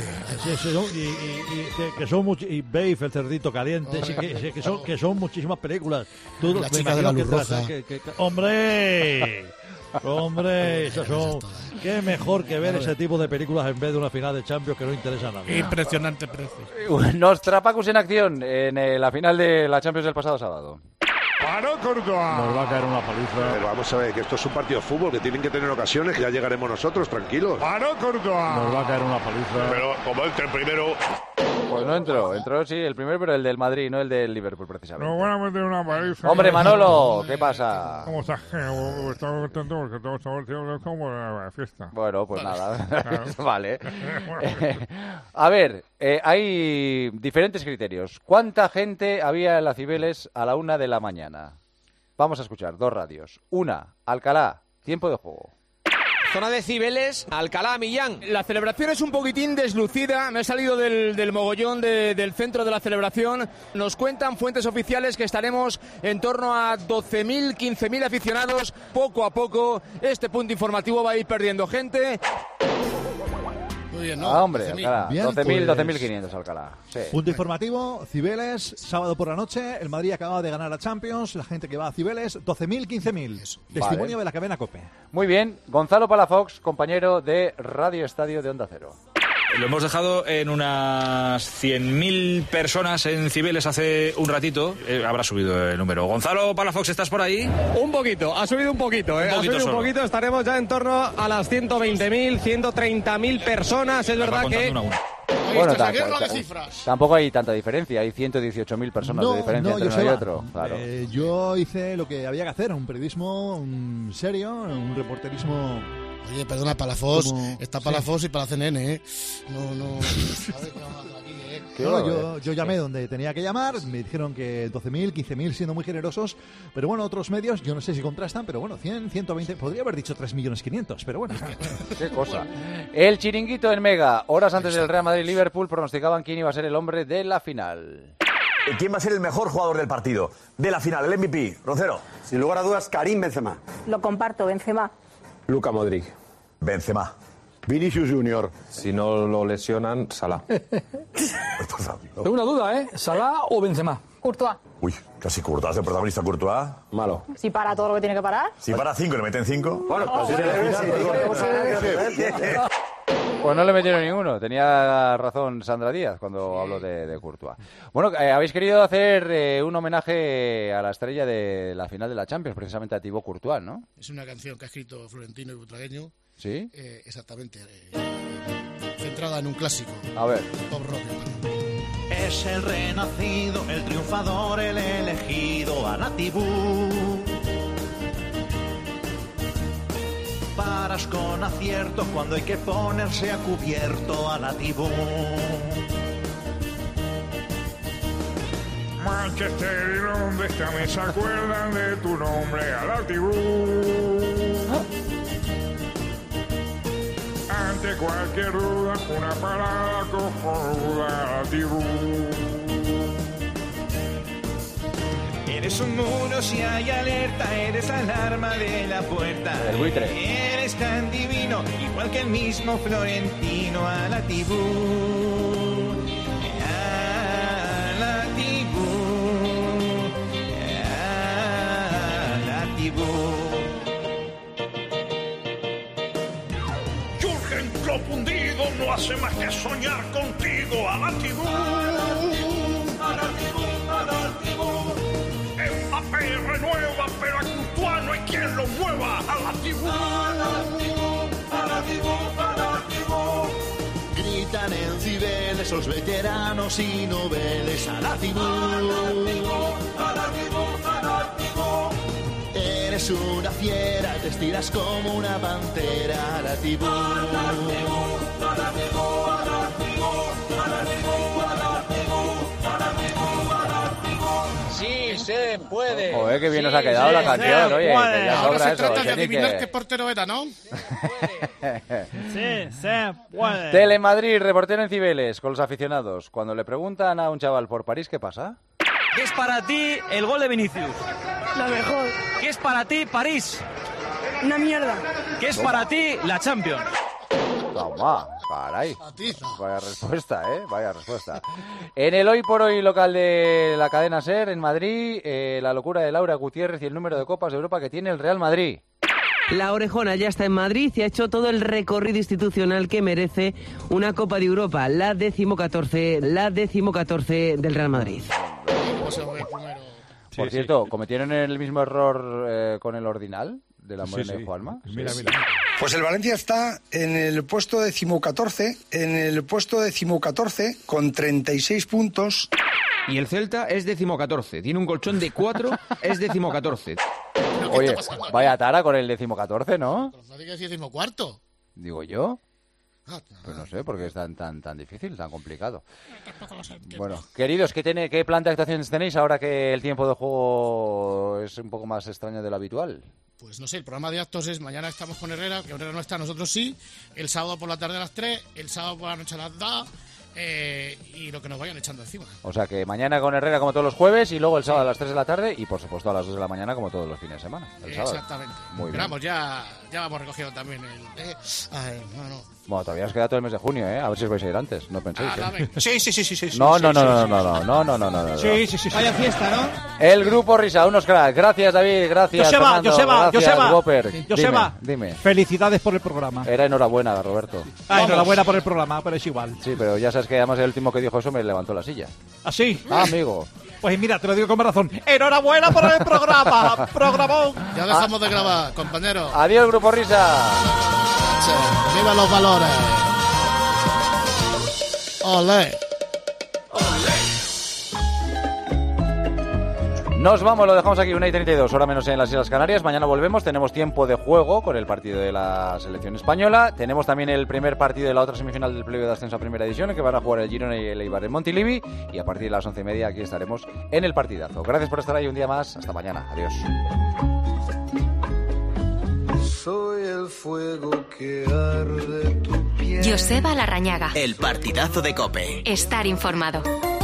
Que son y Beef, el cerdito caliente, que son muchísimas películas. La chica de la luz roja. ¡Hombre! Esas son... Qué mejor que ver ese tipo de películas en vez de una final de Champions que no interesa a nadie. Impresionante precio. Nostrapacus en acción en la final de la Champions del pasado sábado. ¡Paró Courtois! Nos va a caer una paliza. Pero vamos a ver, que esto es un partido de fútbol, que tienen que tener ocasiones, que ya llegaremos nosotros, tranquilos. ¡Paró Courtois! Nos va a caer una paliza. Pero como entre el primero... Pues no entró sí, el primero, pero el del Madrid, no el del Liverpool, precisamente. No van a meter una paliza. Hombre, Manolo, ¿qué pasa? ¿Cómo estás? Estoy contento porque todos estamos como la fiesta. Bueno, pues nada, Claro. vale. A ver, hay diferentes criterios. ¿Cuánta gente había en la Cibeles a la 1 de la mañana? Vamos a escuchar dos radios. Una, Alcalá, tiempo de juego. Zona de Cibeles, Alcalá, Millán. La celebración es un poquitín deslucida. Me he salido del mogollón del centro de la celebración. Nos cuentan fuentes oficiales que estaremos en torno a 12.000, 15.000 aficionados. Poco a poco este punto informativo va a ir perdiendo gente. Muy bien, ¿no? Hombre, Alcalá, 12.000, pues, 12.500 Alcalá. Sí. Punto informativo, Cibeles, sábado por la noche, el Madrid acaba de ganar la Champions, la gente que va a Cibeles, 12.000, 15.000. Testimonio de la cadena COPE. Muy bien, Gonzalo Palafox, compañero de Radio Estadio de Onda Cero. Lo hemos dejado en unas 100.000 personas en Cibeles hace un ratito. Habrá subido el número. Gonzalo Palafox, ¿estás por ahí? Un poquito, ha subido un poquito. Ha subido un poquito, estaremos ya en torno a las 120.000, 130.000 personas. Es verdad que... Bueno, tampoco hay tanta diferencia, hay 118.000 personas de diferencia entre uno y otro. Claro. Yo hice lo que había que hacer, un periodismo serio, un reporterismo... Oye, perdona, Palafox, está Palafox y para CNN, No. Yo llamé donde tenía que llamar, me dijeron que 12.000, 15.000 siendo muy generosos, pero bueno, otros medios, yo no sé si contrastan, pero bueno, 100, 120, podría haber dicho 3.500.000, pero bueno. Qué cosa. El chiringuito en Mega, horas antes del Real Madrid-Liverpool, pronosticaban quién iba a ser el hombre de la final. ¿Quién va a ser el mejor jugador del partido? De la final, el MVP, Roncero. Sin lugar a dudas, Karim Benzema. Lo comparto, Benzema. Luka Modric. Benzema. Vinicius Junior. Si no lo lesionan, Salah. Tengo una duda, ¿Salah o Benzema? Courtois. Uy, casi Courtois, el protagonista Courtois. Malo. Si para todo lo que tiene que parar. Si para 5 le meten 5. Bueno, Pues no le metieron ninguno. Tenía razón Sandra Díaz cuando habló de Courtois. Bueno, habéis querido hacer un homenaje a la estrella de la final de la Champions, precisamente a Thibaut Courtois, ¿no? Es una canción que ha escrito Florentino y Butragueño. ¿Sí? Exactamente. Centrada en un clásico. A ver. Pop rock. Es el renacido, el triunfador, el elegido, Anatibú. Para jugadas con acierto cuando hay que ponerse a cubierto a la Tibú. Manchester y Londres también se acuerdan de tu nombre a la Tibú. Ante cualquier duda, una parada cojonuda a la Tibú. Eres un muro si hay alerta, eres la alarma de la puerta. El buitre. Eres tan divino, igual que el mismo Florentino a la Tibú. A la Tibú. A la Tibú. Jürgen Klopp hundido no hace más que soñar contigo a la Tibú. A la Tibú, a la Tibú. Mbappé renueva, pero a Courtois no hay quien lo mueva a la Tibú. A la Tibú, a la Tibú, a la Tibú. Gritan en Cibeles los veteranos y noveles a la Tibú. A la Tibú, a la Tibú, a la Tibú. Eres una fiera, te estiras como una pantera a la Tibú. A la Tibú, a la Tibú, a la Tibú, a la Tibú, a la Tibú, a la Tibú, a la Tibú. Sí se puede. Joder, qué bien nos ha quedado la canción, oye. Que ya Ahora sobra se eso. trata de adivinar Chenique. qué portero era, ¿no? Sí, se puede. Telemadrid, reportero en Cibeles, con los aficionados. Cuando le preguntan a un chaval por París, ¿qué pasa? ¿Qué es para ti el gol de Vinicius? Lo mejor. ¿Qué es para ti París? Una mierda. ¿Qué es para ti la Champions? Toma, caray. Vaya respuesta, vaya respuesta. En el hoy por hoy local de la cadena SER, en Madrid, la locura de Laura Gutiérrez y el número de Copas de Europa que tiene el Real Madrid. La orejona ya está en Madrid y ha hecho todo el recorrido institucional que merece una Copa de Europa, la 14ª del Real Madrid. Por cierto, ¿cometieron el mismo error con el ordinal de la Morena y Juanma? Mira. Pues el Valencia está en el puesto 14º, con 36 puntos. Y el Celta es 14º. Tiene un colchón de 4, es 14º. Oye, vaya tara con el 14º, ¿no? No digas 14º. Digo yo. Pues no sé, porque es tan difícil, tan complicado. Bueno, queridos, ¿qué plan de actuaciones tenéis ahora que el tiempo de juego es un poco más extraño de lo habitual? Pues no sé, el programa de actos es mañana estamos con Herrera, que Herrera no está, nosotros sí, el sábado por la tarde a las 3, el sábado por la noche a las 2, y lo que nos vayan echando encima. O sea que mañana con Herrera como todos los jueves y luego el sábado a las 3 de la tarde y por supuesto a las 2 de la mañana como todos los fines de semana. Exactamente. Muy Pero bien. vamos, ya vamos recogiendo también el... Bueno, todavía os queda todo el mes de junio, ¿eh? A ver si os vais a ir antes, no penséis. Sí. No. Sí. Vaya fiesta, ¿no? El grupo Risa, unos cracks. Gracias, David, gracias, Fernando, gracias, Whopper. Dime. Felicidades por el programa. Era enhorabuena, Roberto. Enhorabuena por el programa, pero es igual. Sí, pero ya sabes que además el último que dijo eso me levantó la silla. ¿Ah, sí? Amigo. Pues mira, te lo digo con más razón. ¡Enhorabuena por el programa! ¡Programón! Ya dejamos de grabar, compañeros. Adiós, grupo Risa. ¡Viva los valores! ¡Olé! Nos vamos, lo dejamos aquí, 1:32, hora menos en las Islas Canarias. Mañana volvemos, tenemos tiempo de juego con el partido de la selección española. Tenemos también el primer partido de la otra semifinal del playoff de ascenso a primera división, en que van a jugar el Girona y el Eibar en Montilivi. Y a partir de las 11:30 aquí estaremos en el partidazo. Gracias por estar ahí un día más. Hasta mañana. Adiós. Soy el fuego que arde tu piel. Joseba Larrañaga. El partidazo de COPE. Estar informado.